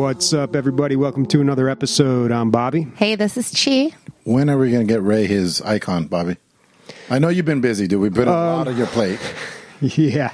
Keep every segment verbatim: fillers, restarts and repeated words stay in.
What's up, everybody? Welcome to another episode. I'm Bobby. Hey, this is Chi. When are we going to get Ray his icon, Bobby? I know you've been busy, dude. We've put a um, lot on your plate. Yeah.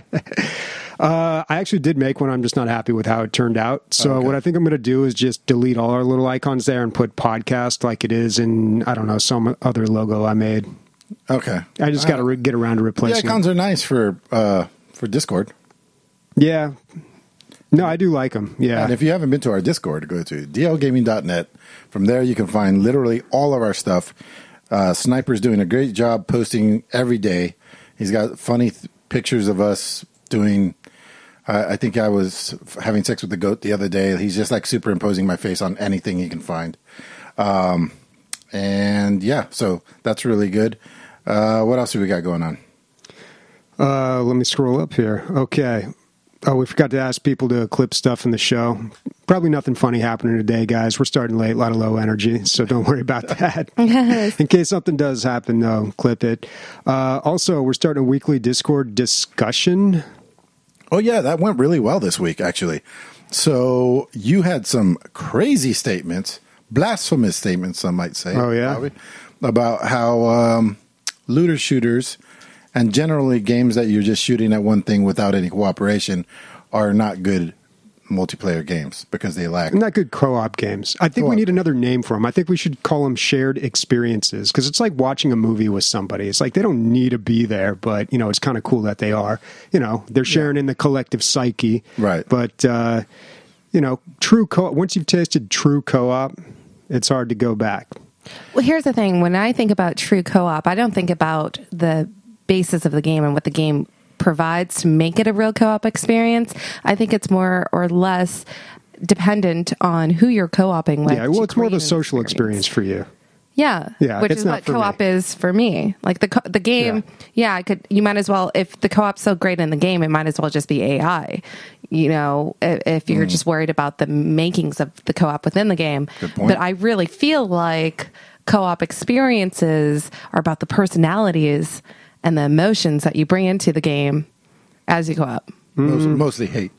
uh, I actually did make one. I'm just not happy with how it turned out. So okay. What I think I'm going to do is just delete all our little icons there and put podcast like it is in, I don't know, some other logo I made. Okay. I just got to re- get around to replacing The icons them. are nice for uh, for Discord. Yeah. No, I do like them. Yeah. And if you haven't been to our Discord, go to d l gaming dot net. From there, you can find literally all of our stuff. Uh, Sniper's doing a great job posting every day. He's got funny th- pictures of us doing. Uh, I think I was f- having sex with the goat the other day. He's just like superimposing my face on anything he can find. Um, and yeah, so that's really good. Uh, what else do we got going on? Uh, let me scroll up here. Okay. Oh, we forgot to ask people to clip stuff in the show. Probably nothing funny happening today, guys. We're starting late, a lot of low energy, so don't worry about that. In case something does happen, though, clip it. Uh, also, we're starting a weekly Discord discussion. Oh, yeah, that went really well this week, actually. So you had some crazy statements, blasphemous statements, some might say. Oh, yeah? Probably, about how um, looter shooters and generally games that you're just shooting at one thing without any cooperation are not good multiplayer games because they lack. Not good co-op games. I think Co-op. we need another name for them. I think we should call them shared experiences because it's like watching a movie with somebody. It's like they don't need to be there, but, you know, it's kind of cool that they are. You know, they're sharing yeah. in the collective psyche. Right. But, uh, you know, true co-op, once you've tasted true co-op, it's hard to go back. Well, here's the thing. When I think about true co-op, I don't think about the basis of the game and what the game provides to make it a real co-op experience. I think it's more or less dependent on who you're co-oping with. Yeah, well, it's more of a social experience. experience for you. Yeah, yeah, which it's is not what for co-op me. is for me. Like the co- the game, yeah. yeah, I could. You might as well, if the co-op's so great in the game, it might as well just be A I. You know, if, if you're mm. just worried about the makings of the co-op within the game. Good point. But I really feel like co-op experiences are about the personalities and the emotions that you bring into the game as you go up. Most, mostly hate.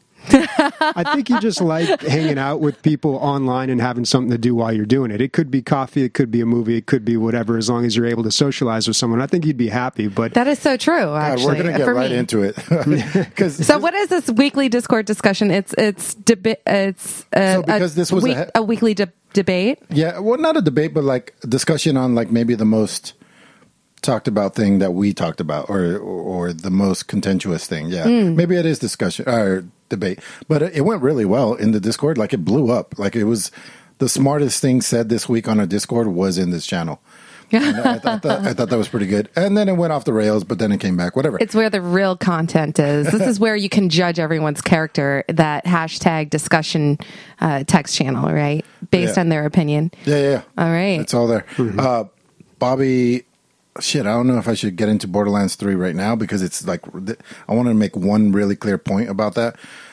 I think you just like hanging out with people online and having something to do while you're doing it. It could be coffee, it could be a movie, it could be whatever, as long as you're able to socialize with someone. I think you'd be happy. But that is so true, actually. God, we're going to get for right me. into it. Cause so what is this weekly Discord discussion? It's it's debi- it's uh, So because a, this was week, a, a weekly de- debate. Yeah, well, not a debate, but like a discussion on like maybe the most talked about thing that we talked about, or or, or the most contentious thing. Yeah, mm. maybe it is discussion or debate, but it, it went really well in the Discord. Like it blew up. Like it was the smartest thing said this week on our Discord was in this channel. I thought that, I thought that was pretty good. And then it went off the rails, but then it came back. Whatever. It's where the real content is. This is where you can judge everyone's character. That hashtag discussion uh, text channel, right? Based yeah. on their opinion. Yeah, yeah. All right. It's all there. Mm-hmm. Uh, Bobby. Shit, I don't know if I should get into Borderlands three right now because it's like, I want to make one really clear point about that.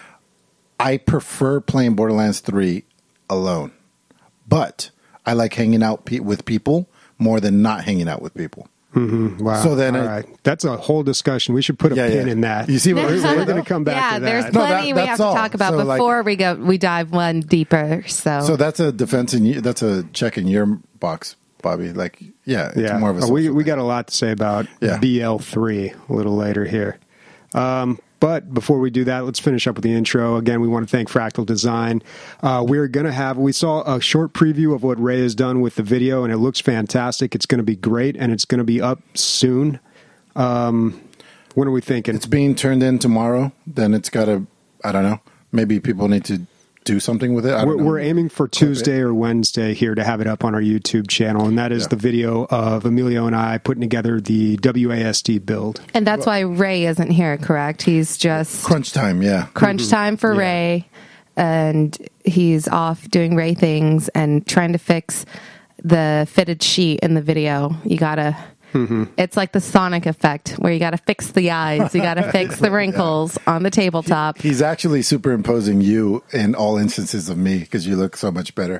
I prefer playing Borderlands three alone, but I like hanging out pe- with people more than not hanging out with people. Mm-hmm. Wow. So then, all I, right. That's a whole discussion. We should put a yeah, pin yeah. in that. You see what we're, we're going to come back yeah, to that. there's No, plenty that- we have that's to talk all. about So, like- before we go. We dive one deeper. So, So that's a defense in you. That's a check in your box, Bobby. Like, yeah, it's yeah. more of a Oh, we social we thing. got a lot to say about Yeah. B L three a little later here. Um, but before we do that, let's finish up with the intro. Again, we want to thank Fractal Design. Uh, we're going to have, we saw a short preview of what Ray has done with the video, and it looks fantastic. It's going to be great, and it's going to be up soon. Um, when are we thinking? It's being turned in tomorrow. Then it's got to, I don't know, maybe people need to do something with it. I don't We're, know. we're aiming for Tuesday or Wednesday here to have it up on our YouTube channel, and that is Yeah. the video of Emilio and I putting together the W A S D build. and that's why Ray isn't here, correct? He's just Crunch time, yeah. crunch time for Yeah. Ray, and he's off doing Ray things and trying to fix the fitted sheet in the video. You gotta. Mm-hmm. It's like the Sonic effect where you got to fix the eyes, you got to fix the wrinkles on the tabletop. He's actually superimposing you in all instances of me because you look so much better.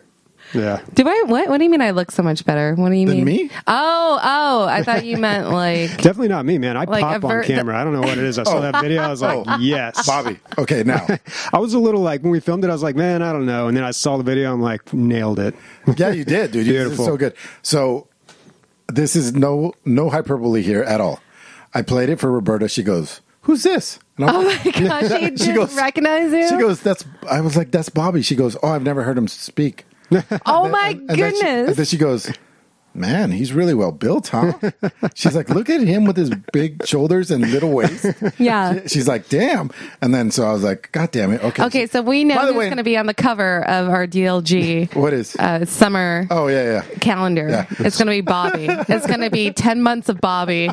Yeah. Do I? What? What do you mean? I look so much better? What do you Than mean? me? Oh, oh! I thought you meant like. Definitely not me, man. I Like pop avert on camera. I don't know what it is. I saw that video. I was like, yes. Bobby. Okay, now. I was a little like, when we filmed it, I was like, man, I don't know. And then I saw the video. I'm like, nailed it. Yeah, you did, dude. You did Beautiful. so good. So this is no no hyperbole here at all. I played it for Roberta. She goes, "Who's this?" And I Oh was my gosh! She didn't goes- recognize you. She goes, "That's." I was like, "That's Bobby." She goes, "Oh, I've never heard him speak." "Oh my And then she- goodness!" and then she goes, "Man, he's really well built, huh?" She's like, "Look at him with his big shoulders and little waist." Yeah. She- She's like, "Damn!" And then so I was like, "God damn it!" Okay. Okay, so we know By the who's way- going to be on the cover of our D L G What is? uh, summer Oh yeah, yeah. calendar. Yeah. It's going to be Bobby. It's going to be ten months of Bobby.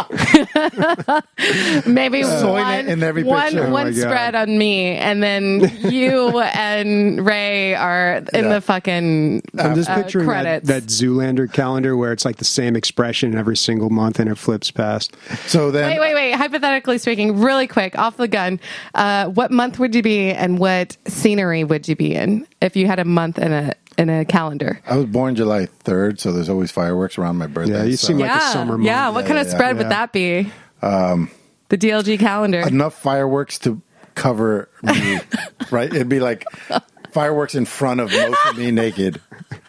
Maybe Soy one, in every one, picture. Oh one my God. spread on me, and then you and Ray are in Yeah. the fucking I'm just uh, picturing that, credits. that Zoolander calendar where it's like the same expression every single month and it flips past. So then, Wait, wait, wait. Hypothetically speaking, really quick, off the gun, uh, what month would you be and what scenery would you be in if you had a month in a in a calendar? I was born July third, so there's always fireworks around my birthday. Yeah, you so- seem like a yeah, summer month. yeah. What Yeah, kind of yeah, spread would yeah. that be? Um, the D L G calendar. enough fireworks to cover me, right? It'd be like fireworks in front of most of me naked.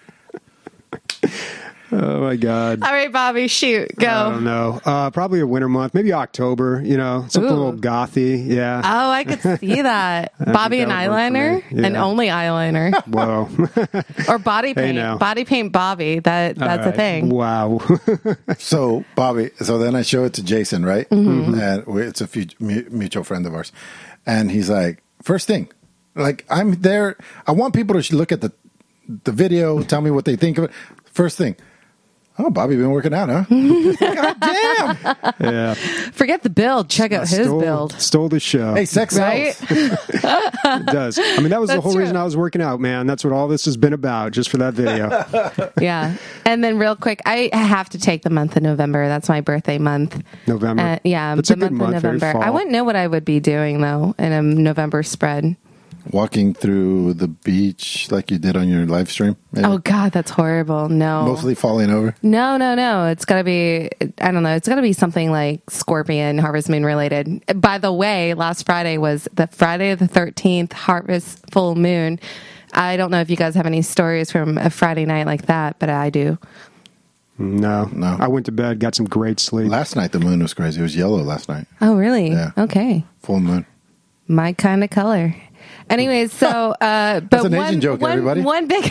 Oh my God. All right, Bobby, shoot, go. I don't know. Uh, probably a winter month, maybe October, you know, something a Ooh. little gothy. Yeah. Oh, I could see that. Bobby and that would work for eyeliner, me. and Yeah. only eyeliner, Whoa. or body paint. now. Body paint, Bobby. That that's All a right. thing. Wow. So, Bobby, so then I show it to Jason, right? Mm-hmm. And we- it's a fu- mu- mutual friend of ours. And he's like, first thing, like, I'm there. I want people to sh- look at the the video, tell me what they think of it. First thing, oh, Bobby been working out, huh? God damn. Yeah. Forget the build. Check out his Stole, build. stole the show. Hey, sex Right? sells. It does. I mean, that was the That's whole true. reason I was working out, man. That's what all this has been about, just for that video. Yeah. And then real quick, I have to take the month of November. That's my birthday month. November. Uh, yeah, That's the a good month, month, of very November. I fall. wouldn't know what I would be doing though in a November spread. Walking through the beach like you did on your live stream. maybe? Oh God, that's horrible. No. Mostly falling over. No, no, no. It's got to be, I don't know. It's got to be something like Scorpion, Harvest Moon related. By the way, last Friday was the Friday the thirteenth Harvest Full Moon. I don't know if you guys have any stories from a Friday night like that, but I do. No. No. I went to bed, got some great sleep. Last night the moon was crazy. It was yellow last night. Oh, really? Yeah. Okay. Full moon. My kind of color. Anyways, so uh, but an one, Asian joke, one, everybody. one big,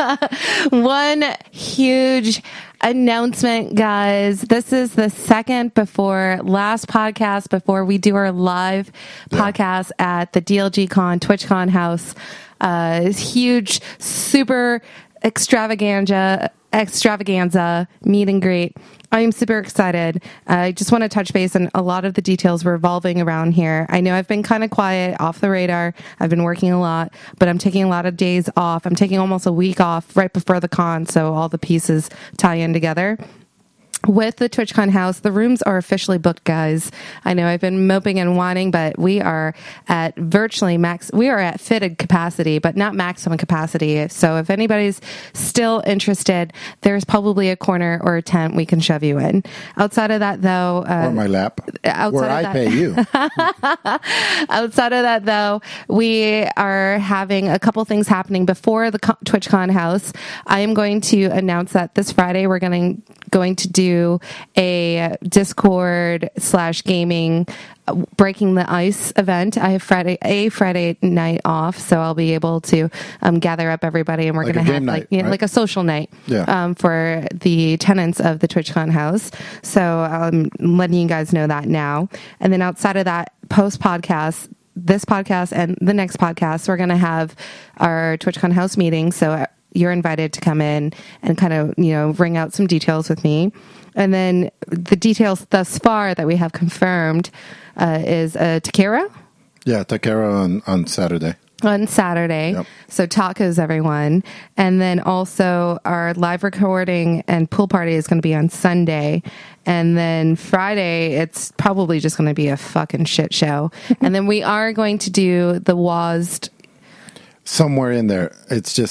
one huge announcement, guys. This is the second before last podcast before we do our live Yeah. podcast at the D L G Con TwitchCon house. Uh, it's huge, super extravaganza, extravaganza meet and greet. I am super excited. I just want to touch base on a lot of the details revolving around here. I know I've been kind of quiet, off the radar. I've been working a lot, but I'm taking a lot of days off. I'm taking almost a week off right before the con, so all the pieces tie in together. With the TwitchCon house, the rooms are officially booked, guys. I know I've been moping and whining, but we are at virtually max. We are at fitted capacity, but not maximum capacity. So if anybody's still interested, there's probably a corner or a tent we can shove you in. Outside of that, though, uh, Or my lap. outside Where of I that- pay you. Outside of that, though, we are having a couple things happening before the co- TwitchCon house. I am going to announce that this Friday we're going to going to do a Discord slash gaming uh, breaking the ice event. I have Friday a Friday night off, so I'll be able to um, gather up everybody, and we're Like going a to have game like night, you know, right? like a social night Yeah. um, for the tenants of the TwitchCon house. So I'm letting you guys know that now. And then outside of that, post podcast, this podcast and the next podcast, we're going to have our TwitchCon house meeting. So you're invited to come in and kind of, you know, ring out some details with me. And then the details thus far that we have confirmed uh, is uh, Takira Yeah, Takara on, on Saturday. on Saturday. Yep. So tacos, everyone. And then also our live recording and pool party is going to be on Sunday. And then Friday, it's probably just going to be a fucking shit show. And then we are going to do the W A S D. Somewhere in there, it's just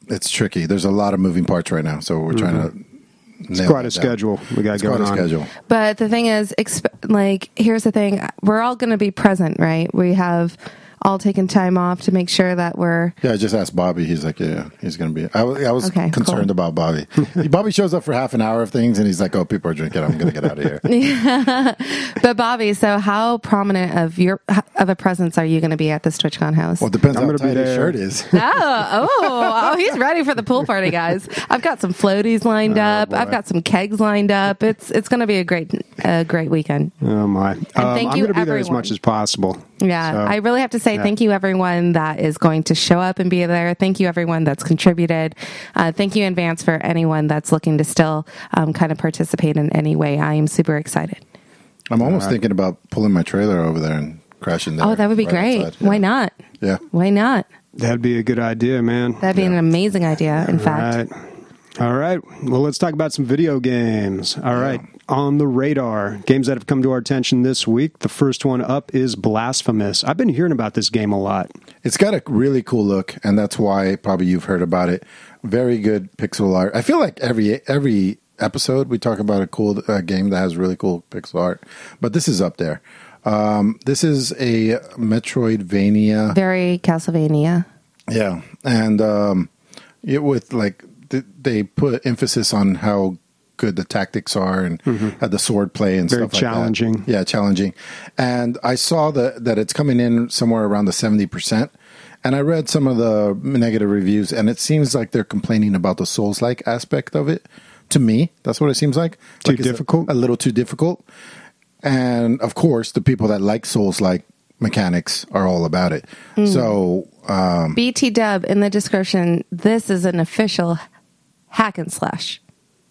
it's tricky. There's a lot of moving parts right now, so we're mm-hmm. trying to. It's quite a schedule we got it's going quite a on. Schedule. But the thing is, exp- like, here's the thing: we're all going to be present, right? We have all taken time off to make sure that we're. Yeah, I just asked Bobby. He's like, yeah, he's going to be. I, w- I was okay, concerned cool. about Bobby. Bobby shows up for half an hour of things, and he's like, oh, people are drinking. I'm going to get out of here. Yeah. But Bobby, so how prominent of your of a presence are you going to be at this TwitchCon house? Well, it depends I'm how gonna tight be his there. shirt is. oh, oh, oh, he's ready for the pool party, guys. I've got some floaties lined Oh, up. boy. I've got some kegs lined up. It's it's going to be a great a great weekend. Oh my! Um, thank I'm you, going to be there as everyone. much as possible. Yeah, So, I really have to say yeah. thank you, everyone that is going to show up and be there. Thank you, everyone that's contributed. Uh, thank you in advance for anyone that's looking to still um, kind of participate in any way. I am super excited. I'm almost thinking about pulling my trailer over there and crashing there. Oh, that would be right great. outside. Yeah. Why not? Yeah. Why not? That'd be a good idea, man. That'd be Yeah. an amazing idea, in fact. Right. All right. Well, let's talk about some video games. All right. On the radar, games that have come to our attention this week. The first one up is Blasphemous. I've been hearing about this game a lot. It's got a really cool look, and that's why probably you've heard about it. Very good pixel art. I feel like every every episode we talk about a cool uh, game that has really cool pixel art, but this is up there. Um, this is a Metroidvania. Very Castlevania. Yeah, and um, it with like th- they put emphasis on how good the tactics are and mm-hmm. uh, the sword play and Very stuff like challenging. that. Yeah, challenging. And I saw that that it's coming in somewhere around the seventy percent. And I read some of the negative reviews, and it seems like they're complaining about the Souls-like aspect of it. To me, that's what it seems like. Too like it's difficult? A, a little too difficult. And of course, the people that like Souls-like mechanics are all about it. Mm. So, um, B T Dub in the description. This is an official hack and slash.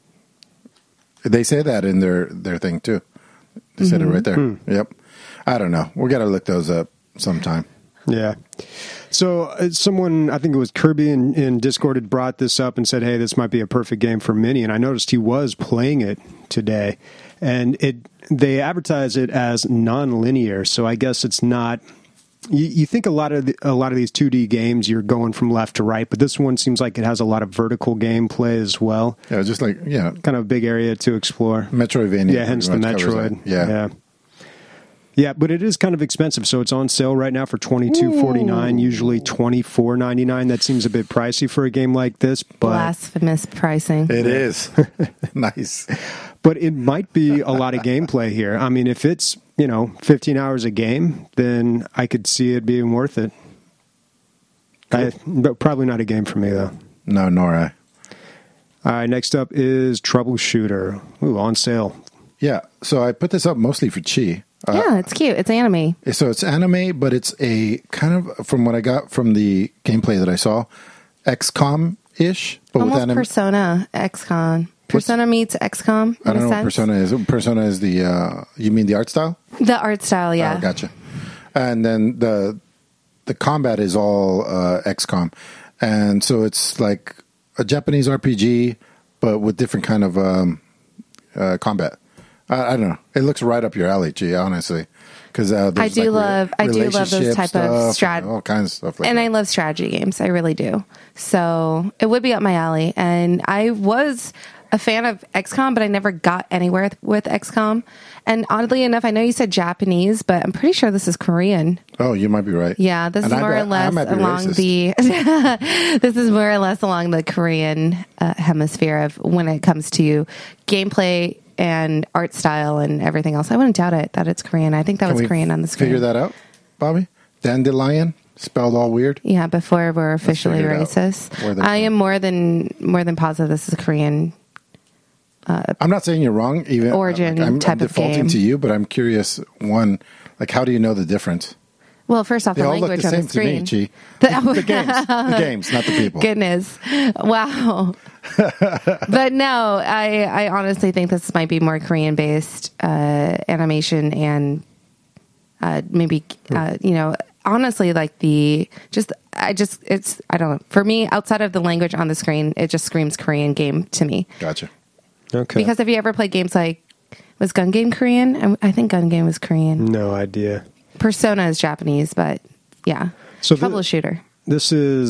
They say that in their, their thing too. They mm-hmm. said it right there. Mm. Yep. I don't know. We got to look those up sometime. Yeah. So uh, someone, I think it was Kirby in, in Discord, had brought this up and said, hey, this might be a perfect game for Mini. And I noticed he was playing it today. And it they advertise it as non-linear. So I guess it's not... You, you think a lot of the, a lot of these two D games, you're going from left to right. But this one seems like it has a lot of vertical gameplay as well. Yeah, just like, yeah. Kind of a big area to explore. Metroidvania. Yeah, hence the Metroid. Yeah. Yeah. Yeah, but it is kind of expensive, so it's on sale right now for twenty-two forty-nine, usually twenty-four ninety-nine. That seems a bit pricey for a game like this, but Blasphemous pricing. It is. Nice. But it might be a lot of gameplay here. I mean, if it's, you know, fifteen hours a game, then I could see it being worth it. Cool. I, but probably not a game for me, though. No, nor I. All right, next up is Troubleshooter. Ooh, on sale. Yeah, so I put this up mostly for Chi. Uh, yeah, it's cute. It's anime. So it's anime, but it's a kind of, from what I got from the gameplay that I saw, X COM-ish. But Almost with anime. Persona X COM. Persona What's, meets X COM. I don't know sense. what Persona is. Persona is the, uh, you mean the art style? The art style, yeah. Oh, gotcha. And then the the combat is all uh, X COM. And so it's like a Japanese R P G, but with different kind of um, uh, combat. I, I don't know. It looks right up your alley, G, honestly. Because uh, I do like love, re- I do love those type of strategy, all kinds of stuff like and that. I love strategy games. I really do. So it would be up my alley. And I was a fan of X COM, but I never got anywhere with X COM. And oddly enough, I know you said Japanese, but I'm pretty sure this is Korean. Oh, you might be right. Yeah, this and is more I, or less I along racist. the. This is more or less along the Korean uh, hemisphere of when it comes to gameplay and art style and everything else. I wouldn't doubt it that it's Korean. I think that Can was we Korean on the screen. Figure that out, Bobby? Dandelion, spelled all weird. Yeah, before we're officially figure it out. racist. Where they're I from. am more than more than positive this is a Korean. I'm not saying you're wrong. Even Origin like, I'm, type I'm of defaulting game. to you, but I'm curious. One, like, how do you know the difference? Well, first off, They the all look language the on same the screen. to me, Chi. The, The games, the games, not the people. Goodness, wow. But no, I I honestly think this might be more Korean based uh, animation and uh, maybe uh, you know honestly like the just I just it's I don't know for me outside of the language on the screen it just screams Korean game to me. Gotcha. Okay. Because have you ever played games like was Gun Game Korean? I, I think Gun Game was Korean. No idea. Persona is Japanese, but yeah, So the- Troubleshooter. This is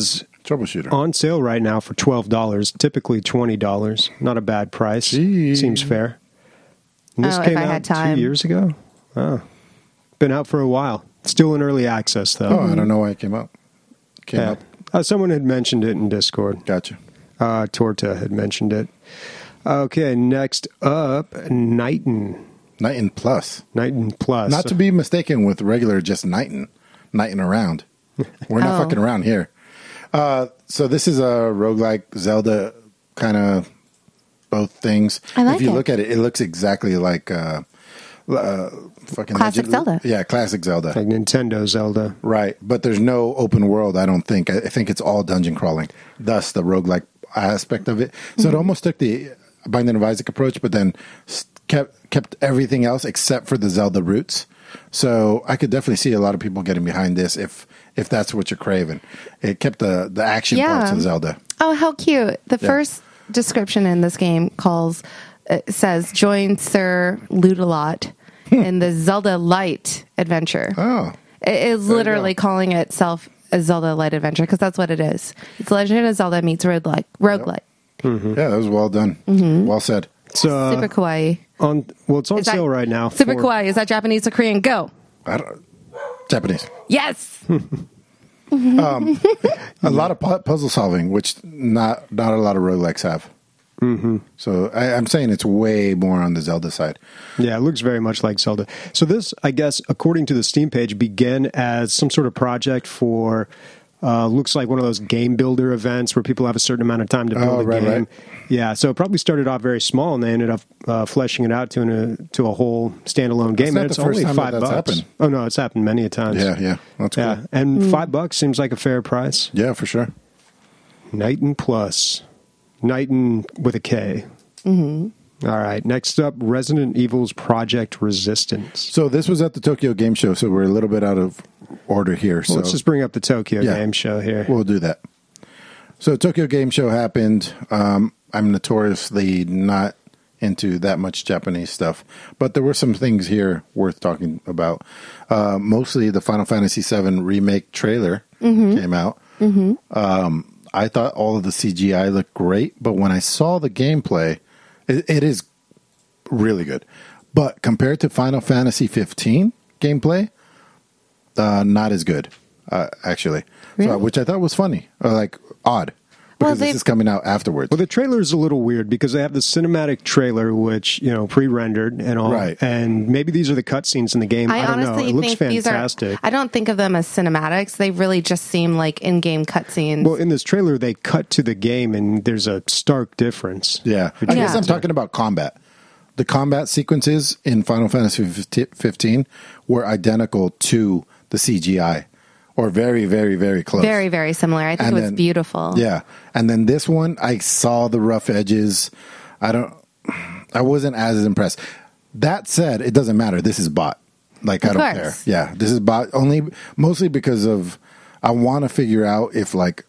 Troubleshooter. On sale right now for twelve dollars, typically twenty dollars. Not a bad price. Gee. Seems fair. And this Oh, if came I out had time. two years ago. Oh. Been out for a while. Still in early access, though. Oh, I don't know why it came up. Came Yeah. up. Uh, someone had mentioned it in Discord. Gotcha. Uh, Torta had mentioned it. Okay, next up, Nighton. Nighton Plus. Nighton Plus. Not to be mistaken with regular just Nighton. Nighton around. We're not Oh. fucking around here. Uh, so this is a roguelike Zelda kind of both things. I like If you it. look at it, it looks exactly like uh, uh, fucking Classic Legend- Zelda. Yeah, classic Zelda. like Nintendo Zelda. Right, but there's no open world, I don't think. I I think it's all dungeon crawling, thus the roguelike aspect of it. So it almost took the Binding of Isaac approach, but then s- kept kept everything else except for the Zelda roots. So I could definitely see a lot of people getting behind this if if that's what you're craving. It kept the, the action Yeah. parts of Zelda. Oh, how cute! The Yeah. first description in this game calls uh, says join Sir Ludolot in the Zelda Light adventure. Oh, It is you literally go. calling itself a Zelda Light adventure because that's what it is. It's Legend of Zelda meets roguelike. Roguelike. yeah, that was well done. Mm-hmm. Well said. It's, uh, Super kawaii. on, well, it's on Is that- sale right now. Super for- kawaii. Is that Japanese or Korean? Go. I don't, Japanese. Yes. A lot of pu- puzzle solving, which not not a lot of roguelikes have. Mm-hmm. So I, I'm saying it's way more on the Zelda side. Yeah, it looks very much like Zelda. So this, I guess, according to the Steam page, began as some sort of project for, uh, looks like one of those game builder events where people have a certain amount of time to build Oh, a right, game. right. Yeah, so it probably started off very small, and they ended up uh, fleshing it out to an, a to a whole standalone game. not and the it's first only time that five that's bucks. happened. Oh no, it's happened many a times. Yeah, yeah, that's cool. yeah, and five bucks seems like a fair price. Yeah, for sure. Nighton Plus, Nighton with a K. Mm-hmm. All right, next up, Resident Evil's Project Resistance. So this was at the Tokyo Game Show, so we're a little bit out of order here. So Well, let's just bring up the Tokyo Yeah. Game Show here. we'll do that. So Tokyo Game Show happened. Um, I'm notoriously not into that much Japanese stuff, but there were some things here worth talking about. Uh, mostly the Final Fantasy seven remake trailer came out. Um, I thought all of the C G I looked great, but when I saw the gameplay, it, it is really good. But compared to Final Fantasy fifteen gameplay, uh, not as good, uh, actually. So, Really? which I thought was funny, or like odd, Well, because this they've- is coming out afterwards. Well, the trailer is a little weird because they have the cinematic trailer, which you know pre-rendered and all, Right. and maybe these are the cutscenes in the game. I, I, don't know. honestly It looks think these are. fantastic. I don't think of them as cinematics. They really just seem like in-game cutscenes. Well, in this trailer, they cut to the game, and there's a stark difference. yeah, I between guess Yeah. I'm talking about combat. The combat sequences in Final Fantasy fifteen were identical to the C G I, or very, very, very close. very, very similar. I think And it was then- beautiful. Yeah, and then this one, I saw the rough edges. I don't. I wasn't as impressed. That said, it doesn't matter. This is bot. Like I Of don't course. care. Yeah, this is bot only, mostly because of I want to figure out if like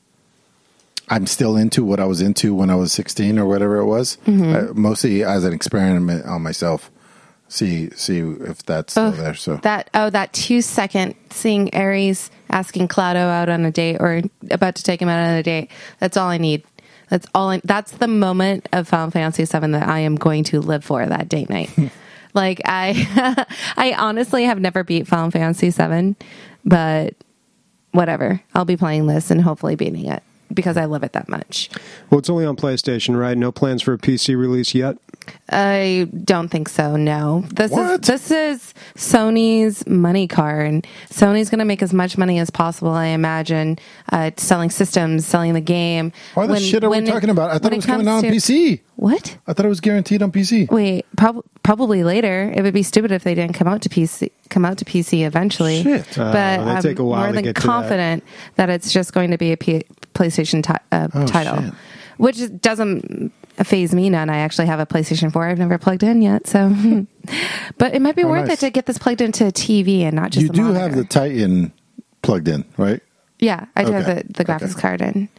I'm still into what I was into when I was sixteen or whatever it was. Mm-hmm. Uh, mostly as an experiment on myself. See, see if that's still Ugh, there. So that oh, that two second seeing Ares asking Claudio out on a date or about to take him out on a date. That's all I need. That's all. I, that's the moment of Final Fantasy seven that I am going to live for that date night. Like I, I honestly have never beat Final Fantasy seven, but whatever. I'll be playing this and hopefully beating it because I love it that much. Well, it's only on PlayStation, right? No plans for a P C release yet. I don't think so. No, this What? is this is Sony's money card. Sony's going to make as much money as possible. I imagine uh, selling systems, selling the game. why the When- shit are we when talking about? I thought when it was coming out comes on to- P C. What? I thought it was guaranteed on P C. Wait, prob- probably later. It would be stupid if they didn't come out to P C. Come out to P C eventually. Shit. Uh, but they I'm take a while more to than get to that. confident that. it's just going to be a P- PlayStation ti- uh, Oh, title, shit. which is- doesn't phase me none. I actually have a PlayStation four. I've never plugged in yet, so. But it might be Oh, worth nice. it to get this plugged into a T V and not just. You a do monitor. have the Titan plugged in, right? Yeah, I do have Okay. the, the graphics Okay. card in.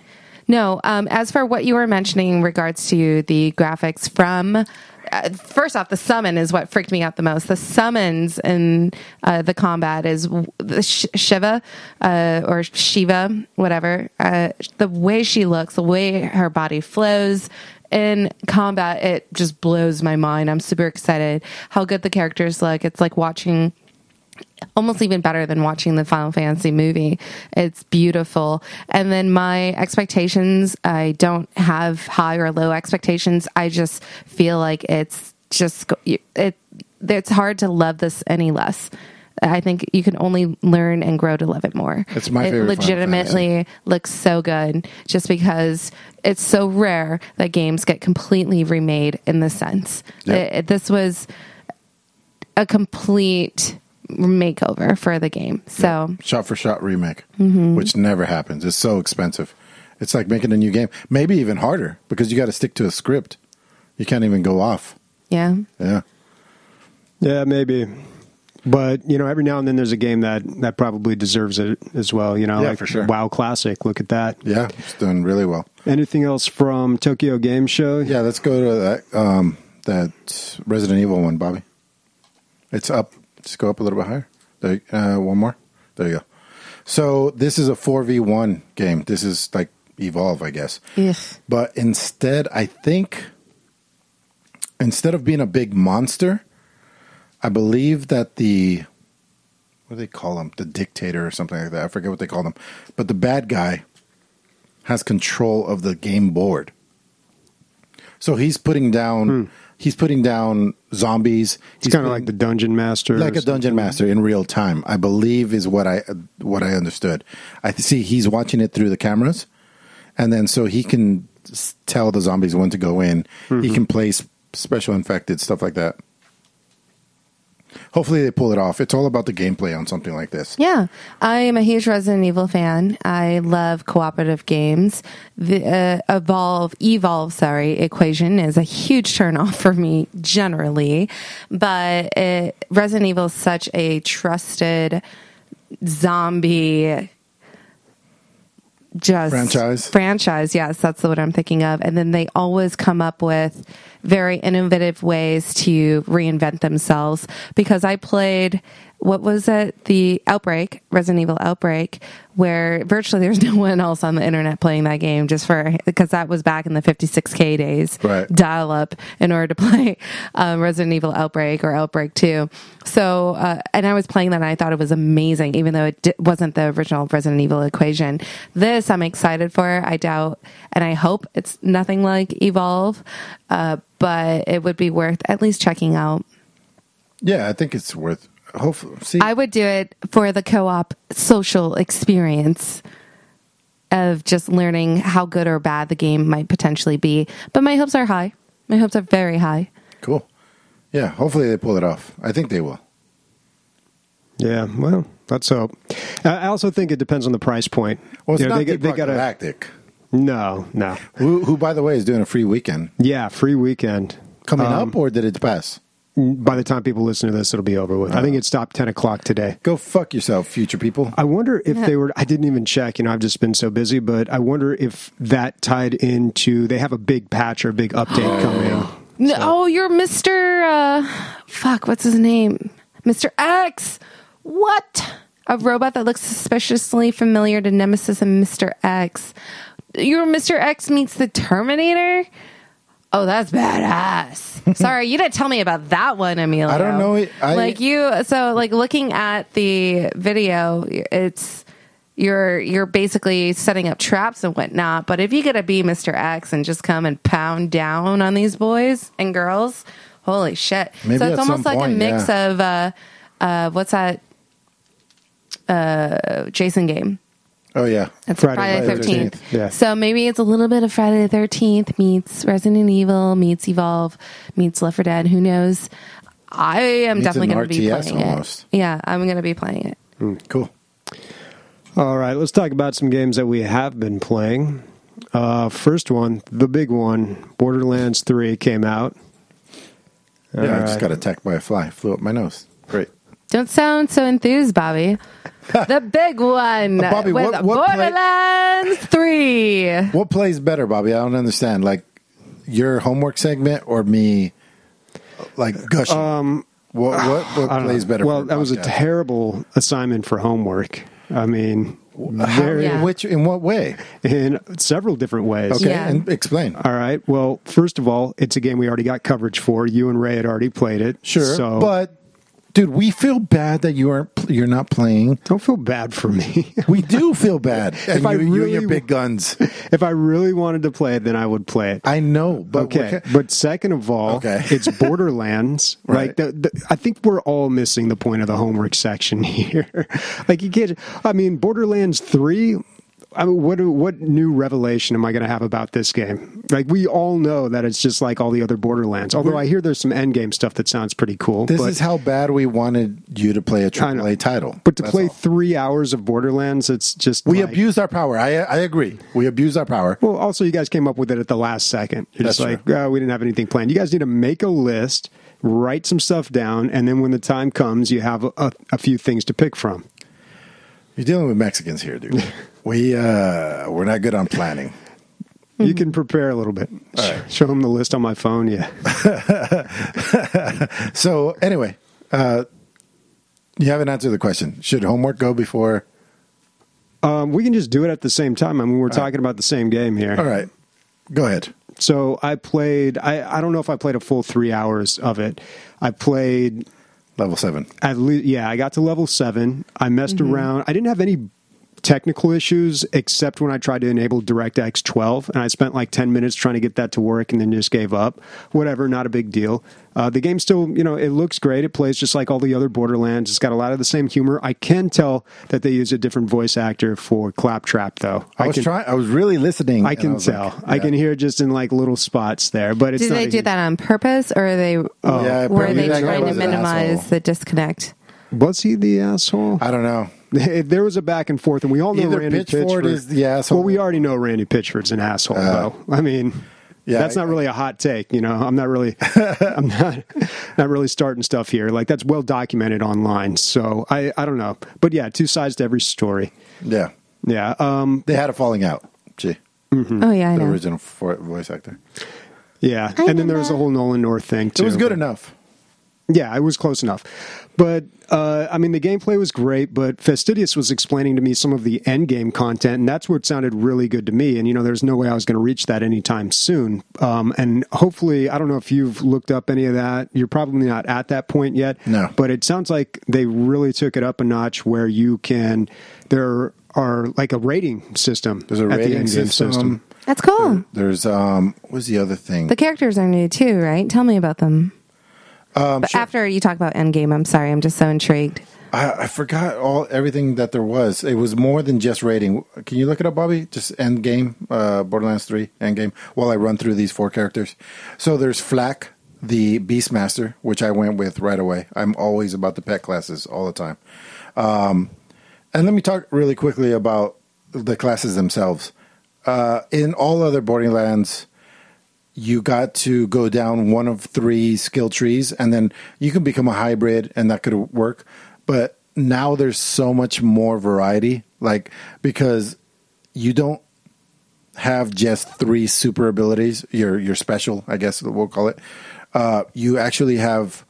No, um, as for what you were mentioning in regards to the graphics from, uh, first off, the summon is what freaked me out the most. The summons in uh, the combat is the Sh- Shiva uh, or Shiva, whatever. Uh, the way she looks, the way her body flows in combat, it just blows my mind. I'm super excited how good the characters look. It's like watching... almost even better than watching the Final Fantasy movie. It's beautiful. And then my expectations, I don't have high or low expectations. I just feel like it's just, it, it's hard to love this any less. I think you can only learn and grow to love it more. It's my it favorite. legitimately looks so good just because it's so rare that games get completely remade in this sense. Yep. It, it, this was a complete makeover for the game. So yeah. Shot for shot remake, mm-hmm. which never happens. It's so expensive. It's like making a new game. Maybe even harder because you got to stick to a script. You can't even go off. Yeah. Yeah. Yeah, maybe. But, you know, every now and then there's a game that, that probably deserves it as well. You know, yeah, like for sure. WoW Classic. Look at that. Yeah, it's doing really well. Anything else from Tokyo Game Show? Yeah, let's go to that, um, that Resident Evil one, Bobby. It's up. Just go up a little bit higher. There, uh, one more. There you go. So this is a four v one game. This is like Evolve, I guess. Yes. But instead, I think, instead of being a big monster, I believe that the, what do they call him? The dictator or something like that. I forget what they call him. But the bad guy has control of the game board. So he's putting down... Hmm. He's putting down zombies. He's kind of like the dungeon master, like a dungeon master in real time. I believe is what I what I understood. I see he's watching it through the cameras, and then so he can tell the zombies when to go in. Mm-hmm. He can place special infected stuff like that. Hopefully they pull it off. It's all about the gameplay on something like this. Yeah. I am a huge Resident Evil fan. I love cooperative games. The uh, Evolve, Evolve, sorry, Equation is a huge turnoff for me generally. But it, Resident Evil is such a trusted zombie just franchise. Franchise, yes, that's what I'm thinking of. And then they always come up with very innovative ways to reinvent themselves. Because I played, what was it? The Outbreak, Resident Evil Outbreak, where virtually there's no one else on the internet playing that game just for, because that was back in the fifty-six K days, right. Dial up in order to play um, Resident Evil Outbreak or Outbreak two. So, uh, and I was playing that and I thought it was amazing, even though it di- wasn't the original Resident Evil Equation. This I'm excited for. I doubt, and I hope it's nothing like Evolve, uh, but it would be worth at least checking out. Yeah, I think it's worth. Hopefully, see, I would do it for the co-op social experience of just learning how good or bad the game might potentially be. But my hopes are high. My hopes are very high. Cool. Yeah, hopefully they pull it off. I think they will. Yeah, well, let's hope. I also think it depends on the price point. Well, it's you know, not they, Deep they Rock gotta, Galactic. No, no. Who, who, by the way, is doing a free weekend. Yeah, free weekend. Coming um, up, or did it pass? By the time people listen to this, it'll be over with. Oh. I think it stopped ten o'clock today. Go fuck yourself, future people. I wonder if they were, I didn't even check, you know, I've just been so busy, but I wonder if that tied into, they have a big patch or a big update coming. No, oh, you're Mister Uh, fuck, what's his name? Mister X. What? A robot that looks suspiciously familiar to Nemesis and Mister X. You're Mister X meets the Terminator? Oh, that's badass. Sorry, you didn't tell me about that one, Emilio. I don't know. I, like you, so like looking at the video, it's you're you're basically setting up traps and whatnot. But if you get to be Mister X and just come and pound down on these boys and girls, holy shit! Maybe so it's at almost some like point, a mix yeah. of uh, uh, what's that? Uh, Jason game. Oh, yeah. It's Friday, Friday the Friday thirteenth. the thirteenth, yeah. So maybe it's a little bit of Friday the thirteenth meets Resident Evil, meets Evolve, meets Left four Dead. Who knows? I am Meets definitely an going to be R T S playing almost. it. Yeah, I'm going to be playing it. Mm, cool. All right, let's talk about some games that we have been playing. Uh, first one, the big one, Borderlands three came out. Yeah, All I just right. got attacked by a fly. Flew up my nose. Great. Don't sound so enthused, Bobby. The big one Uh, Bobby, with what- what play- Borderlands three. What plays better, Bobby? I don't understand. Like your homework segment or me, like gushing. Um, what what, what I don't plays know. better? Well, for that was a podcast? terrible assignment for homework. I mean, very, Yeah. Which in what way? in several different ways. Okay, Yeah. and explain. All right. Well, first of all, it's a game we already got coverage for. You and Ray had already played it. Sure, So but dude, we feel bad that you aren't you're not playing. don't feel bad for me. We do feel bad. And If I you, you and really your big w- guns. If I really wanted to play it, then I would play it. I know, but Okay, what ca- but second of all, Okay. it's Borderlands. Right. Like the, the, I think we're all missing the point of the homework section here. Like you can't. I mean, Borderlands three. I mean, what what new revelation am I going to have about this game? Like we all know that it's just like all the other Borderlands. Although I hear there's some end game stuff that sounds pretty cool. this but, is how bad we wanted you to play a I triple know. A title. But to That's play all. three hours of Borderlands, it's just we like, abused our power. I I agree. We abused our power. Well, also, you guys came up with it at the last second. You're just That's like, oh, we didn't have anything planned. You guys need to make a list, write some stuff down, and then when the time comes, you have a, a, a few things to pick from. You're dealing with Mexicans here, dude. we uh we're not good on planning. You can prepare a little bit. right. Show them the list on my phone. Yeah. So anyway, uh you haven't answered the question. Should homework go before? Um, we can just do it at the same time. I mean, we're talking about the same game here. All right, go ahead. So I played, I, I don't know if I played a full three hours of it. I played Level seven. At least, yeah, I got to level seven. I messed around. I didn't have any technical issues except when I tried to enable DirectX twelve, and I spent like ten minutes trying to get that to work and then just gave up. Whatever, not a big deal. Uh, the game still, you know, it looks great. It plays just like all the other Borderlands. It's got a lot of the same humor. I can tell that they use a different voice actor for Claptrap, though. I was can, trying. I was really listening. I and can was tell. like, I yeah. can hear just in like little spots there, but it's Did not they a do huge- that on purpose, or are they Yeah, were apparently they that guy trying to was an minimize asshole. the disconnect? Was he the asshole? I don't know. There was a back and forth, and we all know Either Randy Pitchford Pitchford is the asshole. Well, we already know Randy Pitchford's an asshole, Uh, though. I mean, Yeah, that's I- not really a hot take. You know, I'm not really, I'm not, not really starting stuff here. Like that's well documented online. So I, I don't know, but yeah, two sides to every story. Yeah, Yeah, um, they had a falling out. Gee, Oh yeah, I the know. original vo- voice actor. yeah, I and then there was the remember. whole Nolan North thing too. It was good but- enough. Yeah, it was close enough. But, uh, I mean, the gameplay was great, but Fastidious was explaining to me some of the end game content, and that's what sounded really good to me. And, you know, there's no way I was going to reach that anytime soon. Um, and hopefully, I don't know if you've looked up any of that. You're probably not at that point yet. No. But it sounds like they really took it up a notch where you can, there are like a rating system. There's a at the rating end game system. That's cool. There's um, what was the other thing? The characters are new too, right? Tell me about them. Um, But sure. after you talk about Endgame, I'm sorry, I'm just so intrigued. I, I forgot all everything that there was. It was more than just rating. Can you look it up, Bobby? Just end game, uh, Borderlands three end game. While I run through these four characters, so there's Flack, the Beastmaster, which I went with right away. I'm always about the pet classes all the time. Um, and let me talk really quickly about the classes themselves. Uh, in all other Borderlands, you got to go down one of three skill trees, and then you can become a hybrid, and that could work. But now there's so much more variety, like because you don't have just three super abilities. Your your special, I guess we'll call it. Uh, you actually have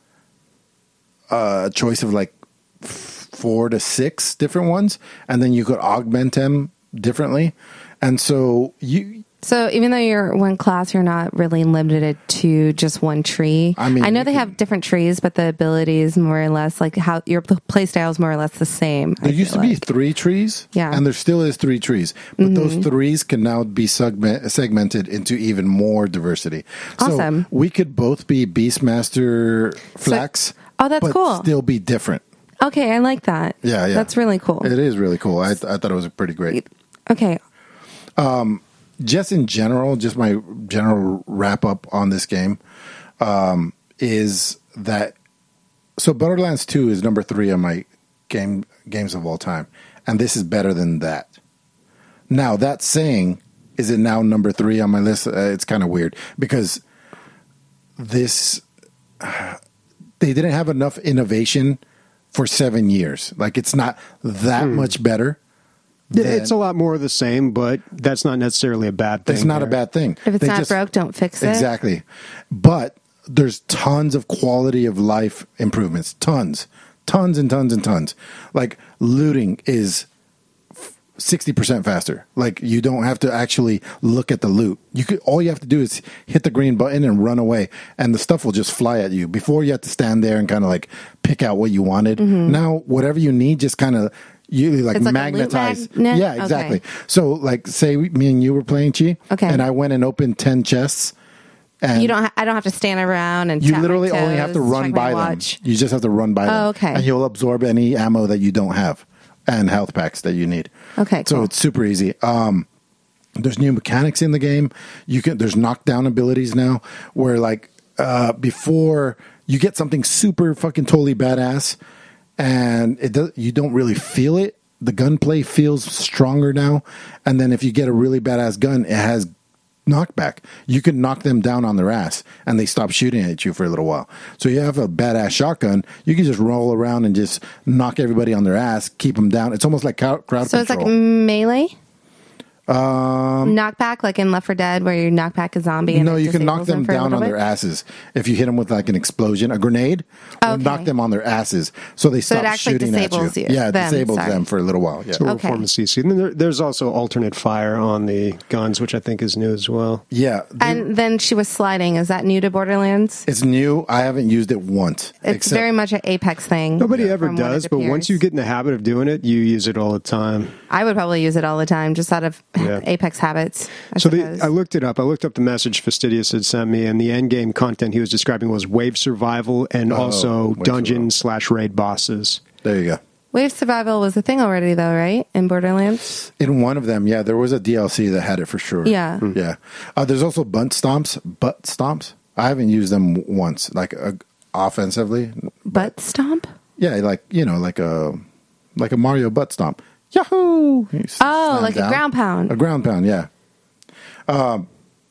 a choice of like f- four to six different ones, and then you could augment them differently. And so you. So even though you're one class, you're not really limited to just one tree. I mean, I know you they can- have different trees, but the abilities more or less, like how your play style is more or less the same. I There used to feel be like. three trees, Yeah. and there still is three trees, but those threes can now be segment, segmented into even more diversity. Awesome. So we could both be Beastmaster Flax, Oh, that's but cool. still be different. Okay, I like that. Yeah, yeah, That's really cool. It is really cool. I, I thought it was pretty great. Okay. Just in general, just my general wrap up on this game um, is that so Borderlands two is number three on my game games of all time, and this is better than that. Now that saying, is it now number three on my list? Uh, it's kind of weird because this uh, they didn't have enough innovation for seven years. Like, it's not that Hmm. much better. It's a lot more of the same, but that's not necessarily a bad thing. It's not here. a bad thing. If it's They not just- broke, don't fix it. Exactly. But there's tons of quality of life improvements. Tons. Tons and tons and tons. Like, looting is sixty percent faster. Like, you don't have to actually look at the loot. You could all you have to do is hit the green button and run away, and the stuff will just fly at you. Before, you had to stand there and kind of like pick out what you wanted. Now, whatever you need, just kind of you like It's like a loot magnetize. magnet? Yeah, exactly. Okay. So, like, say me and you were playing Chi, Okay. and I went and opened ten chests. And You don't. Ha- I don't have to stand around and. you tap my literally only have to toes, run check by my them. watch. You just have to run by them. Oh, okay. And you'll absorb any ammo that you don't have and health packs that you need. Okay, So cool. it's super easy. Um, there's new mechanics in the game. You can there's knockdown abilities now where like uh, before you get something super fucking totally badass and it does, you don't really feel it. The gunplay feels stronger now. And then if you get a really badass gun, it has knockback. You can knock them down on their ass and they stop shooting at you for a little while. So you have a badass shotgun, you can just roll around and just knock everybody on their ass, keep them down. It's almost like crowd crowd So it's control. like melee. Um, knockback, like in Left four Dead, where you knock back a zombie. And No, it you can knock disables them for a down little on bit? their asses. If you hit them with like an explosion, a grenade, will Okay. knock them on their asses. So they So it stop actually shooting at you. disables you- Yeah, it them, disables sorry. them for a little while. Yeah. So we'll Okay. form a C C. And then there, there's also alternate fire on the guns, which I think is new as well. Yeah. the- And then she was sliding. Is that new to Borderlands? it's new. I haven't used it once. It's except- very much an Apex thing. Nobody ever from what does, it but once appears. you get in the habit of doing it, you use it all the time. I would probably use it all the time, just out of Yeah. Apex habits. I So the, suppose. I looked it up. I looked up the message Fastidious had sent me, and the end game content he was describing was wave survival and Oh, also wave dungeon slash raid bosses. There you go. Wave survival was a thing already, though, right? In Borderlands. In one of them, yeah, there was a D L C that had it for sure. Yeah. Yeah. Uh, there's also butt stomps. Butt stomps. I haven't used them once, like uh, offensively. Butt stomp. Yeah, like you know, like a like a Mario butt stomp. Yahoo! You s- Oh, slam like a ground pound. A ground pound, yeah. Um,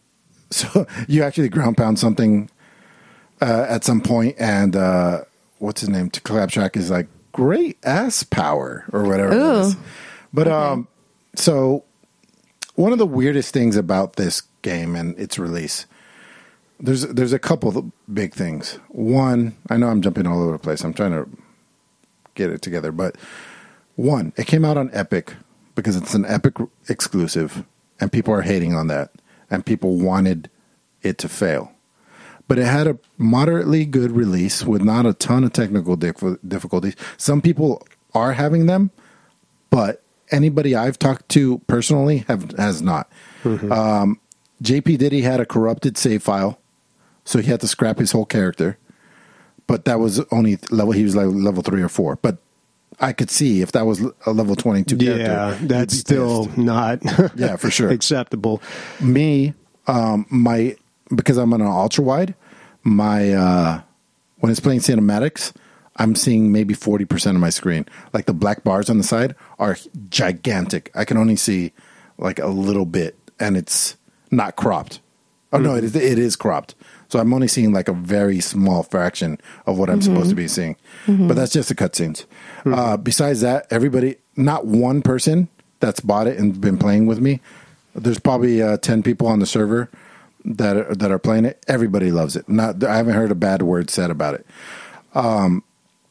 so you actually ground pound something uh, at some point, and uh, what's his name? Claptrap is like great ass power or whatever Ooh. it is. But um, so one of the weirdest things about this game and its release, there's there's a couple of big things. One, I know I'm jumping all over the place. I'm trying to get it together, but one, it came out on Epic because it's an Epic exclusive, and people are hating on that, and people wanted it to fail. But it had a moderately good release with not a ton of technical dif- difficulties. Some people are having them, but anybody I've talked to personally have has not. Mm-hmm. Um, J P Diddy had a corrupted save file, so he had to scrap his whole character. But that was only level. He was like level three or four. But I could see if that was a level twenty-two character. Yeah, you'd that's be still pissed. not Yeah, for sure. acceptable. Me, um, my because I'm on an ultra wide, my uh, when it's playing cinematics, I'm seeing maybe forty percent of my screen. Like the black bars on the side are gigantic. I can only see like a little bit, and it's not cropped. Oh no, it is, it is cropped. So I'm only seeing like a very small fraction of what I'm Mm-hmm. supposed to be seeing. But that's just the cutscenes. Uh, besides that, everybody, not one person that's bought it and been playing with me. There's probably uh, ten people on the server that are, that are playing it. Everybody loves it. Not I haven't heard a bad word said about it. Um,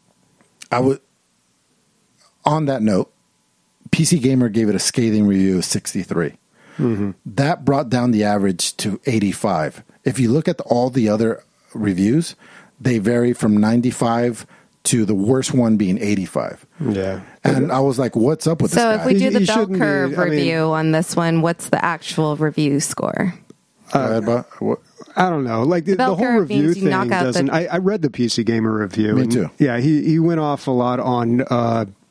I would. On that note, P C Gamer gave it a scathing review of sixty-three. Mm-hmm. That brought down the average to eighty-five. If you look at all the other reviews, they vary from ninety-five to the worst one being eighty-five. Yeah. And I was like, what's up with So this if guy? we do He- the he bell shouldn't be- curve I mean- review on this one, what's the actual review score? Go ahead, Bob. What- I don't know. Like the, the bell whole curve review means you thing knock out the- doesn't. I, I read the P C Gamer review. Me and, too. Yeah, he he went off a lot on uh,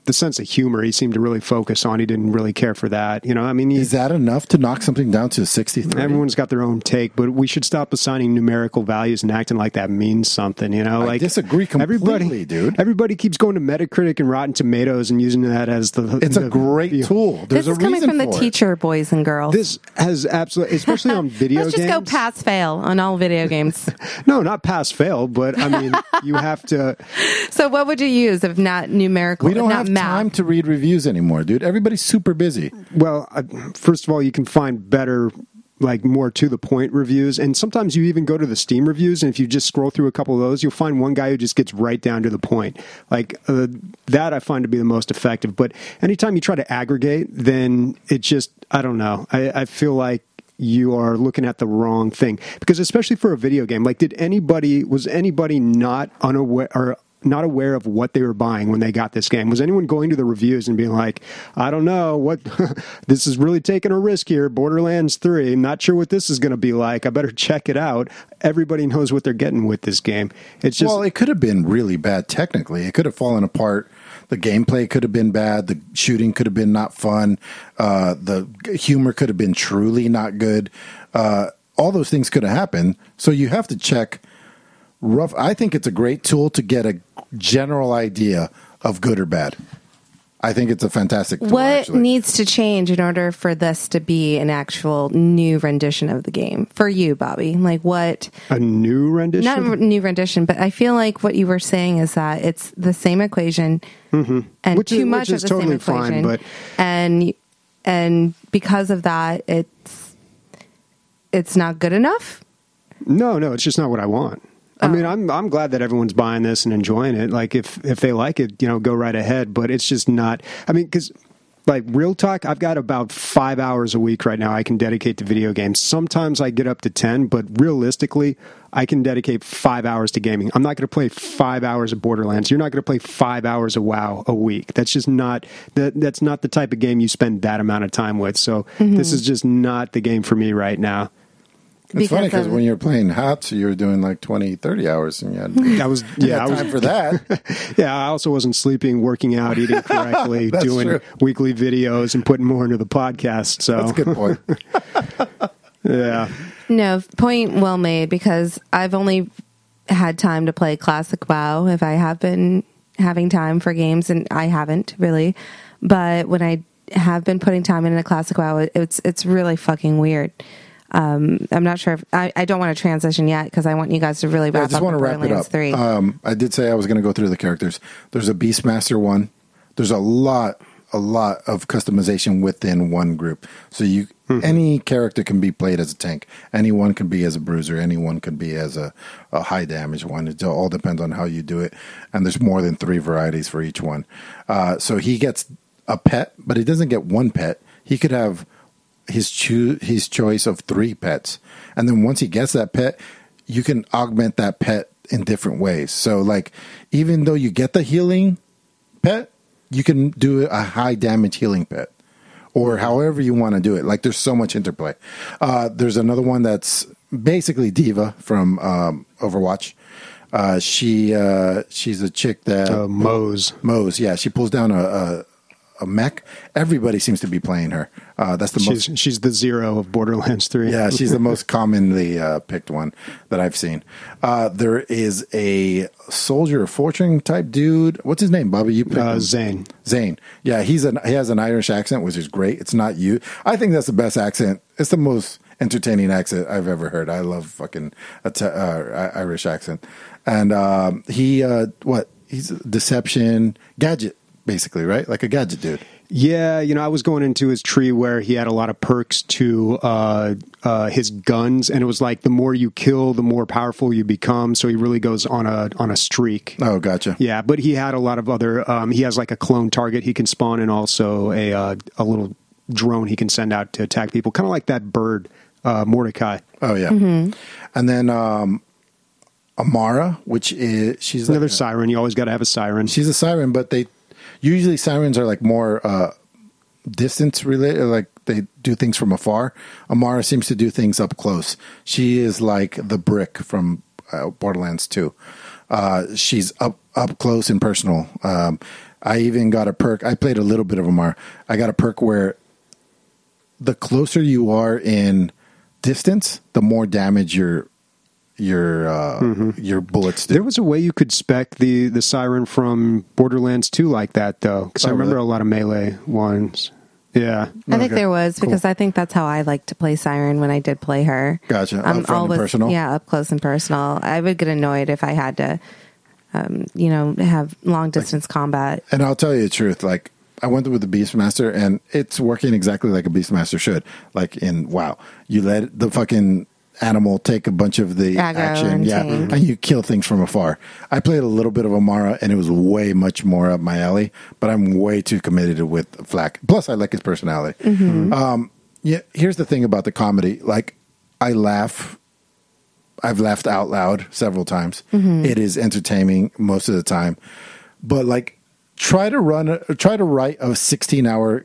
the sense of humor he seemed to really focus on. He didn't really care for that. You know, I mean, he, is that enough to knock something down to sixty-three? Everyone's got their own take, but we should stop assigning numerical values and acting like that means something. You know, I like disagree completely, everybody, dude. Everybody keeps going to Metacritic and Rotten Tomatoes and using that as the. It's the, a great the, tool. There's this a is coming reason from the for teacher, boys and girls. This has absolutely, especially on video Let's just games. go pass fail on all video games. No, not pass fail, but I mean, you have to. So, what would you use if not numerical? We don't not have math? time to read reviews anymore, dude. Everybody's super busy. Well, uh, first of all, you can find better, like more to the point reviews, and sometimes you even go to the Steam reviews, and if you just scroll through a couple of those, you'll find one guy who just gets right down to the point. Like uh, that, I find to be the most effective. But anytime you try to aggregate, then it just, I don't know. I, I feel like you are looking at the wrong thing, because especially for a video game, like did anybody was anybody not unaware or not aware of what they were buying when they got this game? Was anyone going to the reviews and being like, I don't know what this is really taking a risk here, Borderlands three, I'm not sure what this is going to be like, I better check it out? Everybody knows what they're getting with this game. It's just, well, it could have been really bad technically. It could have fallen apart. The gameplay could have been bad. The shooting could have been not fun. Uh, the humor could have been truly not good. Uh, all those things could have happened. So you have to check rough. I think it's a great tool to get a general idea of good or bad. I think it's a fantastic tool. What actually. needs to change in order for this to be an actual new rendition of the game for you, Bobby? Like what? a new rendition? Not a new rendition, but I feel like what you were saying is that it's the same equation mm-hmm. and which too is, much which is of the totally same equation, fine, but and and because of that, it's it's not good enough. no, no, it's just not what I want. I mean, I'm I'm glad that everyone's buying this and enjoying it. Like, if if they like it, you know, go right ahead. But it's just not. I mean, because like real talk, I've got about five hours a week right now I can dedicate to video games. Sometimes I get up to ten, but realistically, I can dedicate five hours to gaming. I'm not going to play five hours of Borderlands. You're not going to play five hours of WoW a week. That's just not that. That's not the type of game you spend that amount of time with. So mm-hmm. this is just not the game for me right now. It's because funny because of- when you were playing Hots, you were doing like twenty, thirty hours, and you had, That was you yeah. had I was time for that. Yeah, I also wasn't sleeping, working out, eating correctly, That's doing true. weekly videos, and putting more into the podcast. So That's a good point. yeah, No, point well made, because I've only had time to play Classic WoW if I have been having time for games, and I haven't really. But when I have been putting time into Classic WoW, it's it's really fucking weird. Um, I'm not sure if I, I don't want to transition yet because I want you guys to really Yeah, I wrap just up want to with wrap it Borderlands up. three. Um, I did say I was going to go through the characters. There's a Beastmaster one. There's a lot, a lot of customization within one group. So you, mm-hmm. any character can be played as a tank. Anyone can be as a bruiser. Anyone can be as a, a high damage one. It all depends on how you do it. And there's more than three varieties for each one. Uh, so he gets a pet, but he doesn't get one pet. He could have his cho- his choice of three pets. And then once he gets that pet, you can augment that pet in different ways. So like, even though you get the healing pet, you can do a high damage healing pet, or however you want to do it. Like, there's so much interplay. Uh, there's another one that's basically Diva from um, Overwatch. Uh, she uh, she's a chick that uh, Moze. Moze, yeah, she pulls down a, a a mech. Everybody seems to be playing her. Uh, that's the She's most. she's the Zero of Borderlands three. Yeah, she's the most commonly uh, picked one that I've seen. Uh, there is a Soldier of Fortune type dude. What's his name, Bobby? You picked uh, him. Zane. Zane. Yeah, he's an he has an Irish accent, which is great. It's not you. I think that's the best accent. It's the most entertaining accent I've ever heard. I love fucking uh, Irish accent. And um, he uh, what? He's deception gadget. Basically, right? Like a gadget dude. Yeah, you know, I was going into his tree where he had a lot of perks to uh, uh, his guns, and it was like the more you kill, the more powerful you become. So he really goes on a on a streak. Oh, gotcha. Yeah, but he had a lot of other. Um, he has like a clone target he can spawn, and also a uh, a little drone he can send out to attack people, kind of like that bird uh, Mordecai. Oh yeah, mm-hmm. And then um, Amara, which is she's Another like, siren. You always got to have a siren. She's a siren, but they. Usually sirens are like more uh, distance related, like they do things from afar. Amara seems to do things up close. She is like the Brick from uh, Borderlands two. Uh, she's up up close and personal. Um, I even got a perk. I played a little bit of Amara. I got a perk where the closer you are in distance, the more damage your your uh, mm-hmm. your bullets do. There was a way you could spec the the Siren from Borderlands two like that, though, because oh, I remember really? a lot of melee ones. Yeah, I okay. think there was because cool. I think that's how I like to play Siren when I did play her. Gotcha. I'm um, always personal. Yeah, up close and personal. I would get annoyed if I had to, um, you know, have long distance like, combat. And I'll tell you the truth, like. I went with the Beastmaster, and it's working exactly like a Beastmaster should. Like in WoW, you let the fucking animal take a bunch of the Aggro action, and yeah, team. and you kill things from afar. I played a little bit of Amara, and it was way much more up my alley. But I'm way too committed with Flak. Plus, I like his personality. Mm-hmm. Um, yeah, here's the thing about the comedy. Like, I laugh. I've laughed out loud several times. Mm-hmm. It is entertaining most of the time, but like. Try to run, a, try to write a sixteen-hour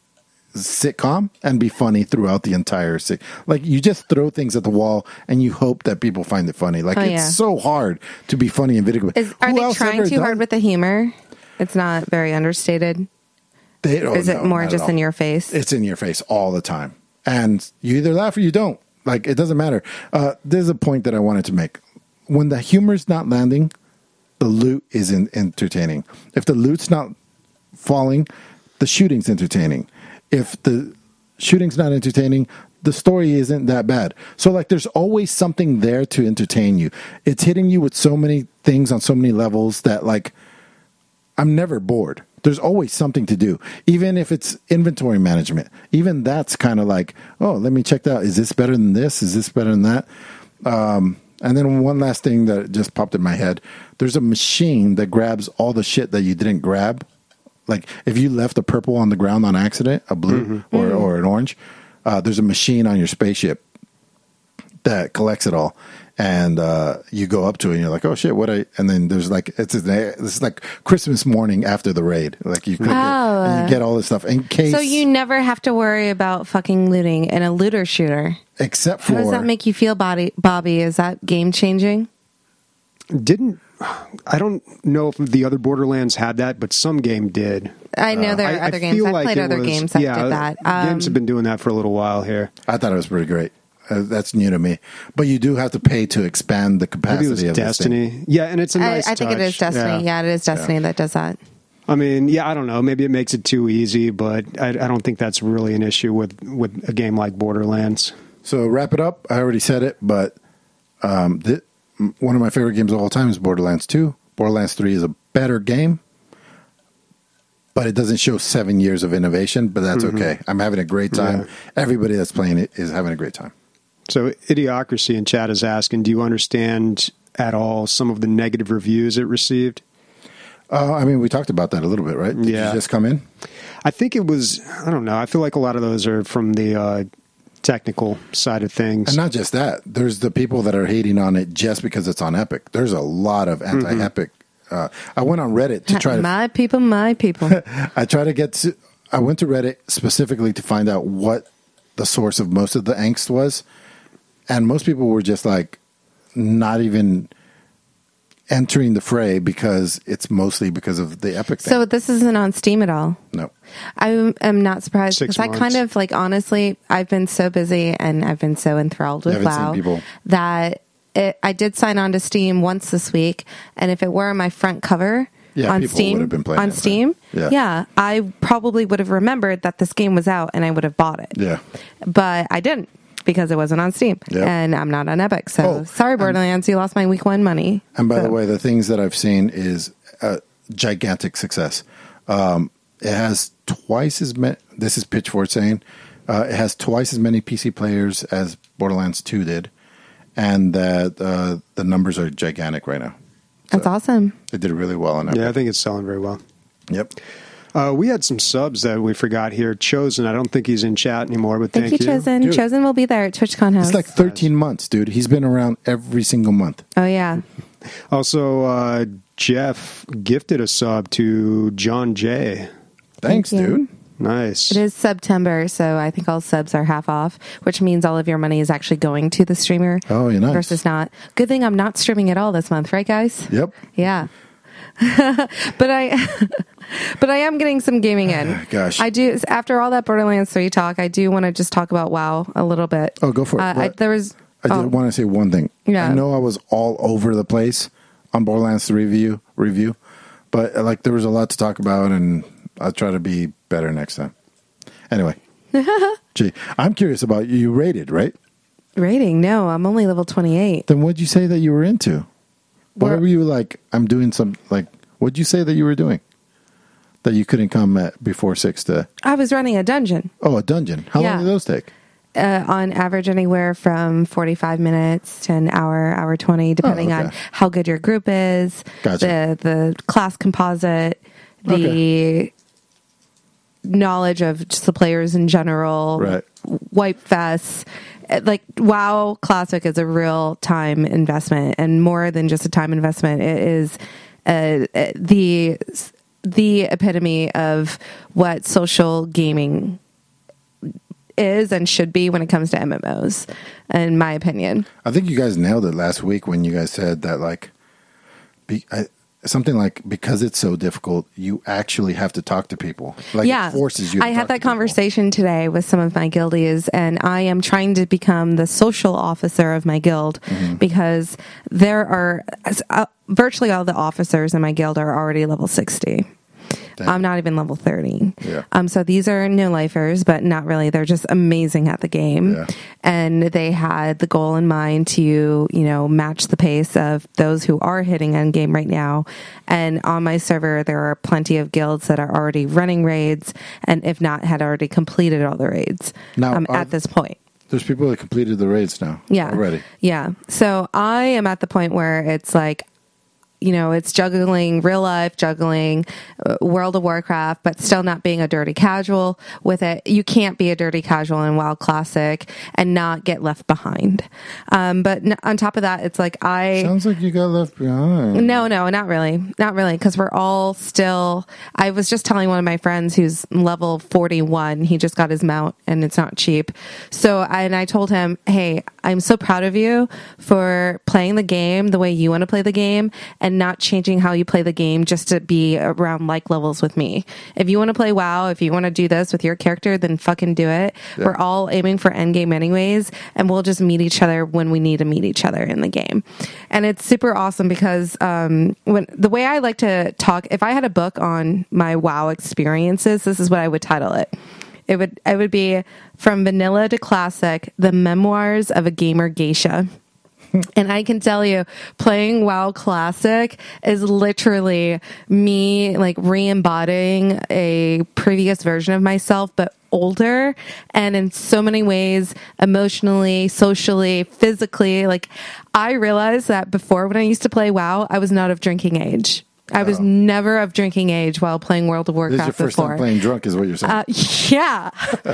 sitcom and be funny throughout the entire sit. Like you just throw things at the wall and you hope that people find it funny. Like oh, it's yeah. so hard to be funny in video games. Are Who they trying too done? hard with the humor? It's not very understated. They, oh, Is it no, more just in your face? It's in your face all the time, and you either laugh or you don't. Like it doesn't matter. Uh, there's a point that I wanted to make. When the humor's not landing. The loot isn't entertaining. If the loot's not falling, the shooting's entertaining. If the shooting's not entertaining, the story isn't that bad. So, like, there's always something there to entertain you. It's hitting you with so many things on so many levels that, like, I'm never bored. There's always something to do. Even if it's inventory management. Even that's kind of like, oh, let me check that out. Is this better than this? Is this better than that? Um... And then one last thing that just popped in my head. There's a machine that grabs all the shit that you didn't grab. Like if you left a purple on the ground on accident, a blue mm-hmm. or, or an orange, uh, there's a machine on your spaceship that collects it all. And uh, you go up to it and you're like, oh shit, what I, and then there's like, it's a, this is like Christmas morning after the raid. Like you click oh. it and you get all this stuff in case. So you never have to worry about fucking looting in a looter shooter. Except for. How does that make you feel, Bobby? Bobby, is that game changing? Didn't, I don't know if the other Borderlands had that, but some game did. I know there are uh, other I, games. I I've like played other was, games that yeah, did that. Um, games have been doing that for a little while here. I thought it was pretty great. Uh, that's new to me, but you do have to pay to expand the capacity Maybe it was of Destiny. This thing. Yeah, and it's a nice I, I think touch. it is Destiny. Yeah, yeah it is Destiny yeah. that does that. I mean, yeah, I don't know. Maybe it makes it too easy, but I, I don't think that's really an issue with, with a game like Borderlands. So wrap it up. I already said it, but um, th- one of my favorite games of all time is Borderlands two. Borderlands three is a better game, but it doesn't show seven years of innovation, but that's mm-hmm. okay. I'm having a great time. Yeah. Everybody that's playing it is having a great time. So Idiocracy in chat is asking, do you understand at all some of the negative reviews it received? Uh, I mean, we talked about that a little bit, right? Did yeah. you just come in? I think it was, I don't know. I feel like a lot of those are from the uh, technical side of things. And not just that. There's the people that are hating on it just because it's on Epic. There's a lot of anti-Epic. Mm-hmm. Uh, I went on Reddit to try to... My people, my people. I try to get to... I went to Reddit specifically to find out what the source of most of the angst was. And most people were just like not even entering the fray because it's mostly because of the Epic thing. So this isn't on Steam at all? No. I am not surprised Six because months. I kind of like, honestly, I've been so busy and I've been so enthralled with WoW that it, I did sign on to Steam once this week. And if it were on my front cover yeah, on people Steam, would have been playing on it, Steam, yeah. yeah, I probably would have remembered that this game was out and I would have bought it. Yeah. But I didn't. Because it wasn't on Steam, yep. and I'm not on Epic. So oh, sorry, Borderlands, you lost my week one money. And by so. the way, the things that I've seen is a gigantic success. Um, it has twice as many. This is Pitchfork saying uh, it has twice as many P C players as Borderlands two did, and that uh, the numbers are gigantic right now. So That's awesome. They did really well on Epic. Yeah, I think it's selling very well. Yep. Uh, we had some subs that we forgot here. Chosen, I don't think he's in chat anymore, but thank, thank you, you. Chosen. Dude. Chosen will be there at TwitchCon House. It's like thirteen months, dude. He's been around every single month. Oh, yeah. Also, uh, Jeff gifted a sub to John J. Thanks, Thank dude. Nice. It is September, so I think all subs are half off, which means all of your money is actually going to the streamer. Oh, you're nice. Versus not. Good thing I'm not streaming at all this month, right, guys? Yep. Yeah. but I, but I am getting some gaming in. Gosh. I do. After all that Borderlands three talk, I do want to just talk about WoW a little bit. Oh, go for it. Uh, I, there was. I oh, did want to say one thing. Yeah. I know I was all over the place on Borderlands three review, review, but uh, like there was a lot to talk about, and I'll try to be better next time. Anyway, gee, I'm curious about you. You rated, right? Rating? No, I'm only level twenty-eight. Then what'd you say that you were into? What We're- were you like? I'm doing some like. What'd you say that you were doing? That you couldn't come at before six to. I was running a dungeon. Oh, a dungeon. How Yeah. long do those take? Uh, on average, anywhere from forty-five minutes to an hour, hour twenty, depending Oh, okay. on how good your group is, Gotcha. the the class composite, the Okay. knowledge of just the players in general, Right. wipe fests. Uh, Like WoW Classic is a real time investment, and more than just a time investment, it is uh, uh, the the epitome of what social gaming is and should be when it comes to M M Os, in my opinion. I think you guys nailed it last week when you guys said that like, be, I, something like because it's so difficult, you actually have to talk to people. Like yeah, it forces you. To I talk had to that people. conversation today with some of my guildies, and I am trying to become the social officer of my guild Mm-hmm. because there are uh, virtually all the officers in my guild are already level sixty. Damn. I'm not even level thirty. Yeah. Um, so these are no lifers, but not really. They're just amazing at the game. Yeah. And they had the goal in mind to, you know, match the pace of those who are hitting end game right now. And on my server, there are plenty of guilds that are already running raids, and if not, had already completed all the raids Now, um, are- at this point. There's people that completed the raids now. Yeah. Already. Yeah. So I am at the point where it's like, you know, it's juggling real life, juggling uh, World of Warcraft, but still not being a dirty casual with it. You can't be a dirty casual in WoW Classic and not get left behind. Um, but n- on top of that, it's like I... Sounds like you got left behind. No, no, not really. Not really. Because we're all still. I was just telling one of my friends who's level forty-one, he just got his mount and it's not cheap. So, I, and I told him, hey, I'm so proud of you for playing the game the way you want to play the game and not changing how you play the game just to be around like levels with me. If you want to play WoW, if you want to do this with your character, then fucking do it. Yeah. We're all aiming for endgame anyways, and we'll just meet each other when we need to meet each other in the game. And it's super awesome because um, when the way I like to talk, if I had a book on my WoW experiences, this is what I would title it. It would it would be From Vanilla to Classic: The Memoirs of a Gamer Geisha. And I can tell you, playing WoW Classic is literally me like re-embodying a previous version of myself, but older, and in so many ways, emotionally, socially, physically. Like, I realized that before, when I used to play WoW, I was not of drinking age. I was Oh. never of drinking age while playing World of This is your Warcraft first before. time playing drunk, is what you're saying. Uh, yeah,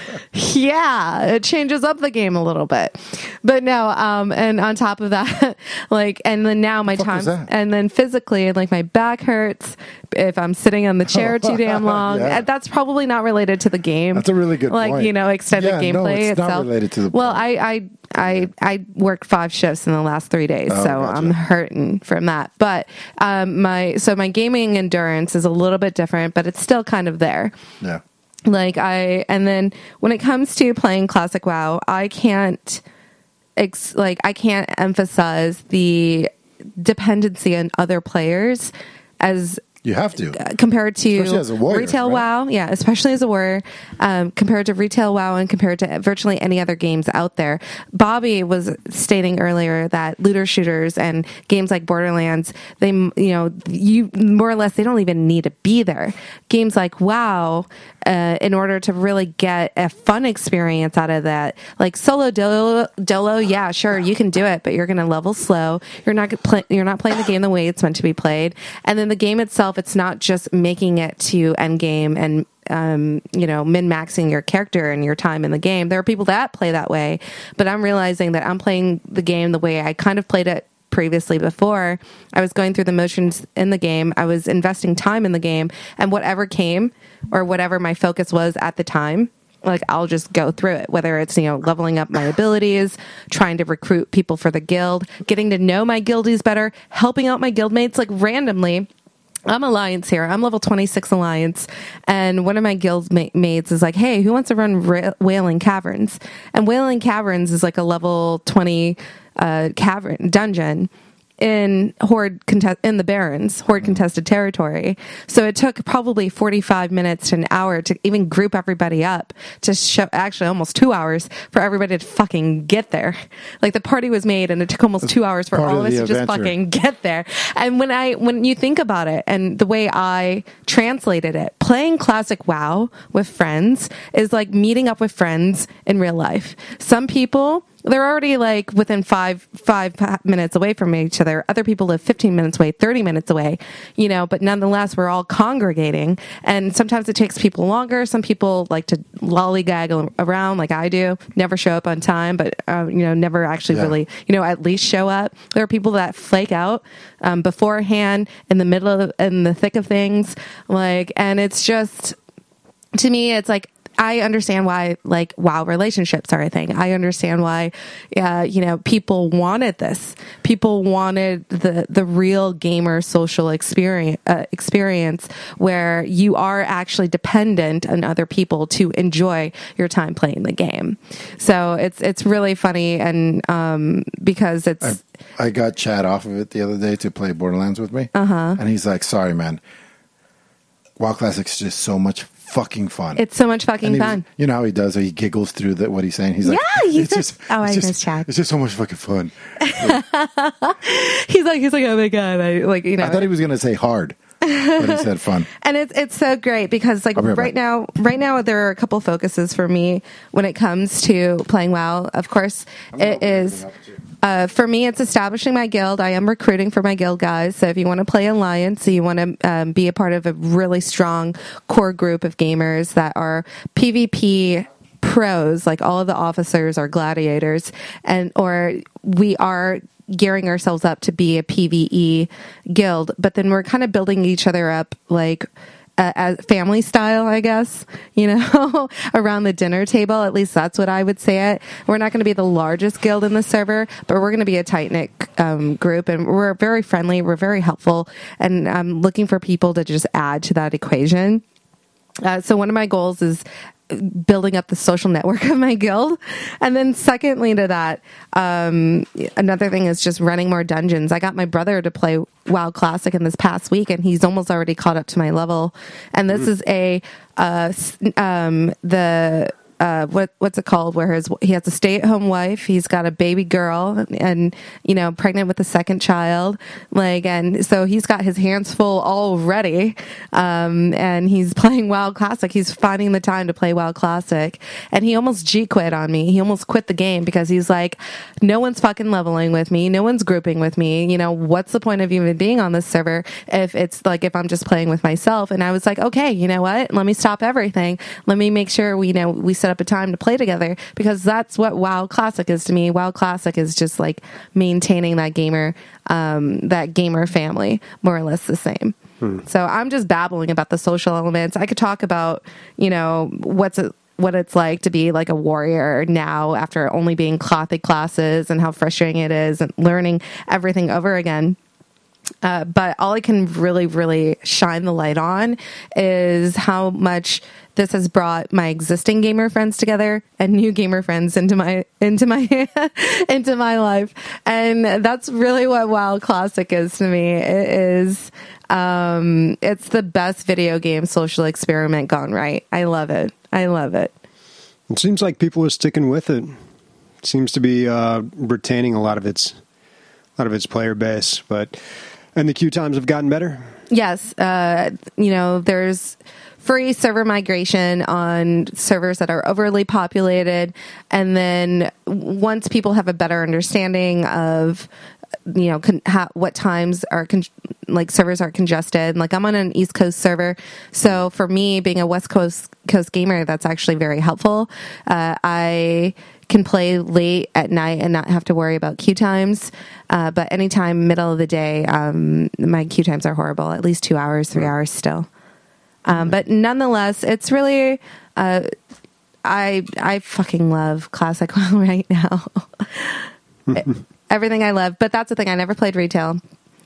yeah, it changes up the game a little bit, but no. Um, and on top of that, like, and then now my fuck time, was that? and then physically, like my back hurts if I'm sitting on the chair too damn long. Yeah. And that's probably not related to the game. That's a really good like, point. you know, extended Yeah, no, gameplay it's not itself. related to the well, point. I, I, I, I worked five shifts in the last three days, Oh, so gotcha. I'm hurting from that. But um, my so my gaming endurance is a little bit different, but it's still kind of there. Yeah. Like I, and then when it comes to playing classic WoW, I can't, ex, like I can't emphasize the dependency on other players as You have to. compared to Especially as a warrior, retail right? WoW. Yeah, especially as a warrior, um, compared to retail WoW and compared to virtually any other games out there. Bobby was stating earlier that looter shooters and games like Borderlands, they, you know, you more or less, they don't even need to be there. Games like WoW, uh, in order to really get a fun experience out of that, like solo dolo, dolo, yeah, sure, you can do it, but you're going to level slow. You're not play, you're not playing the game the way it's meant to be played, and then the game itself, it's not just making it to end game and um, you know, min-maxing your character and your time in the game. There are people that play that way, but I'm realizing that I'm playing the game the way I kind of played it previously before. I was going through the motions in the game. I was investing time in the game, and whatever came or whatever my focus was at the time, like I'll just go through it, whether it's, you know, leveling up my abilities, trying to recruit people for the guild, getting to know my guildies better, helping out my guildmates, like randomly. I'm Alliance here. I'm level twenty-six Alliance. And one of my guild ma- mates is like, hey, who wants to run Ra- Wailing Caverns? And Wailing Caverns is like a level twenty uh, cavern dungeon in Horde contest in the Barrens, Horde contested territory. So it took probably forty-five minutes to an hour to even group everybody up to show, actually almost two hours for everybody to fucking get there. Like the party was made and it took almost two hours for Part all of of us the to just adventure. fucking get there. And when I, when you think about it and the way I translated it, playing classic WoW with friends is like meeting up with friends in real life. Some people, they're already like within five five minutes away from each other. Other people live fifteen minutes away, thirty minutes away, you know, but nonetheless, we're all congregating. And sometimes it takes people longer. Some people like to lollygag around like I do, never show up on time, but, uh, you know, never actually Yeah. really, you know, at least show up. There are people that flake out um, beforehand, in the middle of, in the thick of things. Like, and it's just, to me, it's like, I understand why, like, WoW relationships are a thing. I understand why, uh, you know, people wanted this. People wanted the the real gamer social experience, uh, experience where you are actually dependent on other people to enjoy your time playing the game. So it's it's really funny, and um, because it's I, I got Chad off of it the other day to play Borderlands with me. Uh-huh. And he's like, sorry, man. WoW Classic's is just so much fucking fun. it's so much fucking And he was- fun. you know how he does? He giggles through the, what he's saying. He's like, Yeah, he's it's just- just, oh, I it's miss just, Chad. It's just so much fucking fun. He's like he's like oh my god, I like you know. I thought he was going to say hard, but he said fun. And it's it's so great because like I'll be right right back. now right now there are a couple focuses for me when it comes to playing WoW. Of course, it is uh, for me it's establishing my guild. I am recruiting for my guild guys. So if you want to play Alliance, so you want to um, be a part of a really strong core group of gamers that are PvP pros, like all of the officers are gladiators, and or we are gearing ourselves up to be a PvE guild, but then we're kind of building each other up like uh, as family style, I guess, you know, around the dinner table. At least that's what I would say it. We're not going to be the largest guild in the server, but we're going to be a tight-knit um, group, and we're very friendly, we're very helpful, and I'm looking for people to just add to that equation. Uh, so one of my goals is building up the social network of my guild. And then secondly to that, um, another thing is just running more dungeons. I got my brother to play WoW Classic in this past week, and he's almost already caught up to my level. And this mm. is a, uh, um, the, uh, what, what's it called? Where his, he has a stay at home wife. He's got a baby girl and, and, you know, pregnant with a second child. Like, and so he's got his hands full already. Um, and he's playing WoW Classic. He's finding the time to play WoW Classic. And he almost G quit on me. He almost quit the game because he's like, no one's fucking leveling with me. No one's grouping with me. You know, what's the point of even being on this server if it's like, if I'm just playing with myself? And I was like, okay, you know what? Let me stop everything. Let me make sure we, you know, we set up a time to play together, because that's what WoW Classic is to me. WoW Classic is just like maintaining that gamer, um, that gamer family, more or less the same. Hmm. So I'm just babbling about the social elements. I could talk about, you know, what's it, what it's like to be like a warrior now after only being Classic classes and how frustrating it is and learning everything over again. Uh, but all I can really, really shine the light on is how much this has brought my existing gamer friends together and new gamer friends into my into my into my life, and that's really what WoW Classic is to me. It is, um, it's the best video game social experiment gone right. I love it. I love it. It seems like people are sticking with it. It seems to be uh, retaining a lot of its a lot of its player base, but. And the queue times have gotten better? Yes. Uh, you know, there's free server migration on servers that are overly populated. And then once people have a better understanding of, you know, con- how, what times are, con- like, servers are congested. Like, I'm on an East Coast server. So for me, being a West Coast, Coast gamer, that's actually very helpful. Uh, I... can play late at night and not have to worry about queue times. Uh, but anytime middle of the day, um, my queue times are horrible, at least two hours, three hours still. Um, but nonetheless, it's really, uh, I, I fucking love Classic WoW right now. Everything I love. But that's the thing. I never played retail.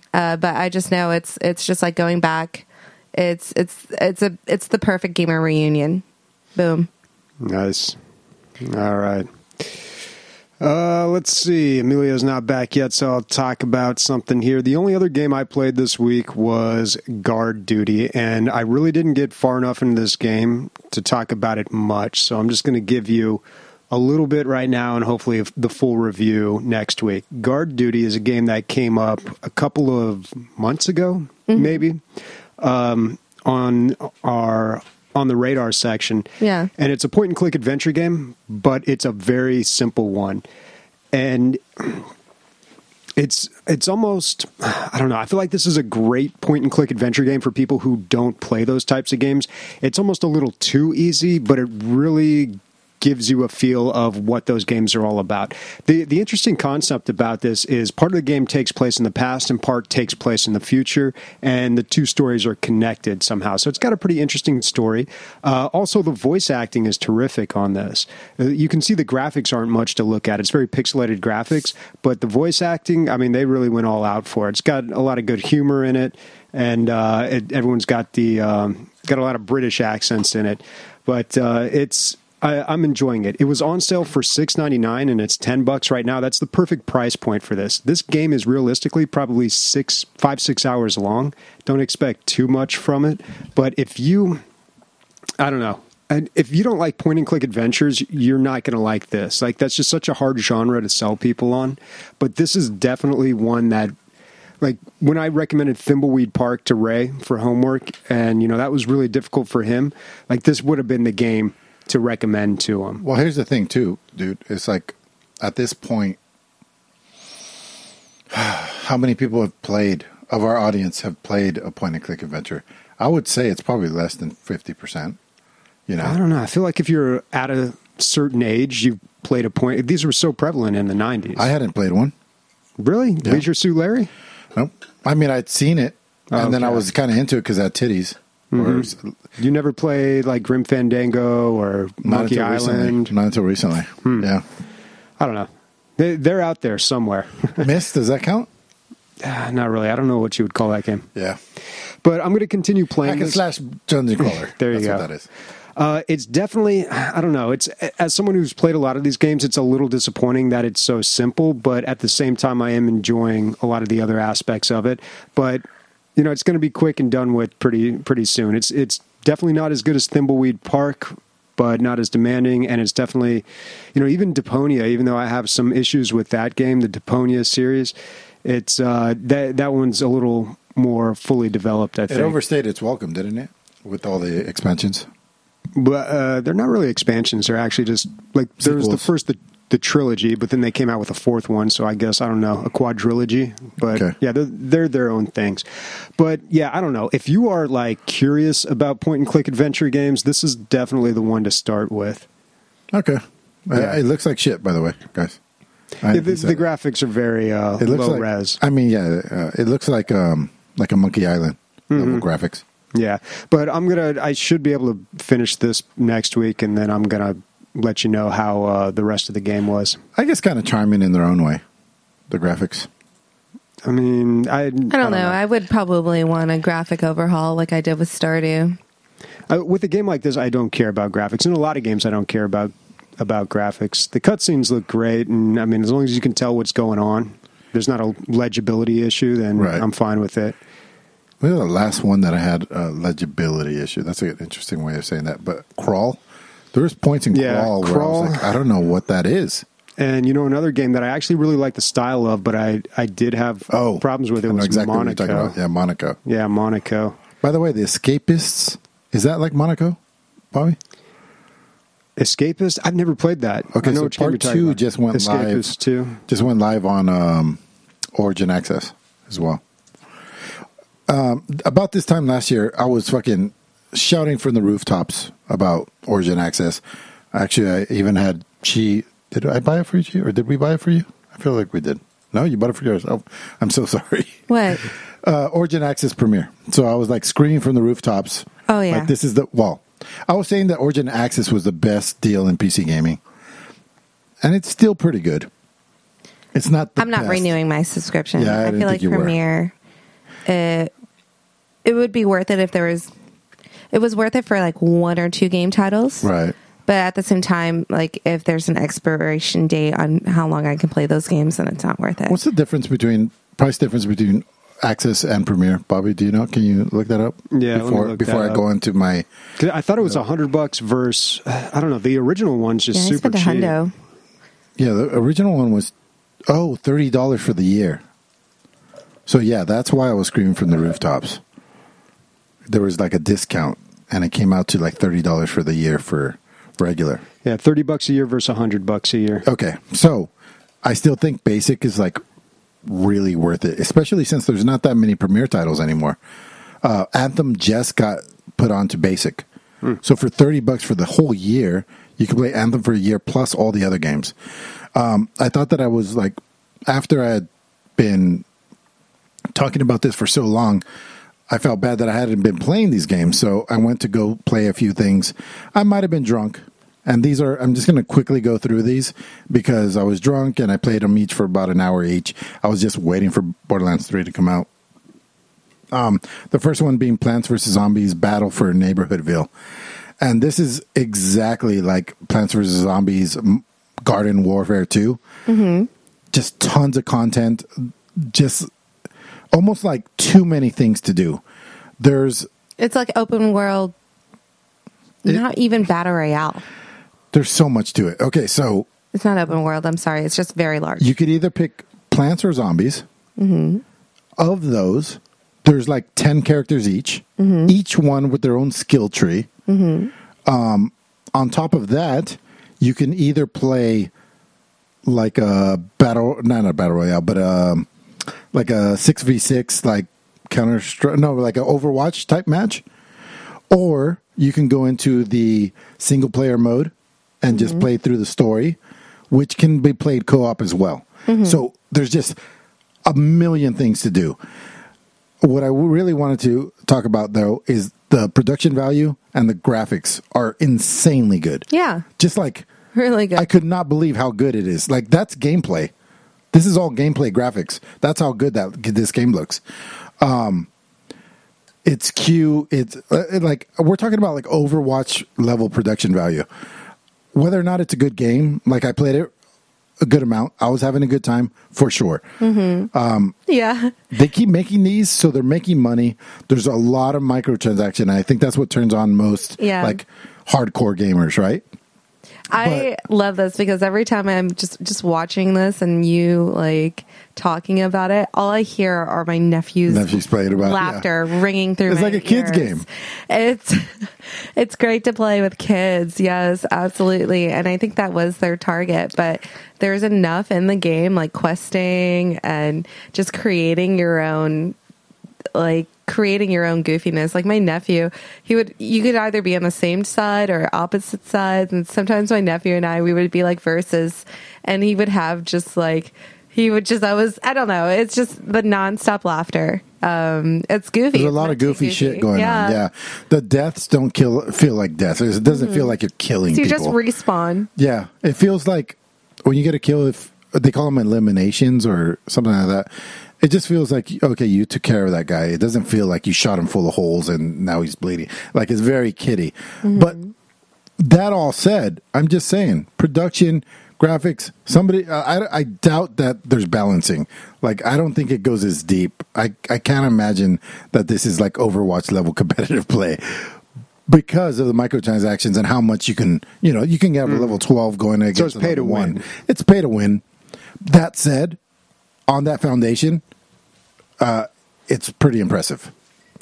Uh, but I just know it's it's just like going back. It's it's it's a it's the perfect gamer reunion. Boom. Nice. All right. Uh, let's see. Emilio's not back yet, so I'll talk about something here. The only other game I played this week was Guard Duty, and I really didn't get far enough into this game to talk about it much, so I'm just going to give you a little bit right now and hopefully the full review next week. Guard Duty is a game that came up a couple of months ago, mm-hmm. maybe, um, on our... on the radar section. Yeah. And it's a point and click adventure game, but it's a very simple one. And it's it's almost, I don't know, I feel like this is a great point and click adventure game for people who don't play those types of games. It's almost a little too easy, but it really gives you a feel of what those games are all about. The the interesting concept about this is part of the game takes place in the past and part takes place in the future, and the two stories are connected somehow. So it's got a pretty interesting story. Uh, also, the voice acting is terrific on this. Uh, you can see the graphics aren't much to look at. It's very pixelated graphics, but the voice acting, I mean, they really went all out for it. It's got a lot of good humor in it, and uh, it, everyone's got the um, got a lot of British accents in it. But uh, it's I, I'm enjoying it. It was on sale for six ninety-nine, and it's ten bucks right now. That's the perfect price point for this. This game is realistically probably six, five, six hours long. Don't expect too much from it. But if you, I don't know, and if you don't like point and click adventures, you're not going to like this. Like, that's just such a hard genre to sell people on. But this is definitely one that, like, when I recommended Thimbleweed Park to Ray for homework, and, you know, that was really difficult for him, like, this would have been the game to recommend to him. Well, here's the thing, too, dude. It's like, at this point, how many people have played, of our audience, have played a point-and-click adventure? I would say it's probably less than fifty percent. You know? I don't know. I feel like if you're at a certain age, you've played a point. These were so prevalent in the nineties. I hadn't played one. Really? Yeah. Leisure Suit Larry? Nope. I mean, I'd seen it, and oh, okay. then I was kind of into it because it had titties. Mm-hmm. Or, you never played like Grim Fandango or Monkey Island? Recently. Not until recently. Hmm. Yeah. I don't know. They, they're out there somewhere. Myst, does that count? Uh, not really. I don't know what you would call that game. Yeah. But I'm going to continue playing Hack and this. slash dungeon crawler. There you That's go. What that is. Uh, it's definitely, I don't know, it's, as someone who's played a lot of these games, it's a little disappointing that it's so simple, but at the same time, I am enjoying a lot of the other aspects of it. But, you know, it's going to be quick and done with pretty pretty soon. It's it's definitely not as good as Thimbleweed Park, but not as demanding, and it's definitely, you know, even Deponia, even though I have some issues with that game, the Deponia series, it's, uh, that, that one's a little more fully developed, I think. It overstayed its welcome, didn't it? With all the expansions. But uh, they're not really expansions. They're actually just like there was the first the, the trilogy, but then they came out with a fourth one. So I guess I don't know, a quadrilogy. But okay. yeah, they're, they're their own things. But yeah, I don't know. If you are like curious about point and click adventure games, this is definitely the one to start with. Okay, yeah. It looks like shit, by the way, guys. I, the, the graphics are very uh, it looks low like, res. I mean, yeah, uh, it looks like um, like a Monkey Island mm-hmm. level graphics. Yeah, but I'm gonna. I should be able to finish this next week, and then I'm gonna let you know how uh, the rest of the game was. I guess kind of charming in their own way, the graphics. I mean, I. I don't, I don't know. know. I would probably want a graphic overhaul, like I did with Stardew. I, with a game like this, I don't care about graphics. In a lot of games, I don't care about about graphics. The cutscenes look great, and I mean, as long as you can tell what's going on, there's not a legibility issue, then right. I'm fine with it. Well, the last one that I had a legibility issue. That's an interesting way of saying that. But Crawl, there was points in yeah, Crawl where Crawl, I was like, I don't know what that is. And you know, another game that I actually really like the style of, but I, I did have oh, problems with it I know was exactly Monaco. What you're talking about. Yeah, Monaco. Yeah, Monaco. By the way, the Escapists, is that like Monaco, Bobby? Escapist? I've never played that. Okay, I know so what game part two about. just went Escapist live. two. Just went live on um, Origin Access as well. Um, about this time last year, I was fucking shouting from the rooftops about Origin Access. Actually, I even had Chi. Did I buy it for you, or did we buy it for you? I feel like we did. No, you bought it for yourself. I'm so sorry. What? Uh, Origin Access Premiere. So I was like screaming from the rooftops. Oh, yeah. Like, this is the, well, I was saying that Origin Access was the best deal in P C gaming. And it's still pretty good. It's not the I'm not best. renewing my subscription. Yeah, I, I didn't feel think like you Premiere. Were. it it would be worth it if there was. It was worth it for like one or two game titles, Right. But at the same time, like if there's an expiration date on how long I can play those games, then it's not worth it. What's the difference between price difference between Access and Premiere? Bobby, do you know? Can you look that up? Yeah, let me Before look before that I go up. into my 'Cause I thought it was a hundred bucks versus I don't know. The original one's just yeah, I super spent a cheap. hundo. yeah, the original one was oh thirty dollars for the year. So yeah, that's why I was screaming from the rooftops. There was like a discount, and it came out to like thirty dollars for the year for regular. Yeah, thirty bucks a year versus a hundred bucks a year. Okay, so I still think Basic is like really worth it, especially since there's not that many Premiere titles anymore. Uh, Anthem just got put onto Basic, hmm. so for thirty bucks for the whole year, you can play Anthem for a year plus all the other games. Um, I thought that I was like, after I had been talking about this for so long, I felt bad that I hadn't been playing these games, so I went to go play a few things. I might have been drunk. And these are, I'm just going to quickly go through these because I was drunk and I played them each for about an hour each. I was just waiting for Borderlands three to come out. Um, the first one being Plants versus. Zombies Battle for Neighborhoodville. And this is exactly like Plants versus. Zombies Garden Warfare two. Mm-hmm. Just tons of content. Just almost like too many things to do. There's... It's like open world, It, not even Battle Royale. There's so much to it. Okay, so... It's not open world, I'm sorry. It's just very large. You could either pick plants or zombies. Mm-hmm. Of those, there's like ten characters each. Mm-hmm. Each one with their own skill tree. Mm-hmm. Um, on top of that, you can either play like a battle... Not a battle royale, but um, like a six v six, like Counter-Strike... No, like an Overwatch type match. Or you can go into the single-player mode and just mm-hmm. play through the story, which can be played co-op as well. Mm-hmm. So there's just a million things to do. What I really wanted to talk about, though, is the production value and the graphics are insanely good. Yeah. Just like... Really good. I could not believe how good it is. Like, that's gameplay. This is all gameplay graphics. That's how good that this game looks. Um... It's cute. It's uh, like we're talking about like Overwatch level production value. Whether or not it's a good game, like I played it a good amount. I was having a good time for sure. Mm-hmm. Um, yeah. They keep making these, so they're making money. There's a lot of microtransaction. And I think that's what turns on most yeah. like hardcore gamers, right? I but, love this because every time I'm just, just watching this and you like talking about it, all I hear are my nephews, nephews playing about, laughter yeah. ringing through it's my like a kid's ears. game. It's it's great to play with kids. Yes, absolutely. And I think that was their target. But there's enough in the game, like questing and just creating your own, like creating your own goofiness. Like my nephew, he would, you could either be on the same side or opposite sides. And sometimes my nephew and I, we would be like versus, and he would have just like, he would just, I was, I don't know. It's just the nonstop laughter. Um, it's goofy. There's a it's lot of goofy, goofy shit going yeah. on. Yeah. The deaths don't kill, feel like deaths. It doesn't mm-hmm. feel like you're killing so you people. You just respawn. Yeah. It feels like when you get a kill, if they call them eliminations or something like that, it just feels like, okay, you took care of that guy. It doesn't feel like you shot him full of holes and now he's bleeding. Like, it's very kiddie. Mm-hmm. But that all said, I'm just saying, production, graphics, somebody, I, I doubt that there's balancing. Like, I don't think it goes as deep. I, I can't imagine that this is like Overwatch level competitive play because of the microtransactions and how much you can, you know, you can get up to mm. level twelve going against so it's pay to one. win. It's pay to win. That said, on that foundation, uh, it's pretty impressive.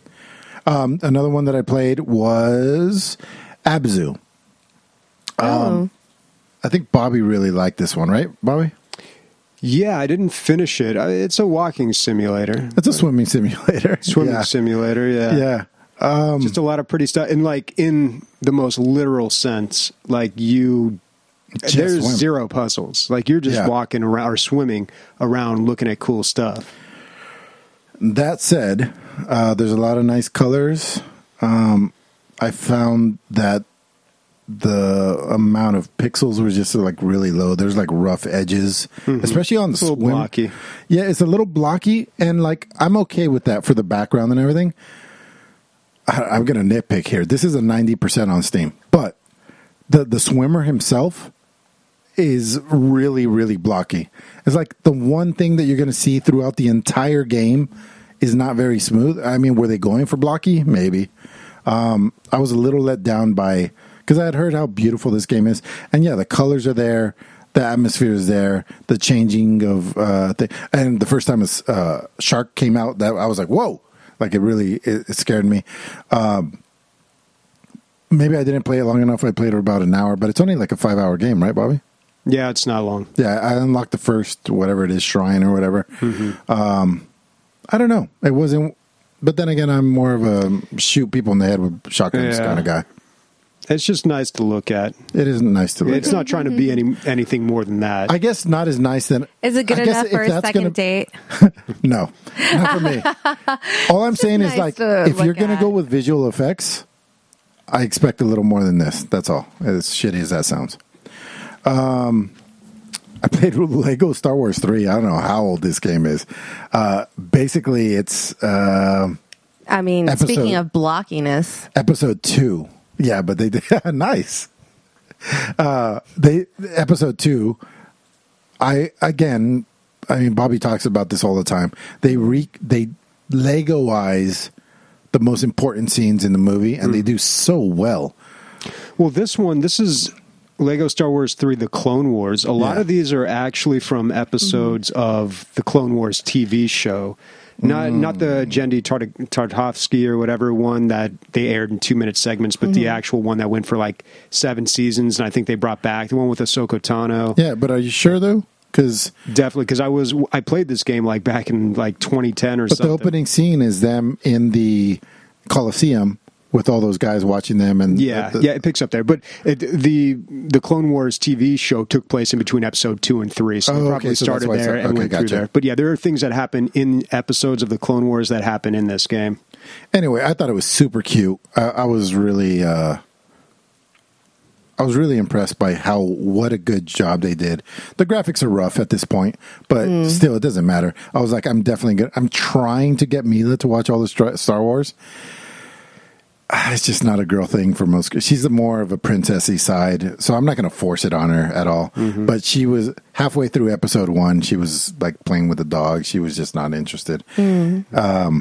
Um, another one that I played was Abzu. Um, oh. I think Bobby really liked this one, right, Bobby? Yeah, I didn't finish it. It's a walking simulator. It's a swimming simulator. Swimming yeah. simulator, yeah. Yeah. Um, Just a lot of pretty stuff. And, like, in the most literal sense, like, you... There's swim. zero puzzles. Like, you're just yeah. walking around or swimming around looking at cool stuff. That said, uh, there's a lot of nice colors. Um, I found that the amount of pixels was just like really low. There's like rough edges, mm-hmm. especially on the it's a little swim. blocky. Yeah, it's a little blocky, and like I'm okay with that for the background and everything. I, I'm gonna nitpick here. This is a ninety percent on Steam, but the the swimmer himself is really really blocky. It's like the one thing that you're gonna see throughout the entire game is not very smooth. I mean, were they going for blocky? Maybe. Um, I was a little let down by, because I had heard how beautiful this game is. And yeah, the colors are there. The atmosphere is there. The changing of, uh, thing. And the first time a uh, shark came out, that I was like, whoa, like it really, it, it scared me. Um, maybe I didn't play it long enough. I played it about an hour, but it's only like a five hour game, right, Bobby? Yeah, it's not long. Yeah. I unlocked the first, whatever it is, shrine or whatever. Mm-hmm. Um, I don't know. It wasn't, but then again, I'm more of a shoot people in the head with shotguns yeah. kind of guy. It's just nice to look at. It isn't nice to look it's at. It's not trying to be any anything more than that. I guess not as nice than... Is it good I enough for a second gonna, date? No, not for me. All I'm saying nice is like, if you're going to at. go with visual effects, I expect a little more than this. That's all. As shitty as that sounds. Um... I played Lego Star Wars three. I don't know how old this game is. Uh, basically, it's... Uh, I mean, episode, speaking of blockiness. Episode two. Yeah, but they did... nice. Uh, they Episode two, I, again, I mean, Bobby talks about this all the time. They re, they Lego-ize the most important scenes in the movie, and mm. they do so well. Well, this one, this is... Lego Star Wars three, The Clone Wars. A lot yeah. of these are actually from episodes mm-hmm. of the Clone Wars T V show. Not mm. not the Genndy Tart- Tartakovsky or whatever one that they aired in two-minute segments, but mm-hmm. the actual one that went for like seven seasons, and I think they brought back the one with Ahsoka Tano. Yeah, but are you sure, though? Cause, Definitely, because I was I played this game like back in like twenty ten or but something. But the opening scene is them in the Coliseum with all those guys watching them, and yeah, the, yeah, it picks up there. But it, the the Clone Wars T V show took place in between episode two and three, so oh, they probably okay, so started there and okay, went gotcha. through there. But yeah, there are things that happen in episodes of the Clone Wars that happen in this game. Anyway, I thought it was super cute. I, I was really, uh, I was really impressed by how what a good job they did. The graphics are rough at this point, but mm. still, it doesn't matter. I was like, I'm definitely good. I'm trying to get Mila to watch all the Star Wars. It's just not a girl thing for most. She's more of a princessy side, so I'm not going to force it on her at all. Mm-hmm. But she was halfway through episode one. She was like playing with the dog. She was just not interested. Mm. Um,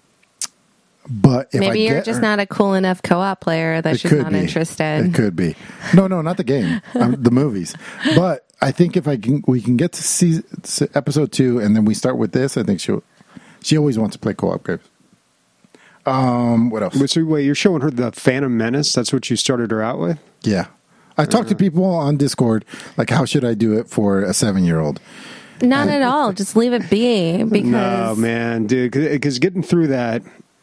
but if maybe I you're just her, not a cool enough co-op player that she's not be. interested. It could be. No, no, not the game. um, the movies. But I think if I can, we can get to see episode two, and then we start with this. I think she she always wants to play co-op games. Um, what else? Wait, so wait, you're showing her the Phantom Menace? That's what you started her out with? Yeah. I talked to people on Discord, like, how should I do it for a seven-year-old? Not and, at all. Just leave it be. Because... No, man, dude, because getting through that,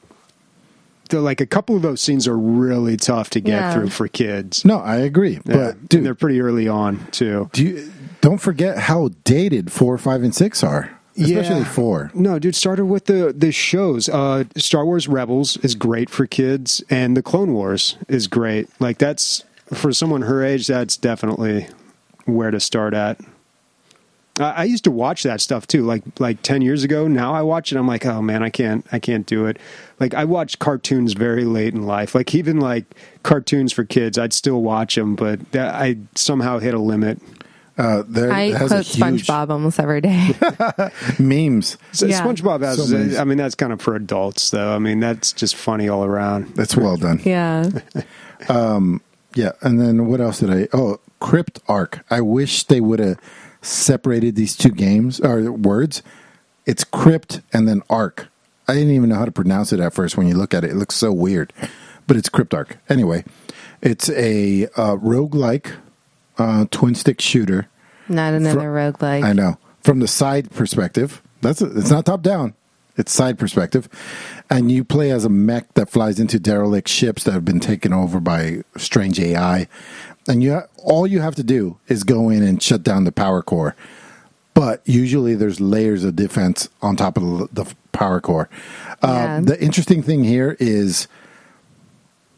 like, a couple of those scenes are really tough to get yeah. through for kids. No, I agree. Yeah. But, dude, and they're pretty early on, too. Do you, don't forget how dated four, five, and six are. Especially yeah. four. No, dude, started with the, the shows. Uh, Star Wars Rebels is great for kids, and the Clone Wars is great. Like, that's, for someone her age, that's definitely where to start at. I, I used to watch that stuff, too, like like ten years ago. Now I watch it, I'm like, oh, man, I can't, I can't do it. Like, I watched cartoons very late in life. Like, even, like, cartoons for kids, I'd still watch them, but that, I somehow hit a limit. Uh, there I has quote a huge... SpongeBob almost every day. Memes. So yeah. SpongeBob has, so I mean, that's kind of for adults, though. I mean, that's just funny all around. That's well done. Yeah. um, yeah, and then what else did I... Oh, Crypt Arc. I wish they would have separated these two games, or words. It's Crypt and then Arc. I didn't even know how to pronounce it at first when you look at it. It looks so weird. But it's Crypt Arc. Anyway, it's a uh, roguelike uh, twin-stick shooter. Not another From, roguelike. I know. From the side perspective. That's a, it's not top-down. It's side perspective. And you play as a mech that flies into derelict ships that have been taken over by strange A I. And you ha- all you have to do is go in and shut down the power core. But usually there's layers of defense on top of the, the power core. Uh, yeah. The interesting thing here is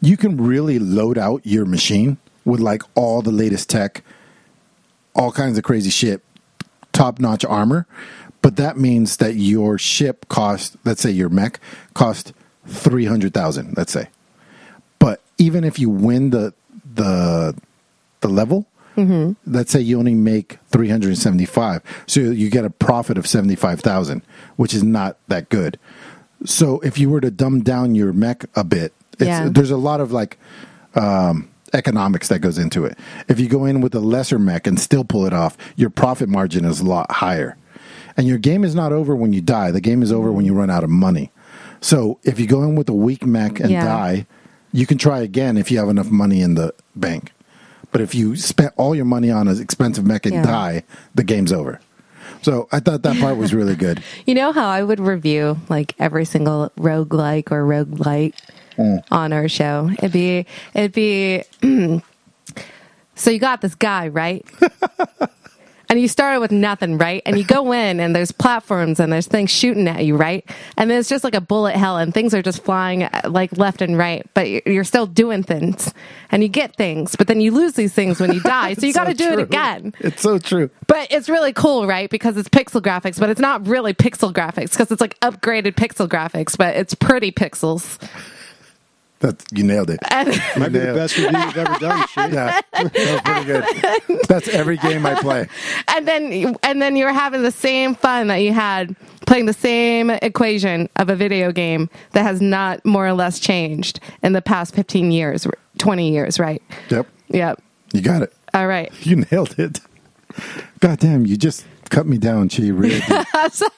you can really load out your machine with like all the latest tech, all kinds of crazy shit, top-notch armor. But that means that your ship cost, let's say your mech, cost three hundred thousand dollars, let's say. But even if you win the the the level, mm-hmm. let's say you only make three hundred seventy-five, so you get a profit of seventy-five thousand, which is not that good. So if you were to dumb down your mech a bit, it's, yeah. there's a lot of like um, economics that goes into it. If you go in with a lesser mech and still pull it off, your profit margin is a lot higher. And your game is not over when you die. The game is over when you run out of money. So if you go in with a weak mech and yeah. die, you can try again if you have enough money in the bank. But if you spent all your money on an expensive mech and yeah. die, the game's over. So I thought that part was really good. You know how I would review like every single roguelike or roguelite mm. on our show? It'd be, it'd be, so you got this guy, right? And you started with nothing, right? And you go in and there's platforms and there's things shooting at you, right? And then it's just like a bullet hell and things are just flying like left and right, but you're still doing things and you get things, but then you lose these things when you die. So you got to so do true. it again. It's so true. But it's really cool, right? Because it's pixel graphics, but it's not really pixel graphics because it's like upgraded pixel graphics, but it's pretty pixels. That's, you nailed it. Might be the best review you've ever done. Shit. Yeah, that was pretty good. That's every game I play. And then, and then you're having the same fun that you had playing the same equation of a video game that has not more or less changed in the past fifteen years, twenty years, right? Yep. Yep. You got it. All right. You nailed it. God damn, you just cut me down, Chi. Really did. I'm sorry.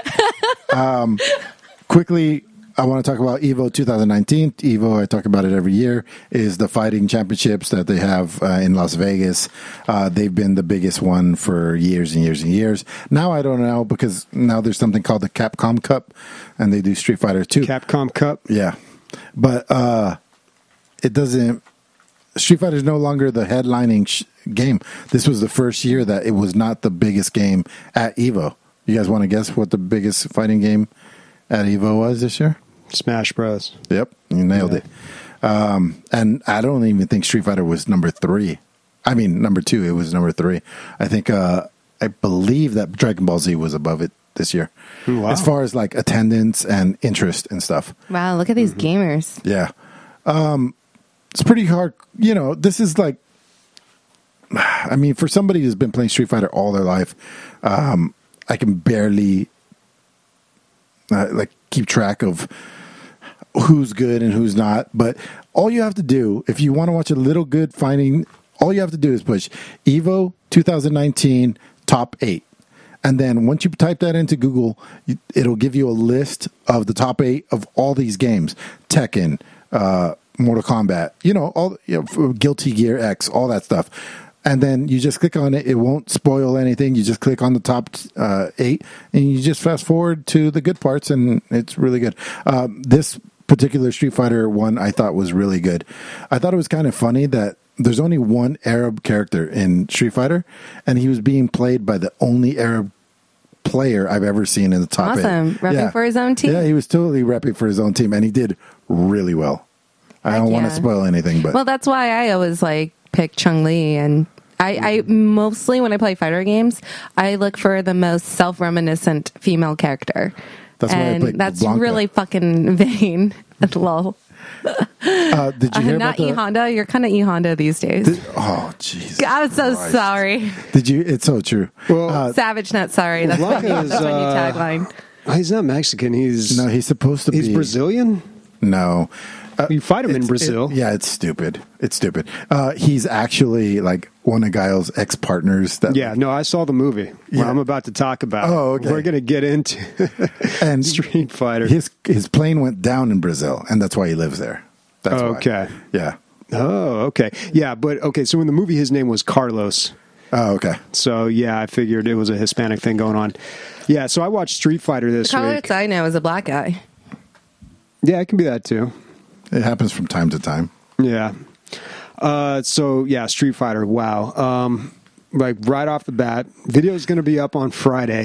um, quickly, I want to talk about EVO twenty nineteen. EVO, I talk about it every year, is the fighting championships that they have uh, in Las Vegas. Uh, they've been the biggest one for years and years and years. Now I don't know because now there's something called the Capcom Cup, and they do Street Fighter two. Capcom Cup? Yeah. But uh, it doesn't... Street Fighter is no longer the headlining sh- game. This was the first year that it was not the biggest game at EVO. You guys want to guess what the biggest fighting game at EVO was this year? Smash Bros. Yep, you nailed yeah. it. Um, and I don't even think Street Fighter was number three. I mean, number two, it was number three. I think, uh, I believe that Dragon Ball Z was above it this year. Wow. As far as like attendance and interest and stuff. Wow, look at these mm-hmm. gamers. Yeah. Um, it's pretty hard. You know, this is like, I mean, for somebody who's been playing Street Fighter all their life, um, I can barely uh, like keep track of who's good and who's not. But all you have to do, if you want to watch a little good fighting, all you have to do is push EVO twenty nineteen top eight. And then once you type that into Google, it'll give you a list of the top eight of all these games. Tekken, uh, Mortal Kombat, you know, all you know, Guilty Gear X, all that stuff. And then you just click on it. It won't spoil anything. You just click on the top uh, eight, and you just fast forward to the good parts, and it's really good. Um, this particular Street Fighter one I thought was really good. I thought it was kind of funny that there's only one Arab character in Street Fighter, and he was being played by the only Arab player I've ever seen in the top awesome. eight. Repping yeah. for his own team? Yeah, he was totally repping for his own team, and he did really well. I Heck don't yeah. want to spoil anything, but... Well, that's why I always, like, pick Chun-Li, and I, I mostly, when I play fighter games, I look for the most self-reminiscent female character. That's why and I picked that's Blanca. really fucking vain. Lol. Uh, did you hear uh, about not the... E Honda. You're kind of E Honda these days. Did, oh, jeez. I'm so Christ. sorry. Did you? It's so true. Well, Uh, Savage, not sorry. That's, what, Blanca is, that's my new uh, tagline. Oh, he's not Mexican. He's no, he's supposed to he's be Brazilian. No, uh, You fight him in it's- Brazil. it- yeah, it's stupid. It's stupid. Uh, he's actually like one of Guile's ex partners. That Yeah, no, I saw the movie. Where Yeah. I'm about to talk about. Oh, okay. We're going to get into and Street Fighter. His his plane went down in Brazil, and that's why he lives there. That's why. Okay. Yeah. Oh, okay. Yeah, but okay. So in the movie, his name was Carlos. Oh, okay. So yeah, I figured it was a Hispanic thing going on. Yeah, so I watched Street Fighter this Carlos week. I know is a black guy. Yeah, it can be that too. It happens from time to time. Yeah. Uh, so yeah, Street Fighter. Wow. Um, like right off the bat, video is going to be up on Friday.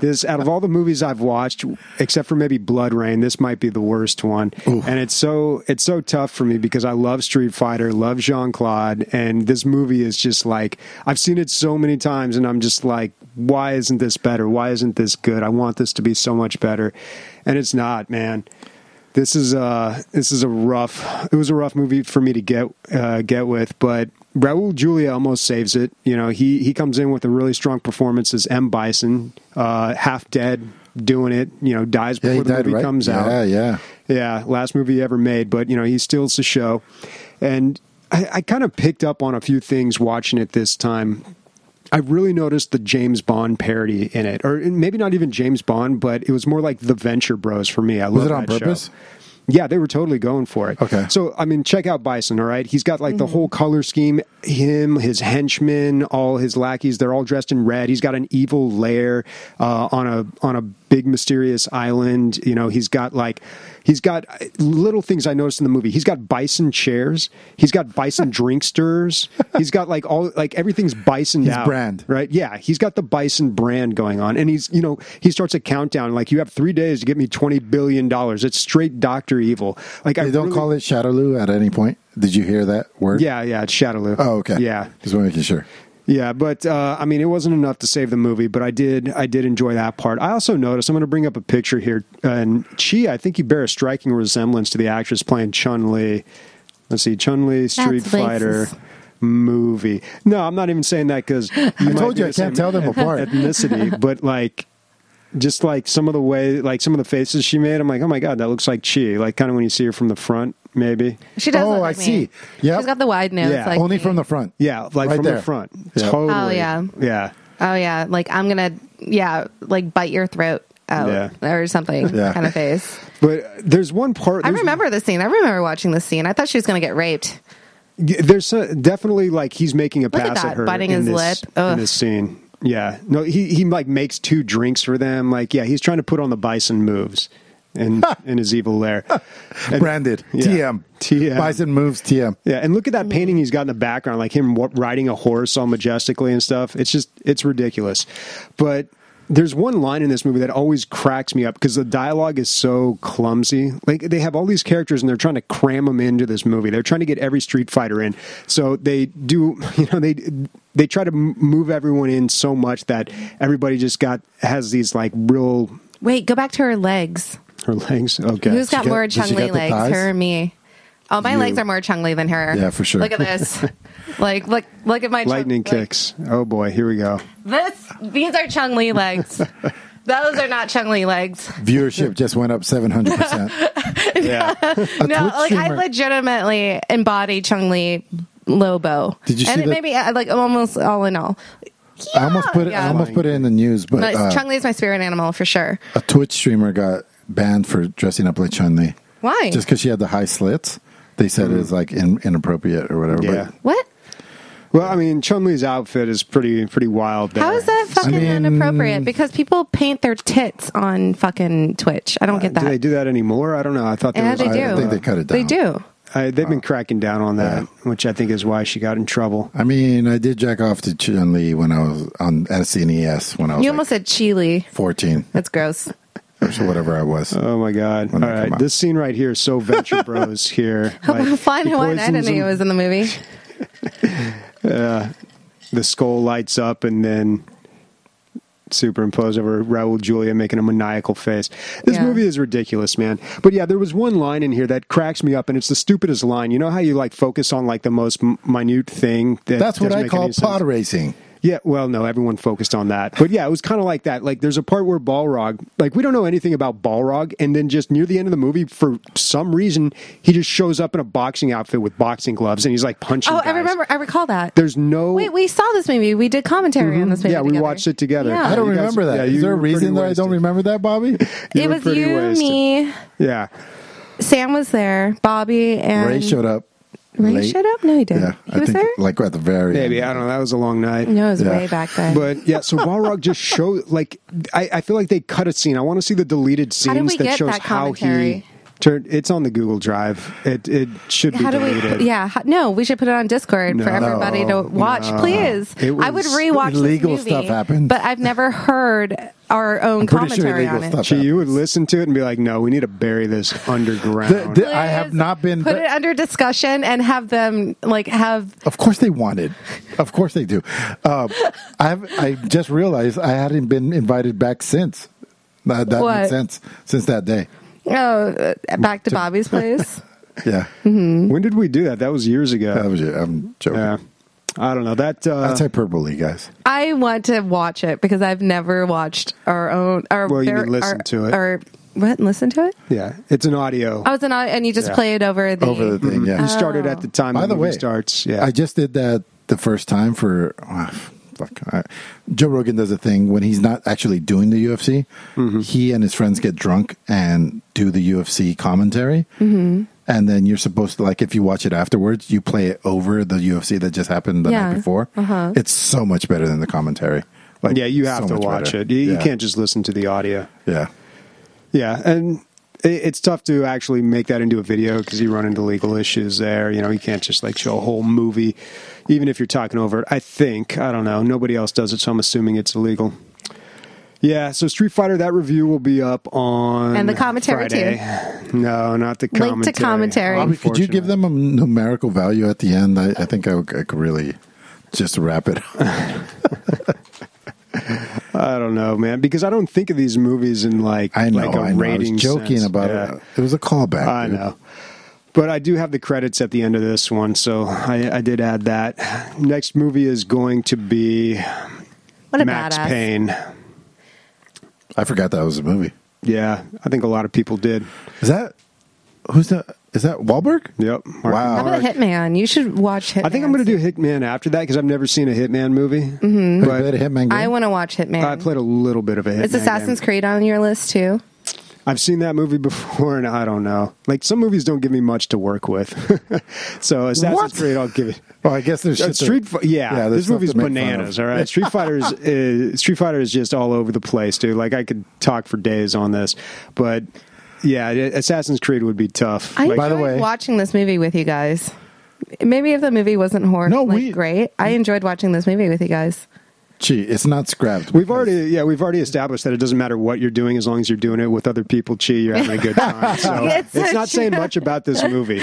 This, out of all the movies I've watched, except for maybe Blood Rain, this might be the worst one. Ooh. And it's so it's so tough for me because I love Street Fighter, love Jean-Claude, and this movie is just like, I've seen it so many times, and I'm just like, why isn't this better? Why isn't this good? I want this to be so much better, and it's not, man. This is uh this is a rough. It was a rough movie for me to get uh, get with, but Raul Julia almost saves it. You know, he he comes in with a really strong performance as M. Bison, uh, half dead, doing it. You know, dies before yeah, the died, movie right? comes yeah, out. Yeah, yeah, yeah. Last movie he ever made, but you know, he steals the show. And I, I kind of picked up on a few things watching it this time. I really noticed the James Bond parody in it, or maybe not even James Bond, but it was more like the Venture Bros for me. I was love it on that purpose? Show. Yeah, they were totally going for it. Okay. So, I mean, check out Bison, all right? He's got, like, the whole color scheme. Him, his henchmen, all his lackeys, they're all dressed in red. He's got an evil lair uh, on a on a big, mysterious island. You know, he's got, like... He's got little things I noticed in the movie. He's got Bison chairs. He's got Bison drink stirrers. He's got like all like everything's Bisoned His out. brand, right? Yeah, he's got the Bison brand going on, and he's you know he starts a countdown like you have three days to get me twenty billion dollars. It's straight Doctor Evil. Like they I don't really, call it Shadowloo at any point. Did you hear that word? Yeah, yeah, it's Shadowloo. Oh, okay. Yeah, just want to make sure. Yeah, but uh, I mean, it wasn't enough to save the movie, but I did, I did enjoy that part. I also noticed, I'm going to bring up a picture here, and Chi, I think you bear a striking resemblance to the actress playing Chun-Li. Let's see, Chun-Li Street That's Fighter racist. movie. No, I'm not even saying that because I told you I can't tell them apart. Ethnicity, but like. Just like some of the way, like some of the faces she made, I'm like, oh my god, that looks like Chi. Like kind of when you see her from the front, maybe. She does. Oh, look I like me. see. Yeah, She's got the wide nose. Yeah, like only me. from the front. Yeah, like Right from there. the front. Yeah. Totally. Oh, yeah. Yeah. Oh yeah, like I'm gonna yeah, like bite your throat out Yeah. or something Yeah. kind of face. But there's one part. I there's- remember the scene. I remember watching the scene. I thought she was gonna get raped. There's uh, definitely like he's making a Look at pass that, her biting in his this, lip. in Ugh. this scene. Yeah, no, he he like makes two drinks for them. Like, yeah, he's trying to put on the Bison moves in in his evil lair. And- Branded yeah. T M. T M. Bison moves T M. Yeah, and look at that painting he's got in the background, like him wa- riding a horse all majestically and stuff. It's just it's ridiculous. But there's one line in this movie that always cracks me up because the dialogue is so clumsy. Like they have all these characters and they're trying to cram them into this movie. They're trying to get every Street Fighter in. So they do, you know, they they try to m- move everyone in so much that everybody just got has these like real Wait, go back to her legs. her legs. Okay, Who's got She got- more did she Chung Li get the legs, thighs? her or me? Oh, my You. legs are more Chung Li than her. Yeah, for sure. Look at this. like, look, look at my lightning Chung- like, kicks. Oh boy, here we go. This, these are Chung Li legs. Those are not Chung Li legs. Viewership just went up seven hundred percent. Yeah, No, Twitch like I streamer- legitimately embody Chung Li Lobo. Did you see and it the- maybe uh, like almost all in all. I almost put it. Yeah. I almost put it in the news, but But uh, Chung Li is my spirit animal for sure. a Twitch streamer got banned for dressing up like Chun Li. Why? Just because she had the high slits. They said it was like in, inappropriate or whatever. yeah. But What? Well, I mean, Chun-Li's outfit is pretty pretty wild. There. How is that fucking I mean- inappropriate? Because people paint their tits on fucking Twitch. I don't get Do they that. do that anymore? I don't know. I thought there Yeah, was. they I, do. I think they cut it down. They do. I, they've been cracking down on that, which I think is why she got in trouble. I mean, I did jack off to Chun Li when I was on S N E S when I was You like almost said Chile. fourteen That's gross. or so whatever I was. Oh my god! All When that came right, out. this scene right here is so Venture Bros here. Like, Flying he Hawaiian. I didn't poisons know he him, was in the movie. the skull lights up and then superimposed over Raul Julia making a maniacal face. This Yeah. movie is ridiculous, man. But yeah, there was one line in here that cracks me up, and it's the stupidest line. You know how you like focus on like the most m- minute thing? That That's what doesn't I make call any sense? pod racing. Yeah, well, no, everyone focused on that. But yeah, it was kind of like that. Like, there's a part where Balrog, like, we don't know anything about Balrog, and then just near the end of the movie, for some reason, he just shows up in a boxing outfit with boxing gloves, and he's like punching Oh, guys. I remember. I recall that. There's no. Wait, we saw this movie. We did commentary on this movie. yeah, we together. watched it together. Yeah. I don't You guys- remember that. yeah, Is you there a were pretty reason that I don't wasted. remember that, Bobby? You It were was pretty you, wasted. me, Yeah. Sam was there, Bobby, and Ray showed up. Ray late. showed up? No, he didn't. Yeah, he I was think there? like at the very Maybe. end. I don't know. That was a long night. No, it was Yeah. way back then. But yeah, so Balrog just showed, like, I, I feel like they cut a scene. I want to see the deleted How did scenes we that get shows that how commentary? he. Turn, it's on the Google Drive. It it should be How do deleted. we? Yeah, how, no, we should put it on Discord for No, everybody to watch. no. Please, It I would was- rewatch illegal this movie, stuff happened. but I've never heard our own pretty sure commentary illegal on it. stuff Gee, you would listen to it and be like, "No, we need to bury this underground." The- the- I have Please not been. Put it under discussion and have them like have. Of course they wanted. Of course they do. Uh, I've I just realized I hadn't been invited back since. That, that What? makes sense. Since that day. Oh, uh, back to Bobby's place. Yeah. When did we do that? That was years ago. That was it. I'm joking. yeah, I don't know that. Uh, That's hyperbole, guys. I want to watch it because I've never watched our own. Our, Well, you their- can listen our- to it. Or what? Listen to it. yeah, it's an audio. I was an and you just Yeah. play it over the. Over the thing, yeah. You started at the time By the the movie way, starts. Yeah, I just did that the first time for. Uh, fuck, I, Joe Rogan does a thing when he's not actually doing the U F C. Mm-hmm. He and his friends get drunk and do the U F C commentary. Mm-hmm. And then you're supposed to, like, if you watch it afterwards, you play it over the U F C that just happened the Yeah. night before. Uh-huh. It's so much better than the commentary. Like, yeah, you so have to much watch better. it. You, you Yeah. can't just listen to the audio. Yeah. Yeah, and it, it's tough to actually make that into a video because you run into legal issues there. You know, you can't just like show a whole movie, even if you're talking over it. I think I don't know. Nobody else does it, so I'm assuming it's illegal. Yeah, so Street Fighter, that review will be up on And the commentary, Friday. No, not the commentary. Link to commentary. Bobby, could you give them a numerical value at the end? I, I think I, would- I could really just wrap it up. I don't know, man, because I don't think of these movies in like I know, like a I know. I rating was joking sense. about Yeah. it. It was a callback. I dude. know. But I do have the credits at the end of this one, so I, I did add that. Next movie is going to be What a Max badass. Payne. I forgot that was a movie. Yeah, I think a lot of people did. Is that who's that? Is that Wahlberg? Yep. Mark Wow. How about Hitman? You should watch Hitman. I think I'm going to do Hitman after that because I've never seen a Hitman movie. Mm-hmm. Have you But played a Hitman game? I want to watch Hitman. I played a little bit of a Hitman. Is Assassin's game. Creed on your list too? I've seen that movie before, and I don't know. Like some movies don't give me much to work with. So Assassin's What? Creed, I'll give it. Well, I guess there's Uh, shit to- Street, Fi- yeah, Yeah, there's this stuff movie's to make fun bananas. of. All right, Street Fighter's uh, Street Fighter is just all over the place, dude. Like I could talk for days on this, but yeah, Assassin's Creed would be tough. I Like, By the enjoyed way- watching this movie with you guys. Maybe if the movie wasn't horror, No, like, we- great. I enjoyed watching this movie with you guys. Gee, it's not scrapped. we've already, yeah, we've already established that it doesn't matter what you're doing as long as you're doing it with other people. Chi, you're having a good time. So It's it's, so not saying true. much about this movie.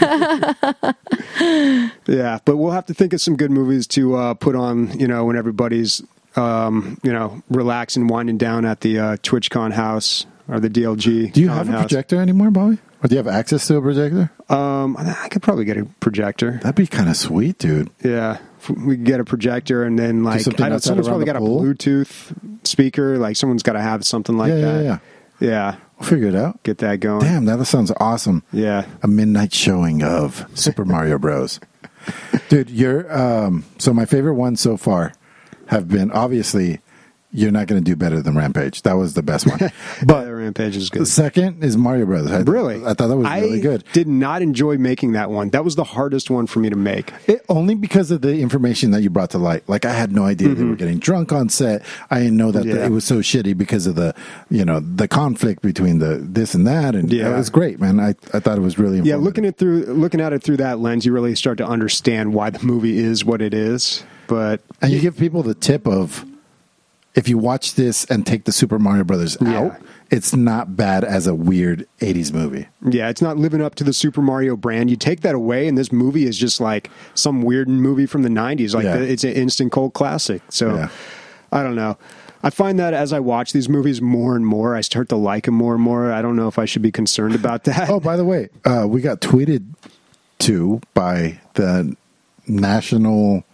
Yeah, but we'll have to think of some good movies to uh, put on. You know, when everybody's um, you know relaxing, winding down at the uh, TwitchCon house or the D L G. Do you Con have a house. projector anymore, Bobby? Or do you have access to a projector? Um, I could probably get a projector. That'd be kind of sweet, dude. Yeah, If we could get a projector and then like something I don't, outside someone's around probably the got pool? a Bluetooth speaker. Like someone's got to have something like Yeah, yeah, that. yeah. Yeah, We'll figure it out. get that going. Damn, that sounds awesome. Yeah. A midnight showing of Super Mario Bros. Dude, you're um so my favorite ones so far have been obviously you're not going to do better than Rampage. That was the best one. But But Rampage is the good. second is Mario Brothers. I, Really, I thought that was really I good. Did not enjoy making that one. That was the hardest one for me to make. It, only because of the information that you brought to light. Like I had no idea they were getting drunk on set. I didn't know that the- Mm-hmm. Yeah. it was so shitty because of the, you know, the conflict between the this and that. And Yeah. it was great, man. I, I thought it was really Yeah, informative. looking at through looking at it through that lens, you really start to understand why the movie is what it is. But And you give people the tip of if you watch this and take the Super Mario Brothers Yeah. out, it's not bad as a weird eighties movie. yeah, it's not living up to the Super Mario brand. You take that away, and this movie is just like some weird movie from the nineties. Like Yeah. the, it's an instant cult classic. So Yeah. I don't know. I find that as I watch these movies more and more, I start to like them more and more. I don't know if I should be concerned about that. Oh, by the way, uh, we got tweeted to by the National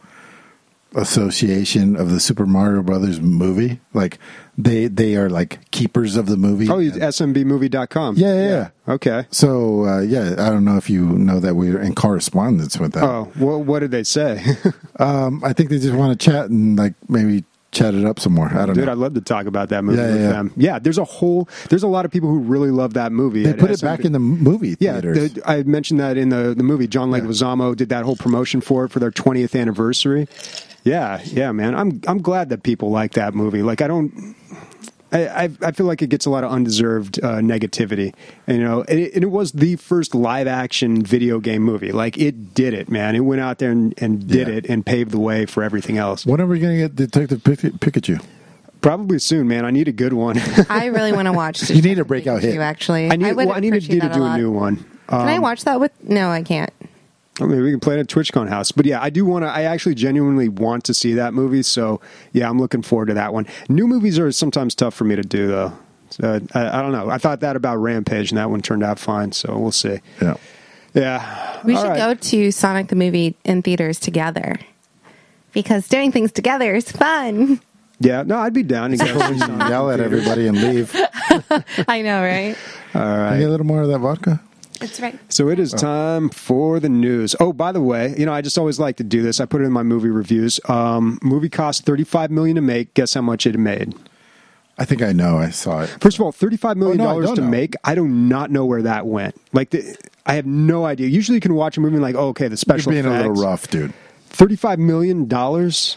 Association of the Super Mario Brothers movie. Like they they are like keepers of the movie. Oh, it's S M B movie dot com. Yeah, yeah, yeah. Okay. So uh, yeah, I don't know if you know that we're in correspondence with them. Oh, well, what did they say? Um, I think they just want to chat and like maybe chat it up some more. I don't Dude, know. I'd love to talk about that movie Yeah, with yeah. them. Yeah, there's a whole, there's a lot of people who really love that movie. They at put it S M B. back in the movie Yeah, theaters. the, I mentioned that in the, the movie. John Leguizamo did that whole promotion for it for their twentieth anniversary. Yeah, yeah, man. I'm I'm glad that people like that movie. Like I don't I, I I feel like it gets a lot of undeserved uh, negativity. And, you know, and it, and it was the first live action video game movie. Like, it did it, man. It went out there and, and did Yeah. it and paved the way for everything else. When are we going to get Detective Pic- Pikachu? Probably soon, man. I need a good one. I really want to watch. You need a breakout hit. Pikachu, Actually, I need. would well, I need to, appreciate need to that do a, lot. new one. Um, Can I watch that with? No, I can't. I mean, we can play it at TwitchCon House. But yeah, I do want to. I actually genuinely want to see that movie. So yeah, I'm looking forward to that one. New movies are sometimes tough for me to do, though. So, I, I don't know. I thought that about Rampage, and that one turned out fine. So we'll see. Yeah. Yeah. We All should right. go to Sonic the movie in theaters together because doing things together is fun. Yeah. No, I'd be down to go. see Sonic Yell in at theaters. everybody and leave. I know, right? All Can I right. get a little more of that vodka? That's right. So it is time for the news. Oh, by the way, you know, I just always like to do this. I put it in my movie reviews. Um, movie cost thirty-five million dollars to make. Guess how much it made? I think I know. I saw it. First of all, thirty-five million Oh, no, I dollars don't to know. make. I do not know where that went. Like, the, I have no idea. Usually, you can watch a movie and like, oh, okay, the You're special being effects. a little rough, dude. Thirty-five million dollars.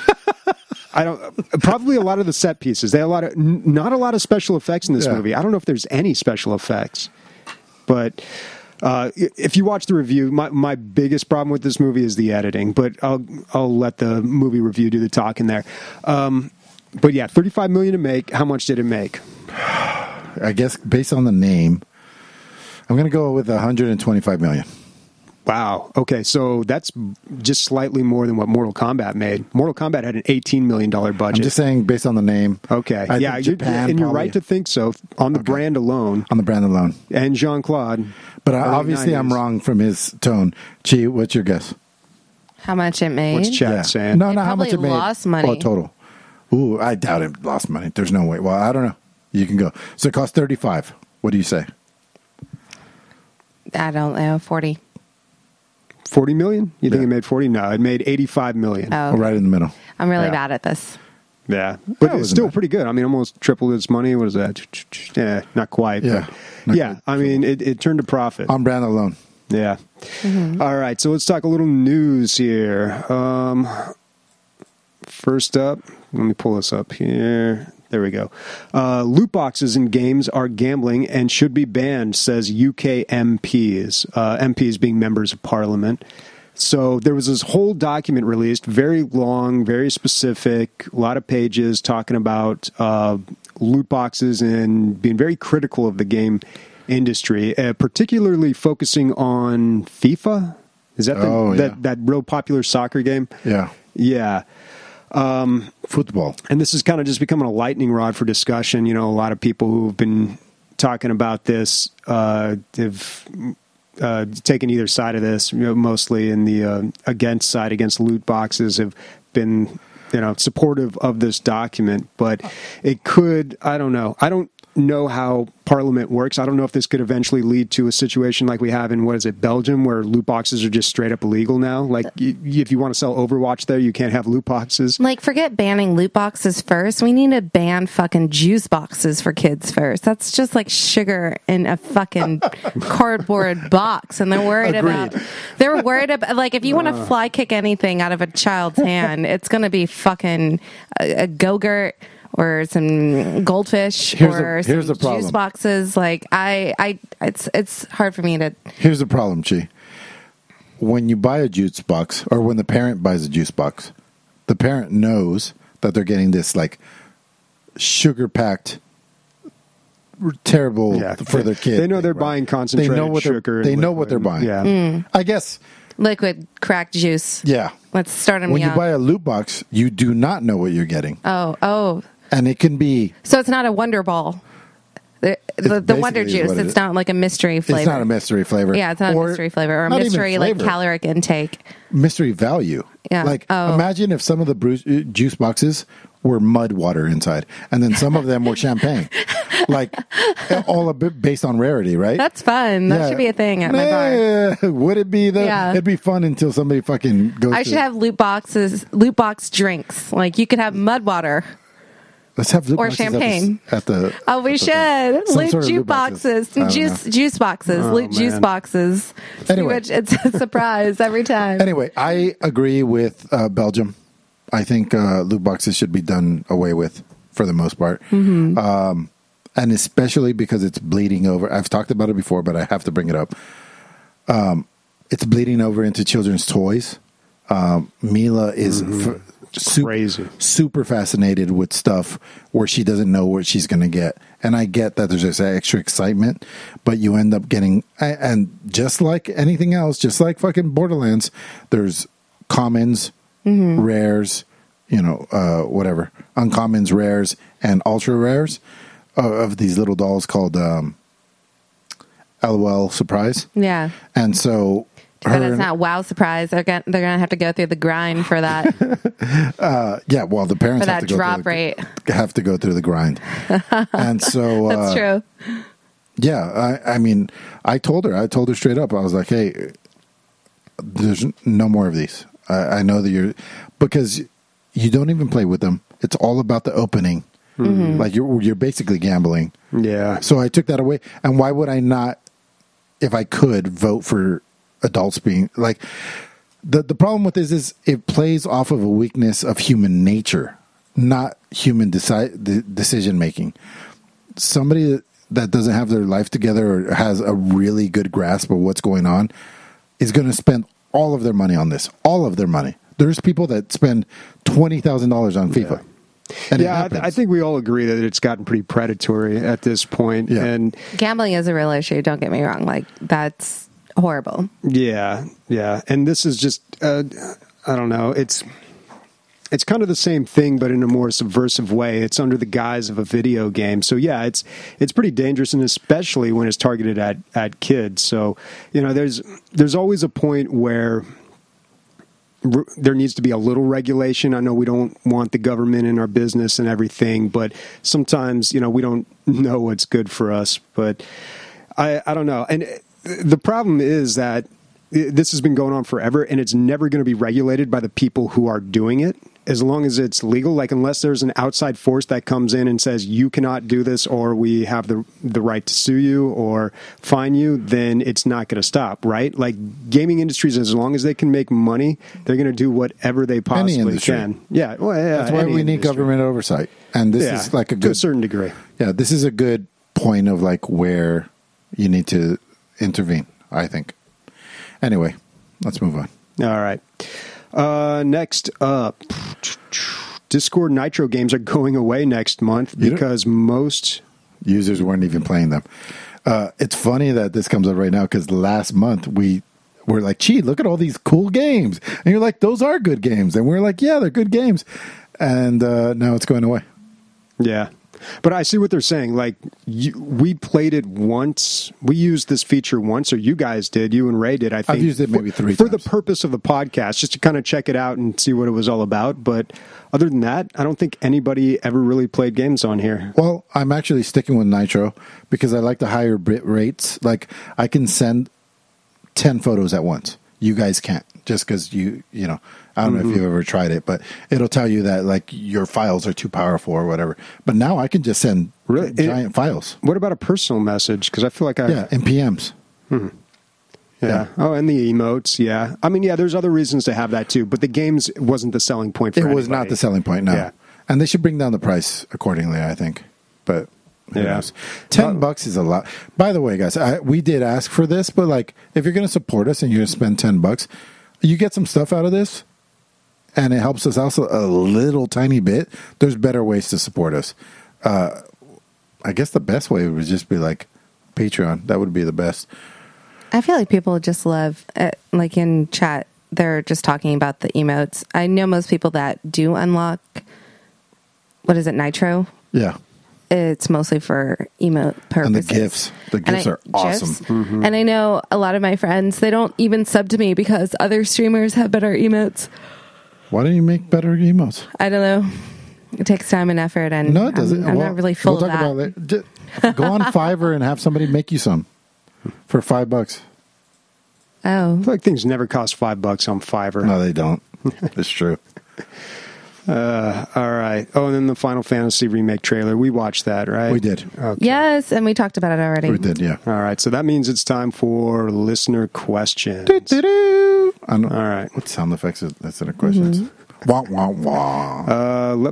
I don't. Probably a lot of the set pieces. They had a lot of n- not a lot of special effects in this Yeah. movie. I don't know if there's any special effects, but. Uh, if you watch the review, my, my biggest problem with this movie is the editing, but I'll I'll let the movie review do the talking there. Um, but yeah, thirty-five million to make. How much did it make? I guess based on the name, I'm going to go with one hundred twenty-five million. Wow. Okay, so that's just slightly more than what Mortal Kombat made. Mortal Kombat had an eighteen million dollars budget. I'm just saying based on the name. okay, I yeah, think you're, Japan and you're probably- right to think so on the Okay. brand alone on the brand alone. and Jean Claude. But I, early obviously, I'm nineties. wrong from his tone. Chi, what's your guess? How much it made? What's Chad saying? No, It not how much it probably made. lost money. Oh, total. Ooh, I doubt it lost money. There's no way. Well, I don't know. You can go. So it cost thirty-five. What do you say? I don't know. Forty. forty million? You think Yeah. it made forty? No, it made eighty-five million. Oh, Oh, right in the middle. I'm really Yeah. bad at this. Yeah, but That it's wasn't still bad. pretty good. I mean, almost triple its money. What is that? Yeah, not quite. Yeah, but not yeah. quite. I mean, it, it turned a profit. On brand alone. Yeah. All right, so let's talk a little news here. Um, first up, let me pull this up here. There we go. Uh, loot boxes in games are gambling and should be banned, says U K M Ps. Uh, M Ps being members of parliament. So there was this whole document released, very long, very specific, a lot of pages talking about uh, loot boxes and being very critical of the game industry, uh, particularly focusing on FIFA. Is that the, Oh, yeah. that that real popular soccer game? Yeah. Yeah. Football. And this is kind of just becoming a lightning rod for discussion. You know, a lot of people who've been talking about this uh, have uh, taken either side of this, you know, mostly in the uh, against side, against loot boxes, have been, you know, supportive of this document. But it could, I don't know. I don't know how Parliament works. I don't know if this could eventually lead to a situation like we have in, what is it, Belgium, where loot boxes are just straight up illegal now. Like, y- if you want to sell Overwatch there, you can't have loot boxes. Like, forget banning loot boxes first. We need to ban fucking juice boxes for kids first. That's just like sugar in a fucking cardboard box. And they're worried Agreed. about, they're worried about, like, if you want to fly kick anything out of a child's hand, it's going to be fucking a, a Go-Gurt or some goldfish Here's the- or here's some the problem. juice boxes. Like, I, I, it's, it's hard for me to, Here's the problem, Chi. When you buy a juice box, or when the parent buys a juice box, the parent knows that they're getting this like sugar packed, terrible Yeah. for their kid. They know they're Right. buying concentrated They know what they're- sugar. They and know what they're liquid. buying. Yeah. I guess. liquid crack juice. Yeah. Let's start them When young. you buy a loot box, you do not know what you're getting, oh, oh. and it can be. So it's not a Wonder Ball. The, the, the Wonder basically Juice. what it It's is. not like a mystery flavor. It's not a mystery flavor. Yeah, it's not Or a mystery flavor or a not even mystery like flavor. caloric intake. Mystery value. Yeah. Like, Oh. imagine if some of the bru- uh, juice boxes were mud water inside, and then some of them were champagne. Like, all a bit based on rarity, right? That's fun. That Yeah. should be a thing at my bar. Eh, Would it be though? Yeah. It'd be fun until somebody fucking goes. I to, should have loot boxes, loot box drinks. Like you could have mud water. Let's have loot or boxes at the- champagne. at the. Oh, we at the should thing. Some loot sort of juice loot boxes. boxes, I don't juice know. juice boxes, Oh, loot juice man. boxes. See Anyway. which- it's a surprise every time. Anyway, I agree with uh, Belgium. I think uh, loot boxes should be done away with for the most part. Mm-hmm. Um, and especially because it's bleeding over. I've talked about it before, but I have to bring it up. Um, it's bleeding over into children's toys. Um, Mila is Mm-hmm. f- super, Crazy. super fascinated with stuff where she doesn't know what she's going to get. And I get that there's this extra excitement, but you end up getting, and just like anything else, just like fucking Borderlands, there's commons, mm-hmm. rares, you know, uh, whatever, uncommons, rares, and ultra rares uh, of these little dolls called um, LOL Surprise. Yeah. And so... But it's not wow surprise. They're going they're gonna have to go through the grind for that. uh, yeah, well, the parents for have that to go drop through the, rate. have to go through the grind, and so That's uh, true. Yeah, I, I mean, I told her, I told her straight up. I was like, hey, there's no more of these. I, I know that you're because you don't even play with them. It's all about the opening. Mm-hmm. Like you're you're basically gambling. Yeah. So I took that away. And why would I not, if I could, vote for adults being like the the problem with this is it plays off of a weakness of human nature, not human deci- de- decision making. Somebody that, that doesn't have their life together or has a really good grasp of what's going on is going to spend all of their money on this. All of their money. There's people that spend twenty thousand dollars on FIFA. Yeah. And yeah, I, th- I think we all agree that it's gotten pretty predatory at this point. Yeah. And Gambling is a real issue. Don't get me wrong. Like that's horrible. yeah, yeah. And this is just, uh, I don't know. It's it's kind of the same thing, but in a more subversive way. It's under the guise of a video game. So yeah, it's it's pretty dangerous, and especially when it's targeted at at kids. So you know, there's there's always a point where there needs to be a little regulation. I know we don't want the government in our business and everything, but sometimes, you know, we don't know what's good for us. But I, I don't know. And the problem is that this has been going on forever, and it's never going to be regulated by the people who are doing it. As long as it's legal, like unless there's an outside force that comes in and says you cannot do this, or we have the the right to sue you or fine you, then it's not going to stop, right? Like gaming industries, as long as they can make money, they're going to do whatever they possibly can. Yeah, well, yeah. That's why we need industry. government oversight, and this yeah, is like a good, to a certain degree. Yeah, this is a good point of like where you need to intervene, I think. Anyway, let's move on. All right. Uh, next up, Discord Nitro games are going away next month because most users weren't even playing them. Uh, it's funny that this comes up right now because last month we were like, gee, look at all these cool games. And you're like, those are good games. And we're like, yeah, they're good games. And uh, now it's going away. Yeah. But I see what they're saying. Like, you, we played it once. We used this feature once, or you guys did. You and Ray did, I think. I've used it maybe three for, times. For the purpose of the podcast, just to kind of check it out and see what it was all about. But other than that, I don't think anybody ever really played games on here. Well, I'm actually sticking with Nitro because I like the higher bit rates. Like, I can send ten photos at once. You guys can't, just because you, you know, I don't mm-hmm. know if you've ever tried it, but it'll tell you that like your files are too powerful or whatever. But now I can just send really? giant it, files. What about a personal message? Because I feel like I yeah, in P Ms. Hmm. Yeah. yeah. Oh, and the emotes. Yeah. I mean, yeah. There's other reasons to have that too, but the games wasn't the selling point. For it anybody. was not the selling point. No. Yeah. And they should bring down the price accordingly, I think. But who yeah. knows? Ten uh, bucks is a lot. By the way, guys, I, we did ask for this, but like, if you're going to support us and you're going to spend ten bucks, you get some stuff out of this. And it helps us also a little tiny bit. There's better ways to support us. Uh, I guess the best way would just be like Patreon. That would be the best. I feel like people just love, uh, like in chat, they're just talking about the emotes. I know most people that do unlock, what is it, Nitro? Yeah. It's mostly for emote purposes. And the GIFs. The GIFs I, are awesome. GIFs. Mm-hmm. And I know a lot of my friends, they don't even sub to me because other streamers have better emotes. Why don't you make better emotes? I don't know. It takes time and effort, and no, it doesn't. I'm, I'm well, not really full we'll of talk that. About it. Just go on Fiverr and have somebody make you some for five bucks. Oh, I feel like things never cost five bucks on Fiverr. No, they don't. It's true. Uh, all right. Oh, and then the Final Fantasy remake trailer. We watched that, right? We did. Okay. Yes, and we talked about it already. We did, yeah. All right. So that means it's time for listener questions. Do-do-do. I know. All right. What sound effects is listener questions? Mm-hmm. Wah, wah, wah. Uh, let, oh,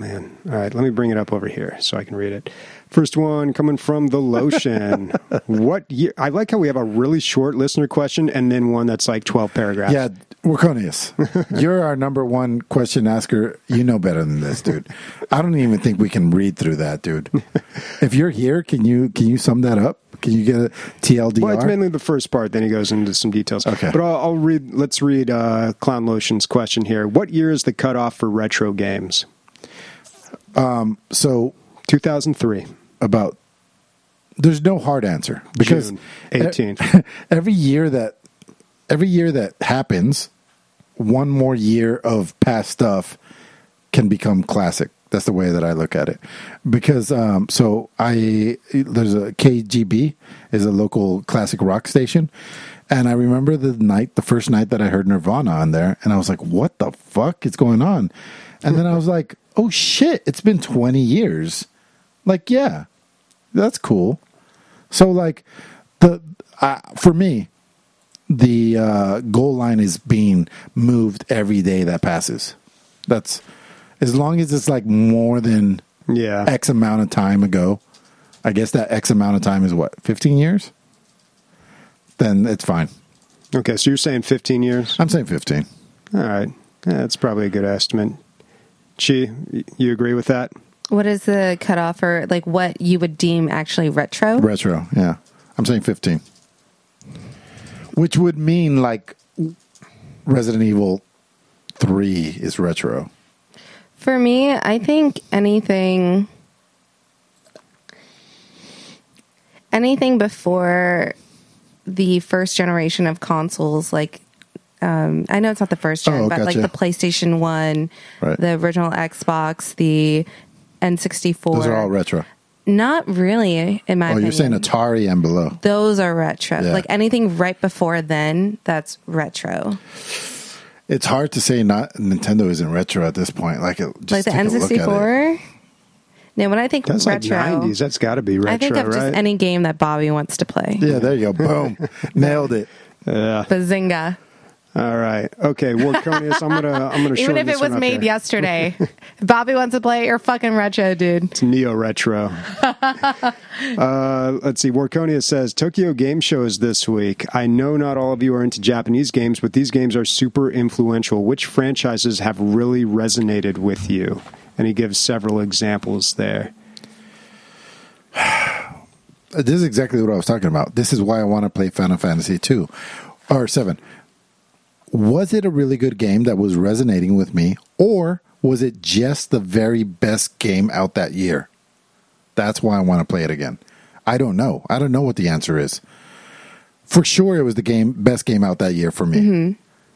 man. All right, let me bring it up over here so I can read it. First one coming from The Lotion. What year? I like how we have a really short listener question and then one that's like twelve paragraphs. Yeah, Warconius, you're our number one question asker. You know better than this, dude. I don't even think we can read through that, dude. If you're here, can you can you sum that up? Can you get a T L D R? Well, it's mainly the first part. Then he goes into some details. Okay. But I'll, I'll read. Let's read uh, Clown Lotion's question here. What year is the cutoff for retro games? Um. So two thousand three. About. There's no hard answer because June eighteenth. Every year that every year that happens, one more year of past stuff can become classic. That's the way that I look at it. Because um, so I there's a K G B is a local classic rock station, and I remember the night, the first night that I heard Nirvana on there, and I was like, "What the fuck is going on?" And then I was like, "Oh shit! It's been twenty years." Like, yeah, that's cool. So like the uh, for me, the uh, goal line is being moved every day that passes. That's as long as it's like more than Yeah. X amount of time ago. I guess that X amount of time is what, fifteen years? Then it's fine. Okay, so you're saying fifteen years? I'm saying fifteen. All right. Yeah, that's probably a good estimate. Chi, y- you agree with that? What is the cutoff for like what you would deem actually retro? Retro, yeah. I'm saying fifteen. Which would mean like Resident Evil three is retro. For me, I think anything anything before the first generation of consoles, like um, I know it's not the first gen, Oh, but gotcha. like the PlayStation one, Right. the original Xbox, the N sixty-four. Those are all retro. Not really, in my Oh, opinion. you're saying Atari and below. Those are retro. Yeah. Like anything right before then, that's retro. It's hard to say not Nintendo isn't retro at this point. Like, it, just Like the take a N look at it. sixty-four. No, when I think That's retro, like nineties. That's got to be retro, I think of right? just any game that Bobby wants to play. Yeah, there you go. Boom. Nailed it. Yeah. Bazinga. All right. Okay, Warconius, I'm gonna I'm gonna Even if it was made yesterday. If Bobby wants to play, you're fucking retro, dude. It's neo retro. uh, let's see. Warconius says Tokyo Game Show is this week. I know not all of you are into Japanese games, but these games are super influential. Which franchises have really resonated with you? And he gives several examples there. This is exactly what I was talking about. This is why I want to play Final Fantasy two or seven. Was it a really good game that was resonating with me, or was it just the very best game out that year? That's why I want to play it again. I don't know. I don't know what the answer is. For sure, it was the game best game out that year for me. Mm-hmm.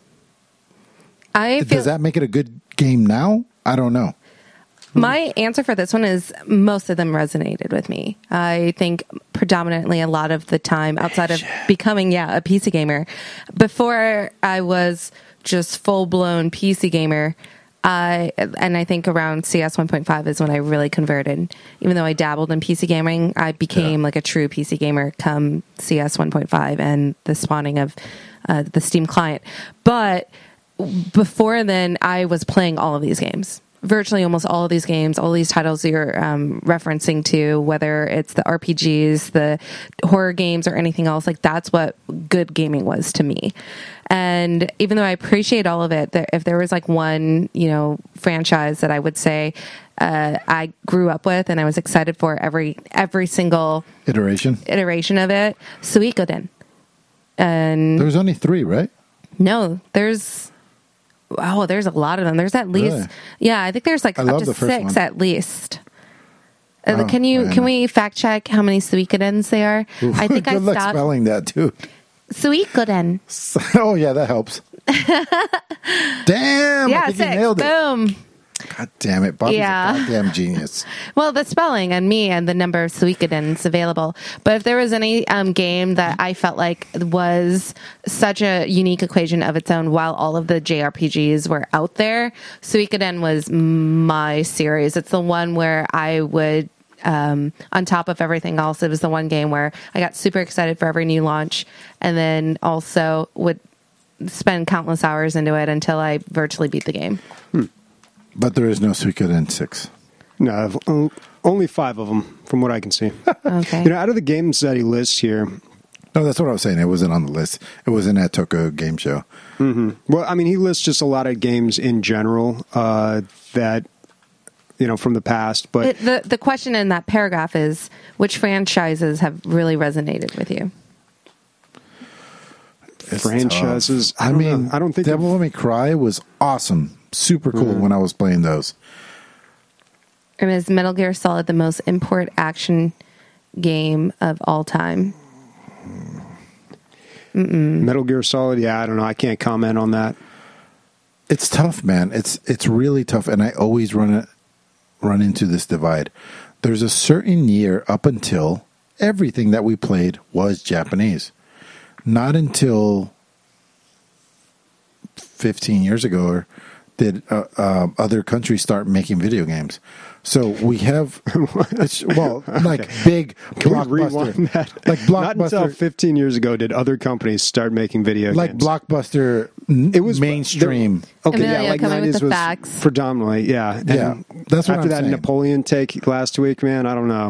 I feel Does that make it a good game now? I don't know. my answer for this one is most of them resonated with me. I think predominantly a lot of the time outside of becoming, yeah, a P C gamer. Before I was just full blown P C gamer, I, and I think around C S one point five is when I really converted. Even though I dabbled in P C gaming, I became Yeah. like a true P C gamer come C S one point five and the spawning of uh, the Steam client. But before then, I was playing all of these games. Virtually almost all of these games, all these titles you're um, referencing to, whether it's the R P Gs, the horror games, or anything else, like that's what good gaming was to me. And even though I appreciate all of it, there, if there was like one, you know, franchise that I would say uh, I grew up with and I was excited for every every single Iteration. iteration of it, Suikoden. And There was only three, right? no, there's oh, there's a lot of them. There's at least Really? yeah, I think there's like I up love to the first six one. at least. Uh, Oh, can you man. can we fact check how many Suikodens there are? I think I Good luck stopped spelling that, dude. Suikoden. Oh, yeah, that helps. Damn. I Yeah, think you six. nailed it. Boom. God damn it. Bobby's Yeah. a goddamn genius. Well, the spelling and me and the number of Suikodens available. But if there was any um, game that I felt like was such a unique equation of its own while all of the J R P Gs were out there, Suikoden was my series. It's the one where I would, um, on top of everything else, it was the one game where I got super excited for every new launch and then also would spend countless hours into it until I virtually beat the game. But there is no Suikoden six. No, o- only five of them, from what I can see. Okay. You know, out of the games that he lists here, No, that's what I was saying. It wasn't on the list. It wasn't at Tokyo Game Show. well, I mean, he lists just a lot of games in general uh, that, you know, from the past. But It, the the question in that paragraph is, which franchises have really resonated with you? It's franchises, tough. I I, don't mean, know. I don't think Devil Let Me Cry was awesome. Super cool when I was playing those. And is Metal Gear Solid the most import action game of all time? Metal Gear Solid, yeah, I don't know. I can't comment on that. It's tough, man. It's it's really tough, and I always run it run into this divide. There's a certain year up until everything that we played was Japanese. Not until fifteen years ago or did uh, uh, other countries start making video games. So we have, it's, well, like big Can we blockbuster, rewind that? like Not until blockbuster, fifteen years ago did other companies start making video like games. blockbuster. It was mainstream. Okay, Emilio, yeah, like coming with nineties the was facts. predominantly, yeah. And Yeah, that's what after I'm that saying. Napoleon take last week, man, I don't know.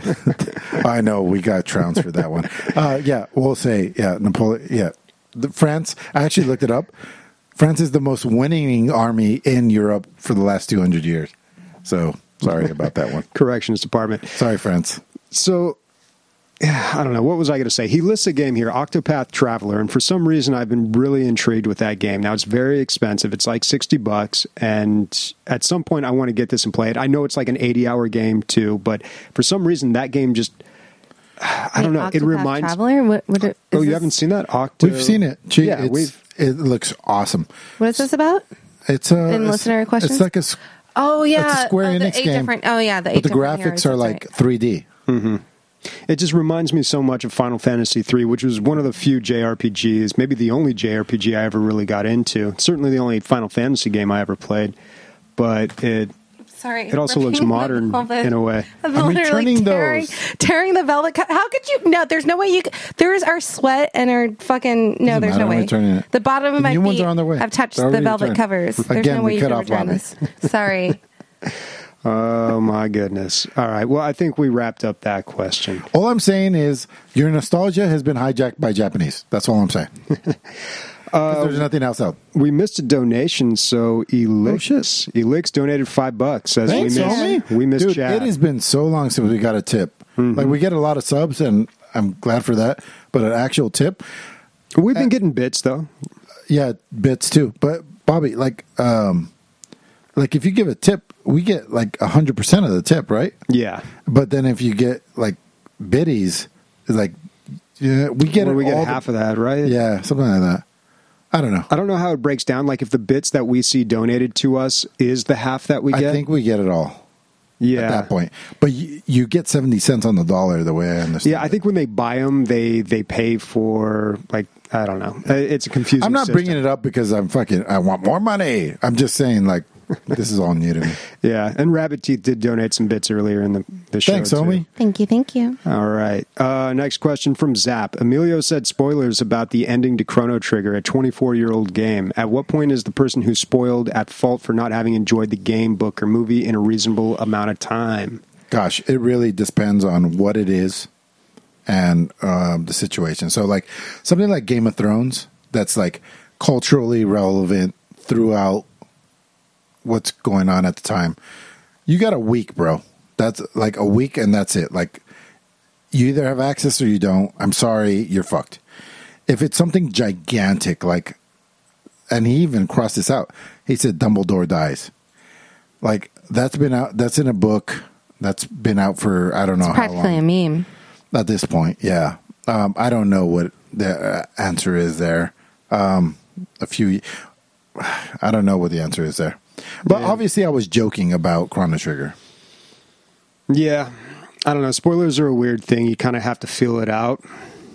I know we got trounced for that one. Uh, yeah, we'll say yeah, Napoleon. Yeah, the, France. I actually looked it up. France is the most winning army in Europe for the last two hundred years. So sorry about that one. Corrections Department. Sorry, France. So, yeah, I don't know. What was I going to say? He lists a game here, Octopath Traveler, and for some reason I've been really intrigued with that game. Now, it's very expensive. It's like sixty bucks, and at some point I want to get this and play it. I know it's like an eighty-hour game, too, but for some reason that game just, I don't know. Wait, It Octopath reminds... Traveler? What, what it, Oh, is you this- haven't seen that? Octo... We've seen it. Gee, Yeah, it's, we've... it looks awesome. What is this about? It's a In it's- listener questions? It's like a, s- Oh yeah, it's a Square oh, the Enix eight game. Different, oh yeah, the eight but the different graphics heroes, are that's like right. three D. It just reminds me so much of Final Fantasy three, which was one of the few J R P Gs, maybe the only J R P G I ever really got into. Certainly the only Final Fantasy game I ever played. But it Sorry, it also we're looks being modern velvet. in a way. I'm I'm literally returning tearing, those. tearing the velvet. Co- How could you? No, there's no way you. Could, there's our sweat and our fucking. No, Doesn't there's matter, no I'm way. returning it. The bottom of The my new feet ones are on their way. have touched They're the already velvet returned. covers. There's Again, no way we you cut can off return Bobby. this. Sorry. Oh, my goodness. All right. Well, I think we wrapped up that question. All I'm saying is your nostalgia has been hijacked by Japanese. That's all I'm saying. 'Cause there's nothing else out. We missed a donation, so Elix, Oh, shit. Elix donated five bucks. As Thanks, we homie. missed, we missed Dude, Chad. it has been so long since we got a tip. Like we get a lot of subs, and I'm glad for that. But an actual tip, We've been getting bits, though. yeah, bits too. But Bobby, like, um, like if you give a tip, we get like a hundred percent of the tip, right? Yeah. But then if you get like biddies, it's like yeah, we get Where it we get all half the, of that, right? yeah, something like that. I don't know. I don't know how it breaks down. Like if the bits that we see donated to us is the half that we I get. think we get it all yeah. at that point. But you, you get seventy cents on the dollar, the way I understand. Yeah, I it. think when they buy them, they they pay for like I don't know. Uh, It's a confusing. I'm not system. bringing it up because I'm fucking. I want more money. I'm just saying, like, this is all new to me. Yeah, and Rabbit Teeth did donate some bits earlier in the, the show. Thanks, too. homie. Thank you. Thank you. All right. Uh, next question from Zap. Emilio said spoilers about the ending to Chrono Trigger, a twenty-four-year-old game. At what point is the person who spoiled at fault for not having enjoyed the game, book, or movie in a reasonable amount of time? Gosh, it really depends on what it is and um, the situation. So, like something like Game of Thrones, that's like culturally relevant throughout what's going on at the time. You got a week, bro. That's like a week, and that's it. Like you either have access or you don't. I'm sorry, you're fucked. If it's something gigantic, like, and he even crossed this out. He said Dumbledore dies. Like that's been out. That's in a book. That's been out for I don't know how Practically long. a meme. At this point, yeah. Um, I don't know what the uh, answer is there. Um, a few, I don't know what the answer is there. But Yeah. obviously, I was joking about Chrono Trigger. Yeah. I don't know. Spoilers are a weird thing. You kind of have to feel it out.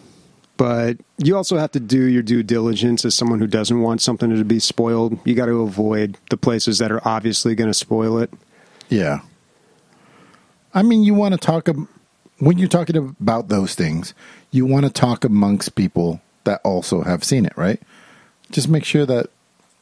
But you also have to do your due diligence as someone who doesn't want something to be spoiled. You got to avoid the places that are obviously going to spoil it. Yeah. I mean, you want to talk, ab- when you're talking about those things, you want to talk amongst people that also have seen it, right? Just make sure that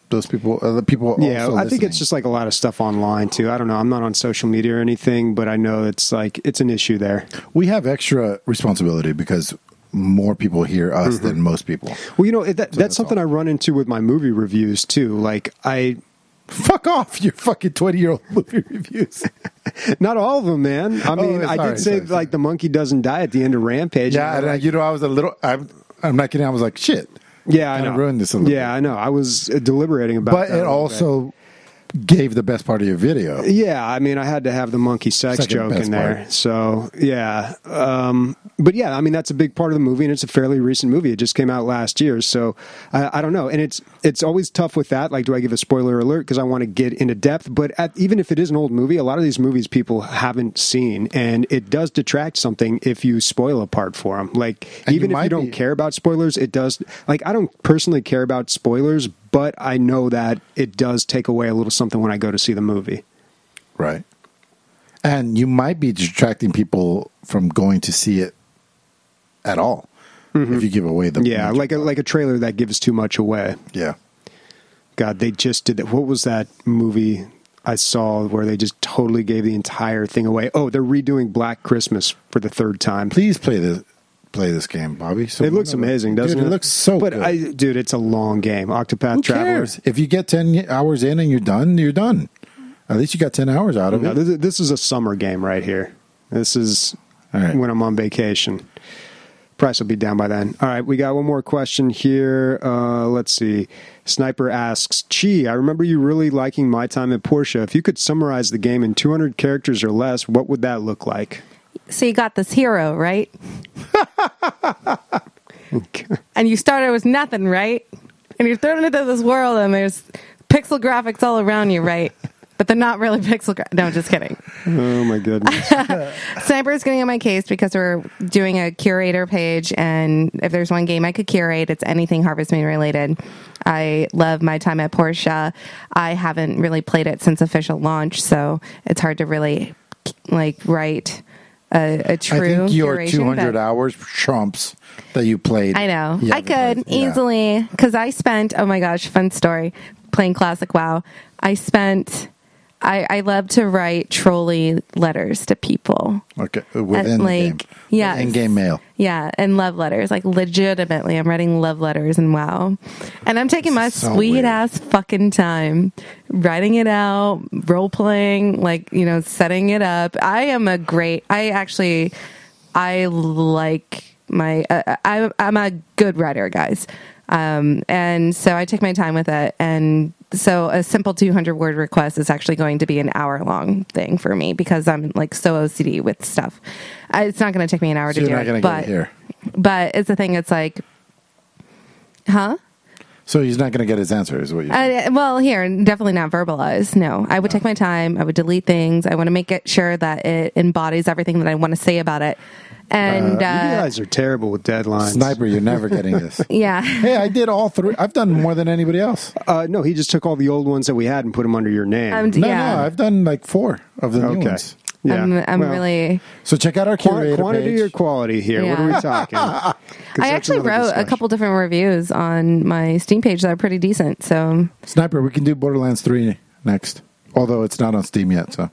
those people, uh, the people. Yeah, also I think it's listening. just like a lot of stuff online too. I don't know. I'm not on social media or anything, but I know it's like it's an issue there. We have extra responsibility because more people hear us mm-hmm. than most people. Well, you know that, so that's something all. I run into with my movie reviews too. Like I. Fuck off, your fucking twenty-year-old movie reviews. Not all of them, man. I mean, oh, I sorry, did say, sorry, like, sorry. the monkey doesn't die at the end of Rampage. Yeah, and, like, you know, I was a little... I'm, I'm not kidding. I was like, shit. Yeah, I kind know. of ruined this a little Yeah, bit. I know. I was uh, deliberating about but that. But it also bit. gave the best part of your video. Yeah, I mean, I had to have the monkey sex Second joke in there. part. So, yeah. Um, but, yeah, I mean, that's a big part of the movie, and it's a fairly recent movie. It just came out last year. So, I, I don't know. And it's it's always tough with that. Like, do I give a spoiler alert? Because I want to get into depth. But at, even if it is an old movie, a lot of these movies people haven't seen. And it does detract something if you spoil a part for them. Like, And even you if you don't be... care about spoilers, it does. Like, I don't personally care about spoilers, but I know that it does take away a little something when I go to see the movie. Right. And you might be distracting people from going to see it at all mm-hmm. if you give away the yeah, like a like a trailer that gives too much away. Yeah. God, they just did that. What was that movie I saw where they just totally gave the entire thing away? Oh, they're redoing Black Christmas for the third time. Please play this. Play this game, Bobby. So it looks amazing, doesn't dude, it? It looks so but good. I, dude, it's a long game. Octopath Who Traveler. cares? If you get ten hours in and you're done, you're done. At least you got ten hours out of No, it. this, this is a summer game right here. This is All right. when I'm on vacation. Price will be down by then. All right, we got one more question here. Uh, let's see. Sniper asks, Chi, I remember you really liking My Time at Porsche. If you could summarize the game in two hundred characters or less, what would that look like? So you got this hero, right? And you started with nothing, right? And you're thrown into this world and there's pixel graphics all around you, right? But they're not really pixel graphics. No, just kidding. Oh, my goodness. Sniper is getting on my case because we're doing a curator page, and if there's one game I could curate, it's anything Harvest Moon related. I love My Time at Porsche. I haven't really played it since official launch, so it's hard to really like write a, a true I think your curation, two hundred but- hours trumps that you played. I know. You I haven't could played. Yeah. easily, because I spent, oh my gosh, fun story, playing Classic WoW. I spent, I, I love to write trolley letters to people. Okay, within Uh, the game. like, yes. In-game mail. Yeah, and love letters. Like, legitimately, I'm writing love letters in WoW. And I'm taking my So sweet weird. ass fucking time writing it out, role playing, like, you know, setting it up. I am a great, I actually, I like my, uh, I, I'm a good writer, guys. Um, and so I take my time with it. And so a simple two hundred word request is actually going to be an hour long thing for me because I'm like so O C D with stuff. I, it's not going to take me an hour So to you're do not it. going to But, get it here. but it's the thing. It's like, huh? So he's not going to get his answer, is what you I, well, here, definitely not verbalized. No, I would take my time. I would delete things. I want to make it sure that it embodies everything that I want to say about it. And You uh, guys are terrible with deadlines. Sniper, you're never getting this. yeah, Hey, I did all three. I've done more than anybody else. Uh, no, he just took all the old ones that we had and put them under your name. I'm, No, yeah. no, I've done like four of the new okay. ones. Yeah. I'm, I'm Well, really. So check out our Qua- curator quantity page. or quality here? What are Yeah. we talking? 'Cause I that's actually another wrote a discussion. couple different reviews on my Steam page that are pretty decent. So Sniper, we can do Borderlands three next. Although it's not on Steam yet, so.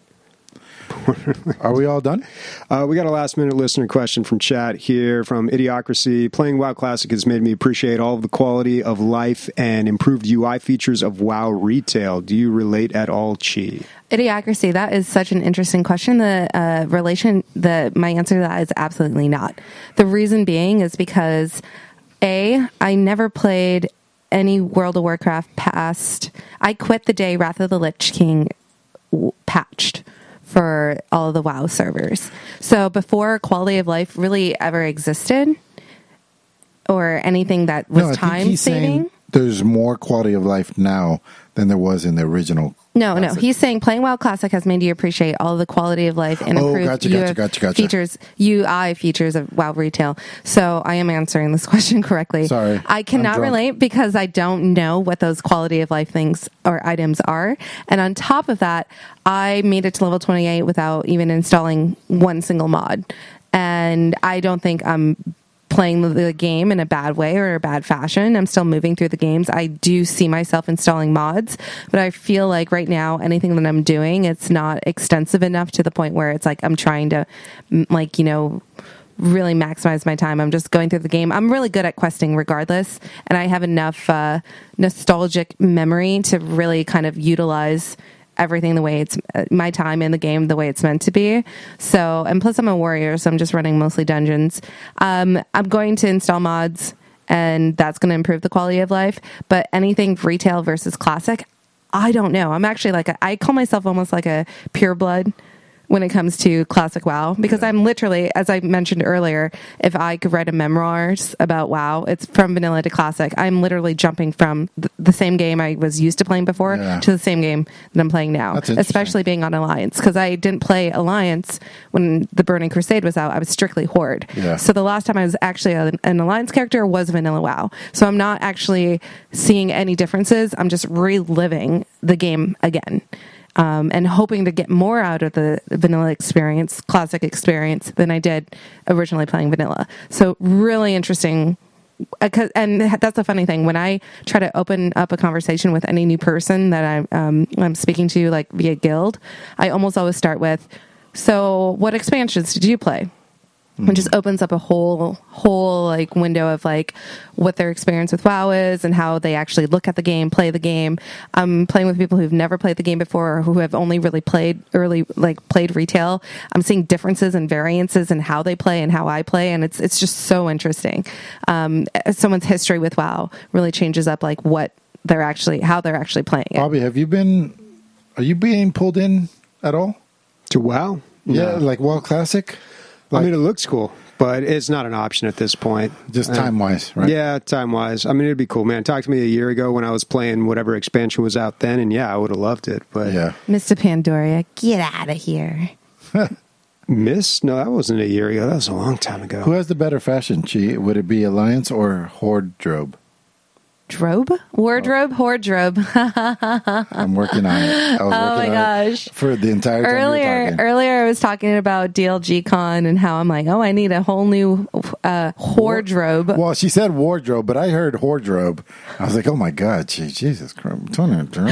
Are we all done? Uh, we got a last minute listener question from chat here from Idiocracy. Playing WoW Classic has made me appreciate all of the quality of life and improved U I features of WoW retail. Do you relate at all, Chi? Idiocracy, that is such an interesting question. The uh, relation, the my answer to that is absolutely not. The reason being is because A, I never played any World of Warcraft past. I quit the day Wrath of the Lich King w- patched for all of the WoW servers. So before quality of life really ever existed, or anything that was no, I think time he's saving. saying there's more quality of life now than there was in the original. No, no. Classic. He's saying playing WoW Classic has made you appreciate all the quality of life and Oh, improved gotcha, U I gotcha, gotcha, gotcha. features, U I features of WoW Retail. So I am answering this question correctly. Sorry, I cannot I'm drunk. relate because I don't know what those quality of life things or items are. And on top of that, I made it to level twenty-eight without even installing one single mod. And I don't think I'm playing the, the game in a bad way or a bad fashion. I'm still moving through the games. I do see myself installing mods, but I feel like right now anything that I'm doing, it's not extensive enough to the point where it's like I'm trying to, like, you know, really maximize my time. I'm just going through the game. I'm really good at questing regardless, and I have enough uh, nostalgic memory to really kind of utilize everything the way it's uh, my time in the game the way it's meant to be. So, and plus I'm a warrior, so I'm just running mostly dungeons. Um, I'm going to install mods, and that's going to improve the quality of life. But anything retail versus classic, I don't know. I'm actually like a, I call myself almost like a pureblood when it comes to classic WoW, because yeah. I'm literally, as I mentioned earlier, if I could write a memoirs about WoW, it's from vanilla to classic. I'm literally jumping from th- the same game I was used to playing before yeah. to the same game that I'm playing now, especially being on Alliance, because I didn't play Alliance when the Burning Crusade was out. I was strictly Horde. Yeah. So the last time I was actually a, an Alliance character was vanilla WoW. So I'm not actually seeing any differences. I'm just reliving the game again. Um, and hoping to get more out of the vanilla experience, classic experience, than I did originally playing vanilla. So really interesting. And that's a funny thing. When I try to open up a conversation with any new person that I'm, um, I'm speaking to, like via guild, I almost always start with, so what expansions did you play? It just opens up a whole whole like window of like what their experience with WoW is and how they actually look at the game, play the game. I'm playing with people who've never played the game before or who have only really played early like played retail. I'm seeing differences and variances in how they play and how I play, and it's it's just so interesting. Um, someone's history with WoW really changes up like what they're actually how they're actually playing it. Bobby, have you been? Are you being pulled in at all to WoW? Yeah, No. like WoW Classic. Like, I mean, it looks cool, but it's not an option at this point. Just time-wise, right? Yeah, time-wise. I mean, it'd be cool, man. Talk to me a year ago when I was playing whatever expansion was out then, and yeah, I would have loved it. But yeah. Mister Pandoria, get out of here. Miss? No, that wasn't a year ago. That was a long time ago. Who has the better fashion, Chi? Would it be Alliance or Horde Drobe? Drobe? Wardrobe? Hordrobe. I'm working on it. I was oh working my on gosh. It for the entire time earlier, you were earlier I was talking about D L G Con and how I'm like, oh, I need a whole new uh, wardrobe. Well, she said wardrobe, but I heard wardrobe. I was like, oh my God, gee, Jesus Christ. I'm telling you,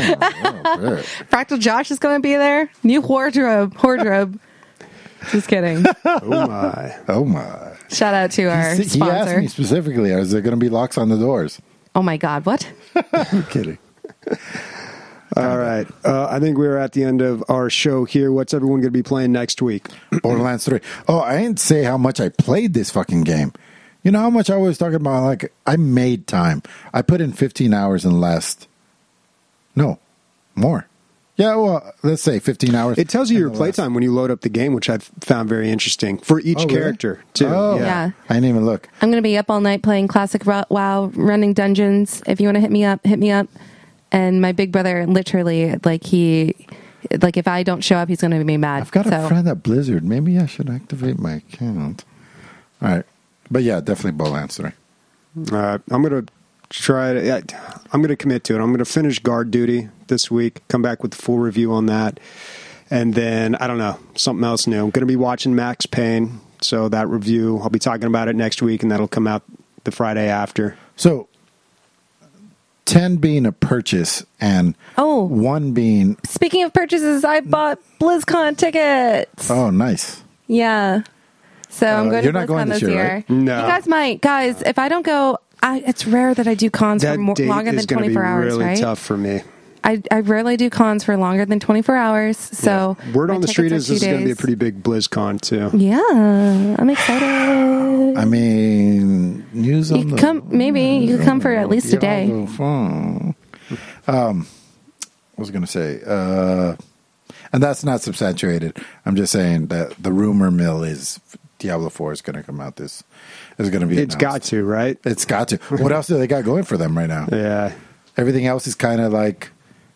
Fractal Josh is going to be there. New wardrobe. Wardrobe. Just kidding. Oh my. Oh my. Shout out to our he, sponsor. He asked me specifically, is there going to be locks on the doors? Oh my God, what? I'm kidding. All right. Uh, I think we're at the end of our show here. What's everyone going to be playing next week? Borderlands three. Oh, I didn't say how much I played this fucking game. You know how much I was talking about? Like, I made time. I put in fifteen hours in the last... No, more. Yeah, well, let's say fifteen hours. It tells you your playtime when you load up the game, which I've found very interesting for each oh, really? character, too. Oh, yeah. yeah. I didn't even look. I'm going to be up all night playing classic WoW, running dungeons. If you want to hit me up, hit me up. And my big brother, literally, like he, like if I don't show up, he's going to be mad. I've got so. a friend at Blizzard. Maybe I should activate my account. All right. But yeah, definitely Borderlands three. Uh, I'm going to try to, yeah, I'm going to commit to it. I'm going to finish Guard Duty this week, come back with the full review on that. And then, I don't know, something else new. I'm going to be watching Max Payne. So that review, I'll be talking about it next week, and that'll come out the Friday after. So, ten being a purchase and oh, one being... Speaking of purchases, I bought BlizzCon tickets. Oh, nice. Yeah. So uh, I'm going to BlizzCon going this, this year. year. Right? No. You guys might. Guys, if I don't go... I, it's rare that I do cons that for more, longer than twenty-four hours, really right? Tough for me. I, I rarely do cons for longer than twenty-four hours. So yeah. Word on the street is this is going to be a pretty big BlizzCon too. Yeah, I'm excited. I mean, news you on the come maybe you could come for at least a day. Um, I was going to say, uh, and that's not substantiated. I'm just saying that the rumor mill is Diablo four is going to come out this. Is going to be. It's got to, right? It's got to. What else do they got going for them right now? Yeah. Everything else is kind of like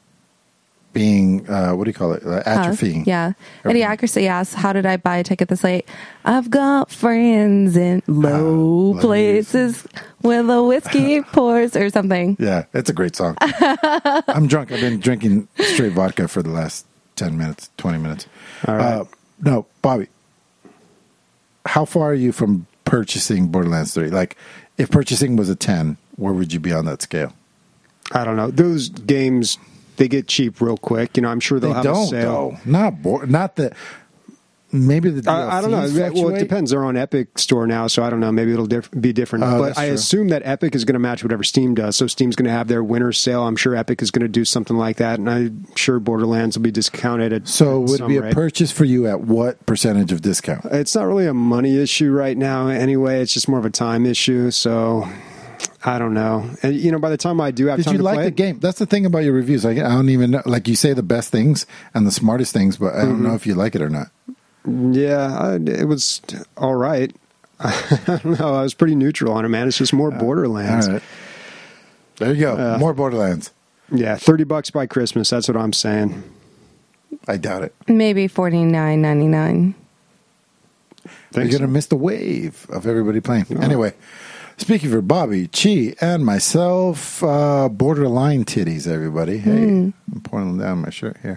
being, uh, what do you call it? Uh, atrophying. Uh, yeah. Eddie Accuracy asks, how did I buy a ticket this late? I've got friends in low uh, places where the whiskey pours or something. Yeah, it's a great song. I'm drunk. I've been drinking straight vodka for the last ten minutes, twenty minutes. All right. Uh, no, Bobby, how far are you from purchasing Borderlands three? Like, if purchasing was a ten, where would you be on that scale? I don't know. Those games, they get cheap real quick. You know, I'm sure they'll They have don't, a sale. though. Not bo- not the. Maybe the D L Cs I, I don't know. Well, it fluctuate? depends. They're on Epic Store now, so I don't know. Maybe it'll diff- be different. Oh, but that's I true. assume that Epic is going to match whatever Steam does. So Steam's going to have their winter sale. I'm sure Epic is going to do something like that, and I'm sure Borderlands will be discounted at. So at would it some be a rate. purchase for you at what percentage of discount? It's not really a money issue right now. Anyway, it's just more of a time issue. So I don't know. And you know, by the time I do have Did time you to like play the it- game? That's the thing about your reviews. Like, I don't even know. Like, you say the best things and the smartest things, but I don't Mm-hmm. know if you like it or not. Yeah, I, it was all right. I don't know. I was pretty neutral on it, man. It's just more Borderlands. All right. There you go. Uh, More Borderlands. Yeah, thirty bucks by Christmas. That's what I'm saying. I doubt it. Maybe forty nine ninety nine. You're Thanks. going to miss the wave of everybody playing. Anyway, speaking for Bobby, Chi, and myself, uh, borderline titties, everybody. Hey, Mm. I'm pouring down my shirt here.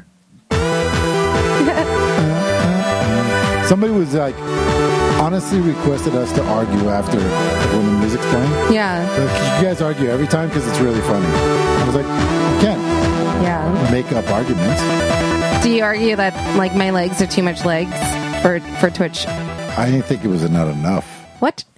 Somebody was like, honestly requested us to argue after when the music's playing. Yeah, Like, you guys argue every time because it's really funny. I was like, you can't yeah. make up arguments. Do you argue that like my legs are too much legs for for Twitch? I didn't think it was not enough. What?